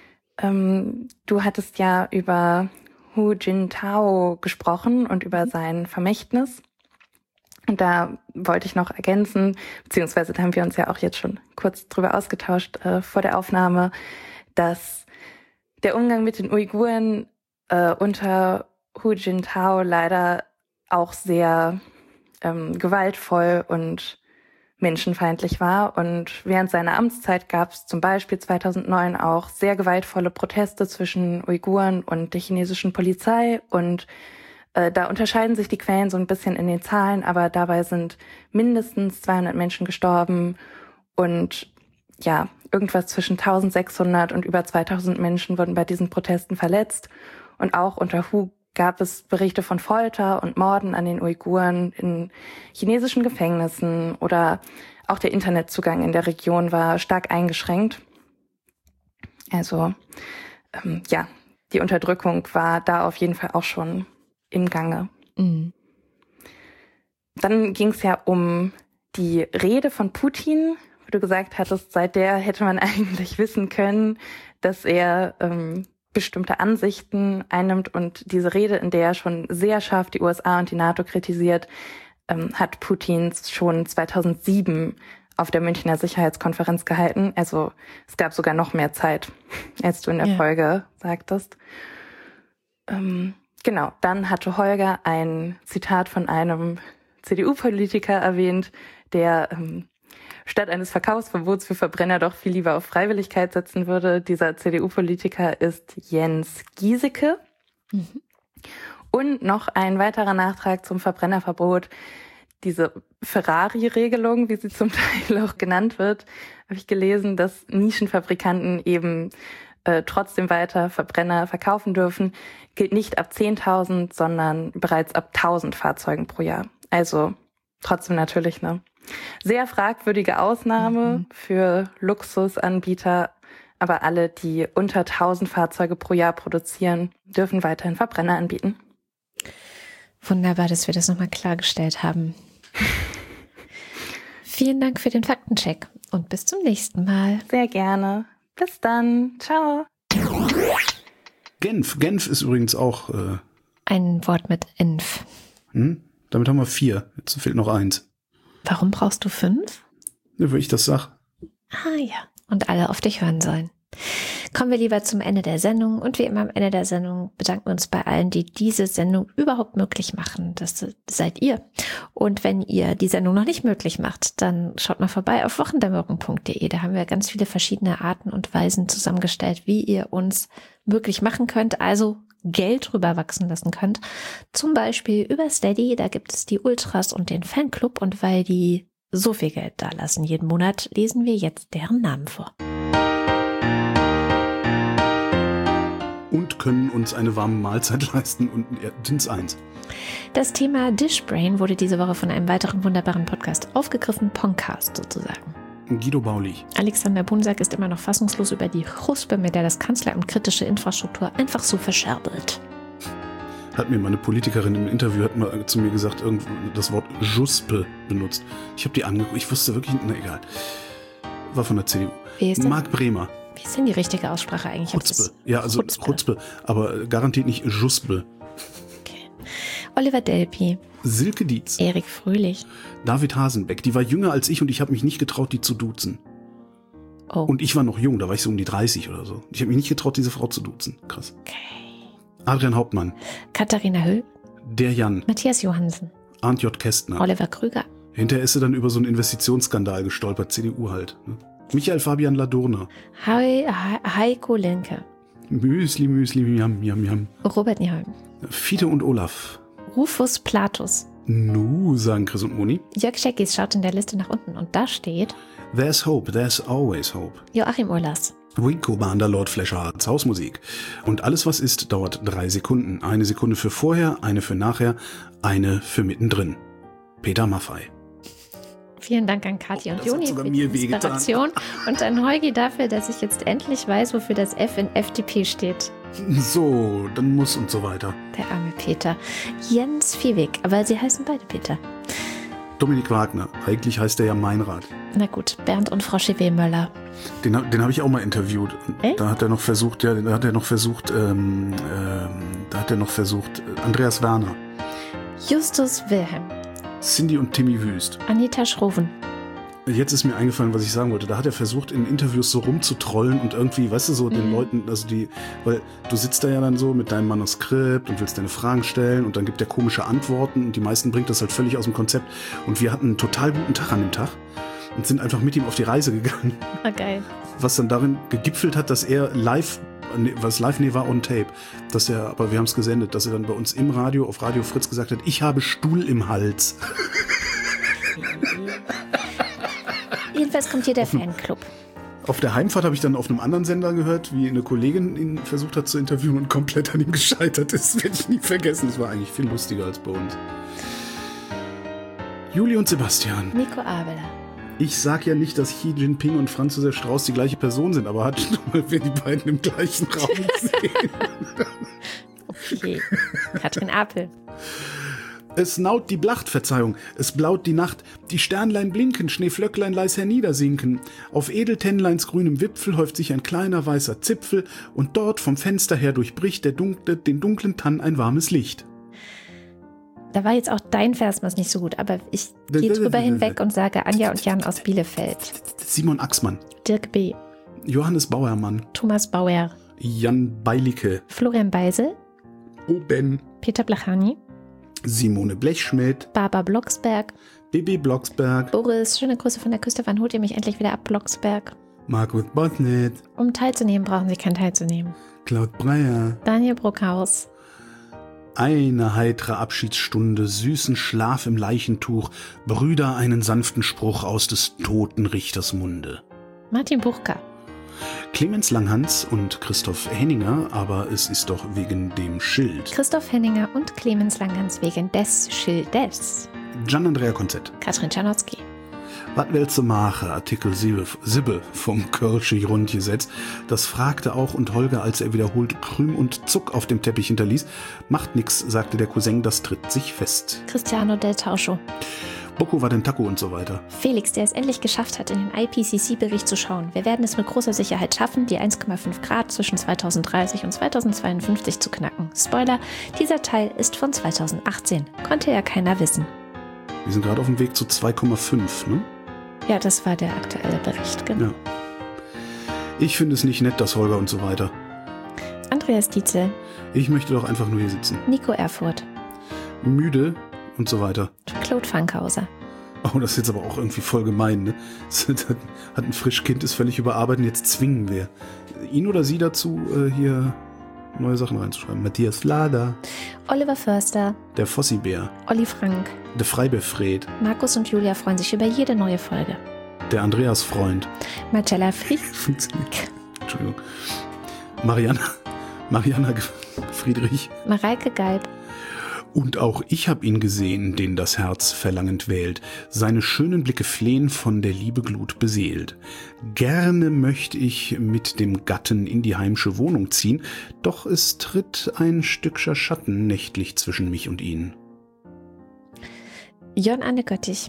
Speaker 10: Ähm, du hattest ja über Hu Jintao gesprochen und über sein Vermächtnis. Und da wollte ich noch ergänzen, beziehungsweise da haben wir uns ja auch jetzt schon kurz drüber ausgetauscht äh, vor der Aufnahme, dass der Umgang mit den Uiguren äh, unter Hu Jintao leider auch sehr ähm, gewaltvoll und menschenfeindlich war. Und während seiner Amtszeit gab es zum Beispiel zweitausendneun auch sehr gewaltvolle Proteste zwischen Uiguren und der chinesischen Polizei. Und äh, da unterscheiden sich die Quellen so ein bisschen in den Zahlen, aber dabei sind mindestens zweihundert Menschen gestorben und ja, irgendwas zwischen eintausendsechshundert und über zweitausend Menschen wurden bei diesen Protesten verletzt. Und auch unter Hu gab es Berichte von Folter und Morden an den Uiguren in chinesischen Gefängnissen oder auch der Internetzugang in der Region war stark eingeschränkt. Also ähm, ja, die Unterdrückung war da auf jeden Fall auch schon im Gange. Mhm. Dann ging es ja um die Rede von Putin, wo du gesagt hattest, seit der hätte man eigentlich wissen können, dass er ähm, bestimmte Ansichten einnimmt, und diese Rede, in der er schon sehr scharf die U S A und die NATO kritisiert, ähm, hat Putin schon zweitausendsieben auf der Münchner Sicherheitskonferenz gehalten. Also es gab sogar noch mehr Zeit, als du in der ja. Folge sagtest. Ähm, genau, dann hatte Holger ein Zitat von einem C D U-Politiker erwähnt, der ähm, statt eines Verkaufsverbots für Verbrenner doch viel lieber auf Freiwilligkeit setzen würde. Dieser C D U-Politiker ist Jens Giesecke. Mhm. Und noch ein weiterer Nachtrag zum Verbrennerverbot. Diese Ferrari-Regelung, wie sie zum Teil auch genannt wird, habe ich gelesen, dass Nischenfabrikanten eben äh, trotzdem weiter Verbrenner verkaufen dürfen, gilt nicht ab zehntausend, sondern bereits ab tausend Fahrzeugen pro Jahr. Also trotzdem natürlich eine sehr fragwürdige Ausnahme mhm. für Luxusanbieter, aber alle, die unter tausend Fahrzeuge pro Jahr produzieren, dürfen weiterhin Verbrenner anbieten.
Speaker 2: Wunderbar, dass wir das nochmal klargestellt haben. Vielen Dank für den Faktencheck und bis zum nächsten Mal.
Speaker 10: Sehr gerne. Bis dann. Ciao.
Speaker 4: Genf. Genf ist übrigens auch äh
Speaker 2: ein Wort mit Inf.
Speaker 4: Hm? Damit haben wir vier. Jetzt fehlt noch eins.
Speaker 2: Warum brauchst du fünf?
Speaker 4: Ja, weil ich das sag.
Speaker 2: Ah ja, und alle auf dich hören sollen. Kommen wir lieber zum Ende der Sendung. Und wie immer am Ende der Sendung bedanken wir uns bei allen, die diese Sendung überhaupt möglich machen. Das seid ihr. Und wenn ihr die Sendung noch nicht möglich macht, dann schaut mal vorbei auf wochendämmerung punkt de. Da haben wir ganz viele verschiedene Arten und Weisen zusammengestellt, wie ihr uns möglich machen könnt. Also Geld rüberwachsen lassen könnt. Zum Beispiel über Steady, da gibt es die Ultras und den Fanclub. Und weil die so viel Geld da lassen jeden Monat, lesen wir jetzt deren Namen vor.
Speaker 4: Und können uns eine warme Mahlzeit leisten und sind's eins.
Speaker 2: Das Thema Dishbrain wurde diese Woche von einem weiteren wunderbaren Podcast aufgegriffen, Podcast sozusagen.
Speaker 4: Guido Baulich.
Speaker 2: Alexander Bunsack ist immer noch fassungslos über die Chuspe, mit der das Kanzleramt kritische Infrastruktur einfach so verscherbelt.
Speaker 4: Hat mir meine Politikerin im Interview hat mal zu mir gesagt, irgendwo das Wort Juspe benutzt. Ich habe die angeguckt, ich wusste wirklich, na egal. War von der C D U.
Speaker 2: Wie ist das?
Speaker 4: Marc Bremer.
Speaker 2: Wie ist denn die richtige Aussprache eigentlich?
Speaker 4: Chutzpe. Ja, also Chutzpe, aber garantiert nicht Juspe.
Speaker 2: Okay. Oliver Delpi.
Speaker 4: Silke Dietz.
Speaker 2: Erik Fröhlich.
Speaker 4: David Hasenbeck. Die war jünger als ich und ich habe mich nicht getraut, die zu duzen.
Speaker 2: Oh.
Speaker 4: Und ich war noch jung, da war ich so um die dreißig oder so. Ich habe mich nicht getraut, diese Frau zu duzen. Krass.
Speaker 2: Okay.
Speaker 4: Adrian Hauptmann.
Speaker 2: Katharina Höll.
Speaker 4: Der Jan.
Speaker 2: Matthias Johansen.
Speaker 4: Arndt J. Kästner.
Speaker 2: Oliver Krüger.
Speaker 4: Hinterher ist sie dann über so einen Investitionsskandal gestolpert, C D U halt. Ne? Michael Fabian Ladurner.
Speaker 2: He He Heiko Lenke.
Speaker 4: Müsli, Müsli, Miam, Miam, Miam.
Speaker 2: Robert Nieholm.
Speaker 4: Fiete und Olaf.
Speaker 2: Rufus Platus.
Speaker 4: Nu, sagen Chris und Moni.
Speaker 2: Jörg Scheckis schaut in der Liste nach unten und da steht
Speaker 4: There's hope, there's always hope.
Speaker 2: Joachim Urlas.
Speaker 4: Winko Bander, Lord Flesherhards, Hausmusik. Und alles, was ist, dauert drei Sekunden. Eine Sekunde für vorher, eine für nachher, eine für mittendrin. Peter Maffay.
Speaker 2: Vielen Dank an Kathi und
Speaker 4: das
Speaker 2: Joni
Speaker 4: hat sogar
Speaker 2: für
Speaker 4: mir
Speaker 2: die Inspiration und an Heugi dafür, dass ich jetzt endlich weiß, wofür das F in F D P steht.
Speaker 4: So, dann muss und so weiter.
Speaker 2: Der arme Peter. Jens Viehweg, aber sie heißen beide Peter.
Speaker 4: Dominik Wagner, eigentlich heißt er ja Meinrad.
Speaker 2: Na gut, Bernd und Frau Chevy-Möller.
Speaker 4: Den, den habe ich auch mal interviewt.
Speaker 2: Äh?
Speaker 4: Da hat er noch versucht, ja, da hat er noch versucht, ähm, ähm, da hat er noch versucht, Andreas Werner.
Speaker 2: Justus Wilhelm.
Speaker 4: Cindy und Timmy Wüst.
Speaker 2: Anita Schroven.
Speaker 4: Jetzt ist mir eingefallen, was ich sagen wollte. Da hat er versucht, in Interviews so rumzutrollen und irgendwie, weißt du, so den
Speaker 2: Mhm.
Speaker 4: Leuten, also die, weil du sitzt da ja dann so mit deinem Manuskript und willst deine Fragen stellen und dann gibt er komische Antworten und die meisten bringt das halt völlig aus dem Konzept. Und wir hatten einen total guten Tag an dem Tag und sind einfach mit ihm auf die Reise gegangen.
Speaker 2: Ah, geil.
Speaker 4: Was dann darin gegipfelt hat, dass er live, nee, was live, nee, war on tape, dass er, aber wir haben es gesendet, dass er dann bei uns im Radio, auf Radio Fritz gesagt hat, ich habe Stuhl im Hals.
Speaker 2: Jedenfalls kommt hier der Fanclub.
Speaker 4: Auf der Heimfahrt habe ich dann auf einem anderen Sender gehört, wie eine Kollegin ihn versucht hat zu interviewen und komplett an ihm gescheitert ist. Das werde ich nie vergessen. Das war eigentlich viel lustiger als bei uns. Juli und Sebastian.
Speaker 2: Nico Abela.
Speaker 4: Ich sag ja nicht, dass Xi Jinping und Franz Josef Strauß die gleiche Person sind, aber hat schon mal wir die beiden im gleichen Raum gesehen.
Speaker 2: Okay. Katrin Apel.
Speaker 4: Es naut die Blacht, Verzeihung, es blaut die Nacht, die Sternlein blinken, Schneeflöcklein leis herniedersinken. Auf Edeltennleins grünem Wipfel häuft sich ein kleiner weißer Zipfel und dort vom Fenster her durchbricht der dunkle, den dunklen Tann ein warmes Licht.
Speaker 2: Da war jetzt auch dein Versmaß nicht so gut, aber ich gehe drüber hinweg und sage Anja und Jan aus Bielefeld.
Speaker 4: Simon Axmann.
Speaker 2: Dirk B.
Speaker 4: Johannes Bauermann.
Speaker 2: Thomas Bauer.
Speaker 4: Jan Beilicke.
Speaker 2: Florian Beisel.
Speaker 4: Oben.
Speaker 2: Peter Blachani.
Speaker 4: Simone Blechschmidt.
Speaker 2: Barbara Blocksberg.
Speaker 4: Bibi Blocksberg.
Speaker 2: Boris, schöne Grüße von der Küste. Wann holt ihr mich endlich wieder ab, Blocksberg?
Speaker 4: Markus Botnet.
Speaker 2: Um teilzunehmen, brauchen Sie kein teilzunehmen.
Speaker 4: Claude Breyer.
Speaker 2: Daniel Bruckhaus.
Speaker 4: Eine heitere Abschiedsstunde, süßen Schlaf im Leichentuch, Brüder einen sanften Spruch aus des toten Richters Munde.
Speaker 2: Martin Buchka.
Speaker 4: Clemens Langhans und Christoph Henninger, aber es ist doch wegen dem Schild.
Speaker 2: Christoph Henninger und Clemens Langhans wegen des Schildes.
Speaker 4: Gian Andrea Konzett.
Speaker 2: Katrin Czarnocki.
Speaker 4: Was willst du machen? Artikel Sibbe vom Kölsche Grundgesetz. Das fragte auch und Holger, als er wiederholt Krüm und Zuck auf dem Teppich hinterließ. Macht nix, sagte der Cousin, das tritt sich fest.
Speaker 2: Cristiano del Tauscho.
Speaker 4: Boko war den Taco und so weiter.
Speaker 2: Felix, der es endlich geschafft hat, in den I P C C-Bericht zu schauen. Wir werden es mit großer Sicherheit schaffen, die eins Komma fünf Grad zwischen zweitausenddreißig und zweitausendzweiundfünfzig zu knacken. Spoiler, dieser Teil ist von zweitausendachtzehn. Konnte ja keiner wissen.
Speaker 4: Wir sind gerade auf dem Weg zu zwei Komma fünf, ne?
Speaker 2: Ja, das war der aktuelle Bericht, genau.
Speaker 4: Ja. Ich finde es nicht nett, dass Holger und so weiter.
Speaker 2: Andreas Dietzel.
Speaker 4: Ich möchte doch einfach nur hier sitzen.
Speaker 2: Nico Erfurt.
Speaker 4: Müde und so weiter.
Speaker 2: Claude Fankhauser.
Speaker 4: Oh, das ist jetzt aber auch irgendwie voll gemein, ne? Hat ein Frischkind, ist völlig überarbeitet und jetzt zwingen wir ihn oder sie dazu, äh, hier neue Sachen reinzuschreiben. Matthias Flader.
Speaker 2: Oliver Förster.
Speaker 4: Der Fossibär.
Speaker 2: Olli Frank.
Speaker 4: Der Freibefred.
Speaker 2: Markus und Julia freuen sich über jede neue Folge.
Speaker 4: Der Andreas-Freund.
Speaker 2: Marcella Fried.
Speaker 4: Entschuldigung. Mariana, Mariana Friedrich.
Speaker 2: Mareike Geib.
Speaker 4: Und auch ich hab ihn gesehen, den das Herz verlangend wählt, seine schönen Blicke flehen von der Liebe Glut beseelt. Gerne möchte ich mit dem Gatten in die heimsche Wohnung ziehen, doch es tritt ein Stückscher Schatten nächtlich zwischen mich und ihn.
Speaker 2: Jörn Anne Göttich.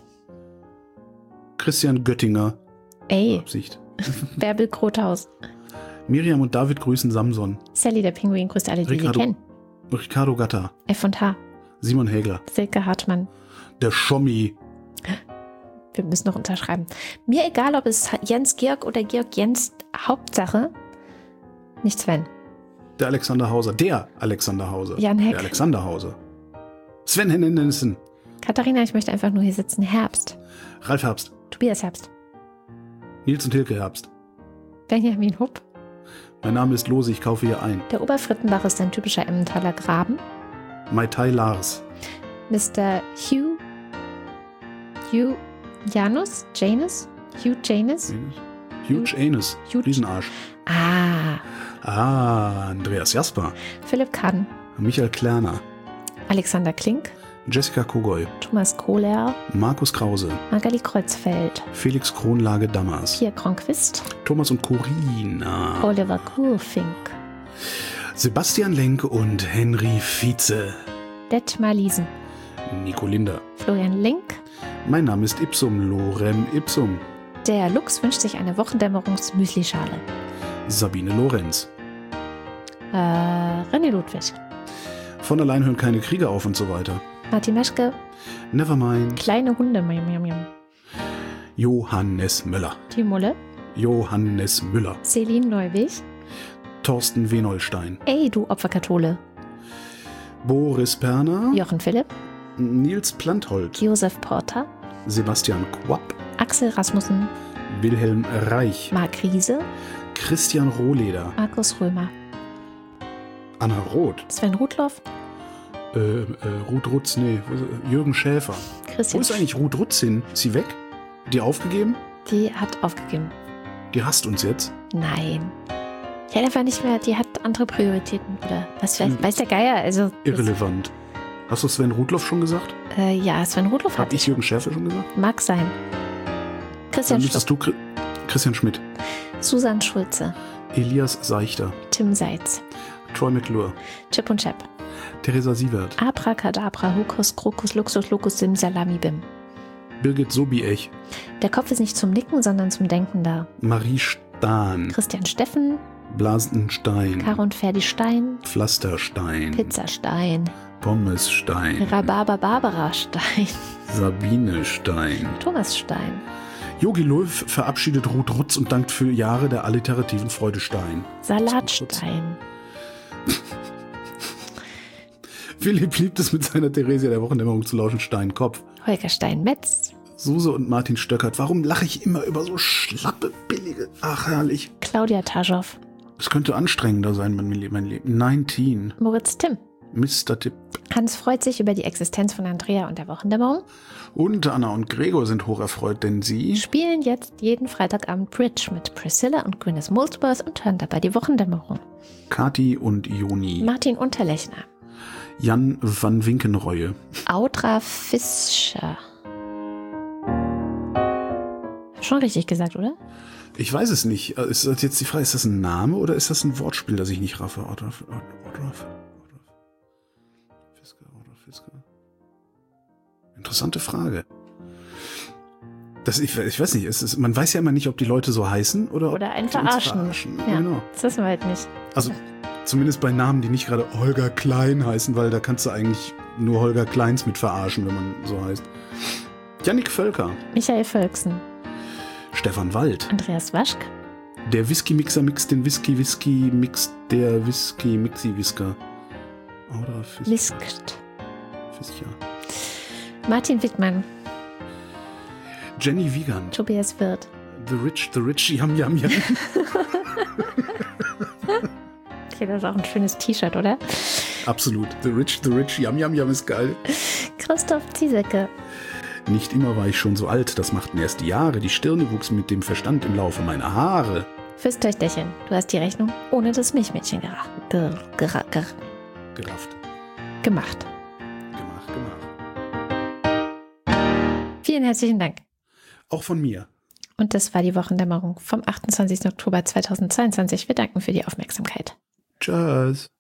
Speaker 4: Christian Göttinger.
Speaker 2: Ey.
Speaker 4: Absicht.
Speaker 2: Bärbel Grothaus.
Speaker 4: Miriam und David grüßen Samson.
Speaker 2: Sally der Pinguin grüßt alle, die
Speaker 4: Ricardo,
Speaker 2: wir kennen.
Speaker 4: Ricardo Gatter.
Speaker 2: F und H.
Speaker 4: Simon Hägler.
Speaker 2: Silke Hartmann.
Speaker 4: Der Schommi.
Speaker 2: Wir müssen noch unterschreiben. Mir egal, ob es Jens Georg oder Georg Jens, Hauptsache nicht Sven.
Speaker 4: Der Alexander Hauser. Der Alexander Hauser.
Speaker 2: Jan Heck.
Speaker 4: Der Alexander Hauser. Sven Hennenissen.
Speaker 2: Katharina, ich möchte einfach nur hier sitzen. Herbst.
Speaker 4: Ralf Herbst.
Speaker 2: Tobias Herbst.
Speaker 4: Nils und Hilke Herbst.
Speaker 2: Benjamin Hupp.
Speaker 4: Mein Name ist Lose, ich kaufe hier ein.
Speaker 2: Der Oberfrittenbach ist ein typischer Emmentaler Graben.
Speaker 4: Mai Tai Lars.
Speaker 2: Mister Hugh. Hugh Janus? Janus? Hugh Janus?
Speaker 4: Huge Anus.
Speaker 2: Huge.
Speaker 4: Riesenarsch.
Speaker 2: Ah.
Speaker 4: Ah, Andreas Jasper.
Speaker 2: Philipp Kahn.
Speaker 4: Michael Klerner.
Speaker 2: Alexander Klink.
Speaker 4: Jessica Kogoy.
Speaker 2: Thomas Kohler.
Speaker 4: Markus Krause.
Speaker 2: Magali Kreuzfeld.
Speaker 4: Felix Kronlage Dammers.
Speaker 2: Pia Kronquist.
Speaker 4: Thomas und Corina.
Speaker 2: Oliver Kurfink.
Speaker 4: Sebastian Lenk und Henry Vize.
Speaker 2: Detmar Liesen.
Speaker 4: Nico Linder.
Speaker 2: Florian Link.
Speaker 4: Mein Name ist Ipsum, Lorem Ipsum.
Speaker 2: Der Lux wünscht sich eine Wochendämmerungs-Müslischale.
Speaker 4: Sabine Lorenz.
Speaker 2: Äh, René Ludwig.
Speaker 4: Von allein hören keine Kriege auf und so weiter.
Speaker 2: Martin Meschke.
Speaker 4: Nevermind.
Speaker 2: Kleine Hunde. Miam, miam, miam.
Speaker 4: Johannes Müller.
Speaker 2: Die Mulle.
Speaker 4: Johannes Müller.
Speaker 2: Celine Neuwig.
Speaker 4: Thorsten Wenolstein.
Speaker 2: Ey, du Opferkathole.
Speaker 4: Boris Perner.
Speaker 2: Jochen Philipp.
Speaker 4: Nils Planthold.
Speaker 2: Josef Porter.
Speaker 4: Sebastian Quapp.
Speaker 2: Axel Rasmussen.
Speaker 4: Wilhelm Reich.
Speaker 2: Marc Riese.
Speaker 4: Christian Rohleder.
Speaker 2: Markus Römer.
Speaker 4: Anna Roth.
Speaker 2: Sven Rudloff.
Speaker 4: Äh, äh, Ruth Rutz, nee, Jürgen Schäfer.
Speaker 2: Christian.
Speaker 4: Wo ist eigentlich Ruth Rutz hin? Ist sie weg? Die aufgegeben?
Speaker 2: Die hat aufgegeben.
Speaker 4: Die hasst uns jetzt?
Speaker 2: Nein. Die hat einfach nicht mehr, die hat andere Prioritäten. Oder was weiß, weiß der Geier. Also,
Speaker 4: irrelevant. Hast du Sven Rudloff schon gesagt?
Speaker 2: Äh, ja, Sven Rudloff hat.
Speaker 4: Hab ich Jürgen Schäfer schon gesagt?
Speaker 2: Mag sein. Christian
Speaker 4: Dann müsstest du Chri- Christian Schmidt.
Speaker 2: Susanne Schulze.
Speaker 4: Elias Seichter.
Speaker 2: Tim Seitz.
Speaker 4: Troy McClure.
Speaker 2: Chip und Chap.
Speaker 4: Theresa Sievert.
Speaker 2: Abracadabra, Hokus, Krokus, Luxus, Locus, Sim, Salami, Bim.
Speaker 4: Birgit Sobiech.
Speaker 2: Der Kopf ist nicht zum Nicken, sondern zum Denken da.
Speaker 4: Marie Stahn.
Speaker 2: Christian Steffen.
Speaker 4: Blasenstein.
Speaker 2: Caro und Ferdi Stein.
Speaker 4: Pflasterstein.
Speaker 2: Pizzastein.
Speaker 4: Pommesstein.
Speaker 2: Rhabarber Barbara Stein.
Speaker 4: Sabine Stein.
Speaker 2: Thomas Stein.
Speaker 4: Jogi Löw verabschiedet Ruth Rutz und dankt für Jahre der alliterativen Freude Stein.
Speaker 2: Salatstein.
Speaker 4: Philipp liebt es, mit seiner Theresia der Wochendämmerung zu lauschen. Steinkopf.
Speaker 2: Holger Stein-Metz.
Speaker 4: Suse und Martin Stöckert. Warum lache ich immer über so schlappe, billige... Ach, herrlich.
Speaker 2: Claudia Taschow.
Speaker 4: Es könnte anstrengender sein, mein Leben. Mein Leben. neunzehn.
Speaker 2: Moritz Timm.
Speaker 4: Mister Tipp.
Speaker 2: Hans freut sich über die Existenz von Andrea und der Wochendämmerung.
Speaker 4: Und Anna und Gregor sind hocherfreut, denn sie
Speaker 2: spielen jetzt jeden Freitagabend Bridge mit Priscilla und Gwyneth Molesworth und hören dabei die Wochendämmerung.
Speaker 4: Kathi und Joni.
Speaker 2: Martin Unterlechner.
Speaker 4: Jan van Winkenreue.
Speaker 2: Audra Fischer. Schon richtig gesagt, oder?
Speaker 4: Ich weiß es nicht. Ist das jetzt die Frage, ist das ein Name oder ist das ein Wortspiel, das ich nicht raffe? Audra, Audra, Audra, Fisker, Audra Fisker. Interessante Frage. Das, ich, ich weiß nicht, es ist, man weiß ja immer nicht, ob die Leute so heißen oder,
Speaker 2: oder einen
Speaker 4: ob die uns
Speaker 2: verarschen.
Speaker 4: verarschen.
Speaker 2: Ja,
Speaker 4: genau.
Speaker 2: Das wissen wir halt nicht.
Speaker 4: Also zumindest bei Namen, die nicht gerade Holger Klein heißen, weil da kannst du eigentlich nur Holger Kleins mit verarschen, wenn man so heißt. Jannik Völker.
Speaker 2: Michael Völksen.
Speaker 4: Stefan Wald.
Speaker 2: Andreas Waschk.
Speaker 4: Der Whisky-Mixer mixt den Whisky-Whisky mixt der Whisky-Mixi-Whisker. Oder Fisk.
Speaker 2: Wiskt.
Speaker 4: Fisker.
Speaker 2: Martin Wittmann.
Speaker 4: Jenny Wiegand.
Speaker 2: Tobias Wirth.
Speaker 4: The Rich, The Rich, Yam Yam Yam.
Speaker 2: Okay, das ist auch ein schönes T-Shirt, oder?
Speaker 4: Absolut. The Rich, The Rich, Yum Yum Yum ist geil.
Speaker 2: Christoph Ziesecke.
Speaker 4: Nicht immer war ich schon so alt, das machten erst die Jahre. Die Stirne wuchs mit dem Verstand im Laufe meiner Haare.
Speaker 2: Fürs Töchterchen, du hast die Rechnung ohne das Milchmädchen geracht. Ger, ger, ger,
Speaker 4: Gerafft.
Speaker 2: gemacht.
Speaker 4: Gemacht, gemacht.
Speaker 2: Vielen herzlichen Dank.
Speaker 4: Auch von mir.
Speaker 2: Und das war die Wochendämmerung vom achtundzwanzigsten Oktober zweitausendzweiundzwanzig. Wir danken für die Aufmerksamkeit.
Speaker 4: Tschüss.